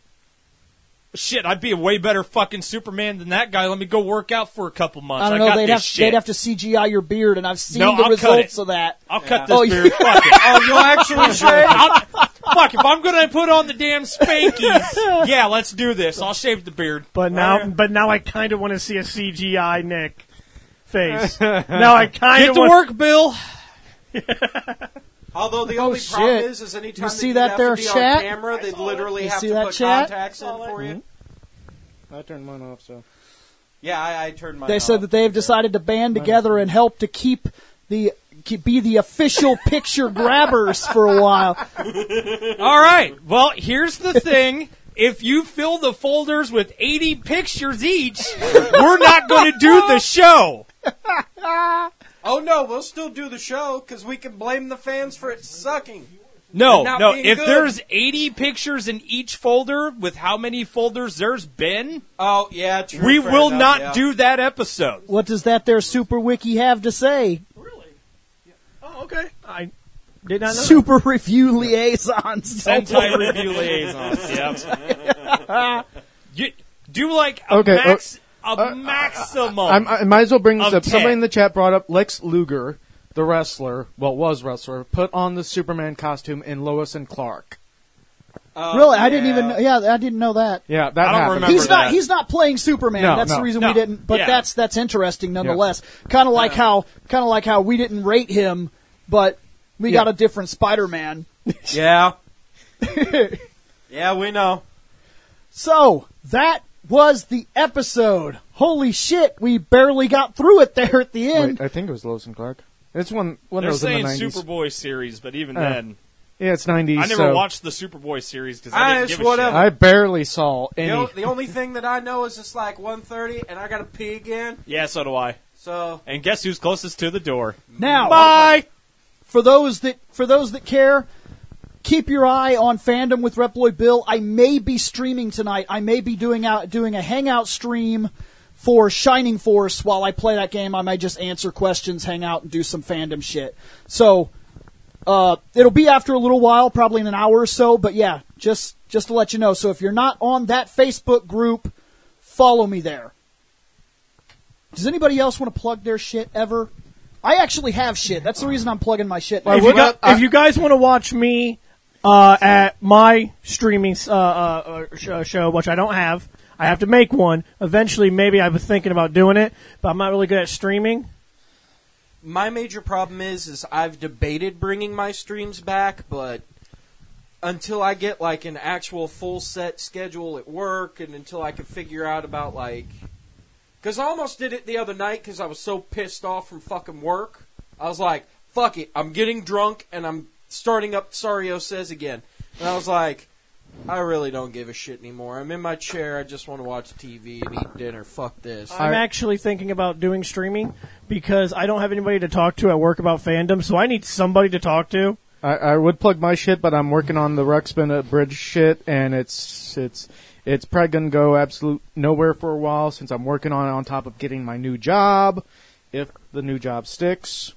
Shit, I'd be a way better fucking Superman than that guy. Let me go work out for a couple months. I don't I know, got they'd this have, shit. they'd have to C G I your beard, and I've seen No, the I'll cut results it. of that. I'll Yeah. cut this Oh, beard. you- Fuck it. Oh, you'll actually shave? I'll- Fuck, if I'm going to put on the damn Spankies, yeah, let's do this. I'll shave the beard. But now, but now I kind of want to see a C G I Nick face. now I kind Get of to want. work, Bill. Although the Oh, only problem shit. is, is anytime You that see you that have there, to be chat? on camera, they literally You have see to that, put chat? contacts in for you. I turned mine off, so. Yeah, I, I turned mine They off. said that they have decided to band together and help to keep the keep, be the official picture grabbers for a while. All right. Well, here's the thing. If you fill the folders with eighty pictures each, we're not going to do the show. Oh no, we'll still do the show because we can blame the fans for it sucking. No, Not no. being If good. there's eighty pictures in each folder with how many folders there's been, Oh yeah, true. we fair will enough, not yeah. do that episode. What does that there super wiki have to say? Really? Oh, okay. I did not know. Super review liaisons. Sentai review liaisons. Yep. You do like a Okay, max, a maximum. I'm, I might as well bring this Of up. Somebody ten. in the chat brought up Lex Luger, the wrestler, well, was wrestler, put on the Superman costume in Lois and Clark. Uh, Really, I didn't yeah. even. Yeah, I didn't know that. Yeah, that I don't happened. remember He's not. that. He's not playing Superman. No, that's no. the reason No. we didn't. But Yeah. that's that's interesting nonetheless. Kind of like how kind of like how we didn't rate him, but we Yeah. got a different Spider-Man. Yeah. Yeah, we know. So that was the episode. Holy shit, we barely got through it there at the end. Wait, I think it was Lois and Clark. It's one, one They're of those in saying the nineties. Superboy series, but even Uh, then, Yeah, it's nineties. I never so watched the Superboy series because Ah, I didn't it's give a whatever. shit. I barely saw The, any. o- the only thing that I know is it's like one thirty, and I got to pee again. Yeah, so do I. So And guess who's closest to the door? Now, Bye. for those that for those that care, keep your eye on Fandom with Reploid Bill. I may be streaming tonight. I may be doing out doing a hangout stream for Shining Force while I play that game. I might just answer questions, hang out, and do some fandom shit. So uh, it'll be after a little while, probably in an hour or so. But yeah, just just to let you know. So if you're not on that Facebook group, follow me there. Does anybody else want to plug their shit ever? I actually have shit. That's the reason I'm plugging my shit. If you, got, if you guys want to watch me uh, at my streaming uh, uh, uh, show, which I don't have, I have to make one. Eventually, maybe I was thinking about doing it, but I'm not really good at streaming. My major problem is, is I've debated bringing my streams back, but until I get like an actual full set schedule at work, and until I can figure out about like. Because I almost did it the other night because I was so pissed off from fucking work. I was like, fuck it, I'm getting drunk and I'm starting up Sario Says again. And I was like, I really don't give a shit anymore. I'm in my chair, I just want to watch T V and eat dinner. Fuck this. I'm actually thinking about doing streaming because I don't have anybody to talk to at work about fandom, so I need somebody to talk to. I, I would plug my shit, but I'm working on the Ruxpin at Bridge shit, and it's it's it's probably gonna go absolute nowhere for a while since I'm working on it on top of getting my new job. If the new job sticks,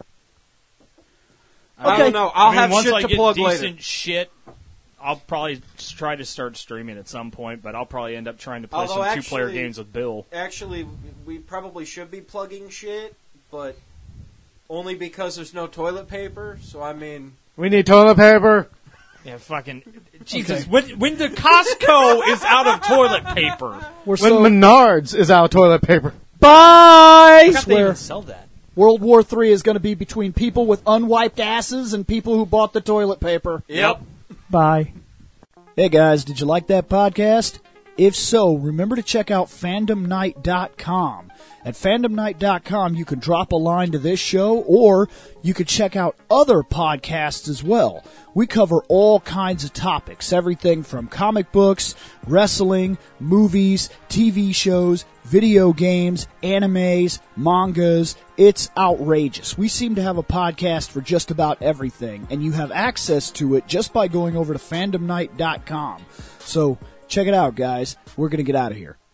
I Okay. don't know. I'll I mean, have once shit I to get plug decent later. shit, I'll probably s- try to start streaming at some point, but I'll probably end up trying to play Although some two-player actually- games with Bill. Actually, we probably should be plugging shit, but only because there's no toilet paper. So I mean, we need toilet paper. Yeah, fucking Jesus! When when the Costco is out of toilet paper, We're When so Menards is out of toilet paper. bye. I forgot they Swear. even sell that. World War Three is going to be between people with unwiped asses and people who bought the toilet paper. yep. Bye. Hey guys, did you like that podcast? If so, remember to check out fandom night dot com. At fandom night dot com, you can drop a line to this show, or you could check out other podcasts as well. We cover all kinds of topics, everything from comic books, wrestling, movies, T V shows, video games, animes, mangas. It's outrageous. We seem to have a podcast for just about everything, and you have access to it just by going over to fandom night dot com. So check it out, guys. We're going to get out of here.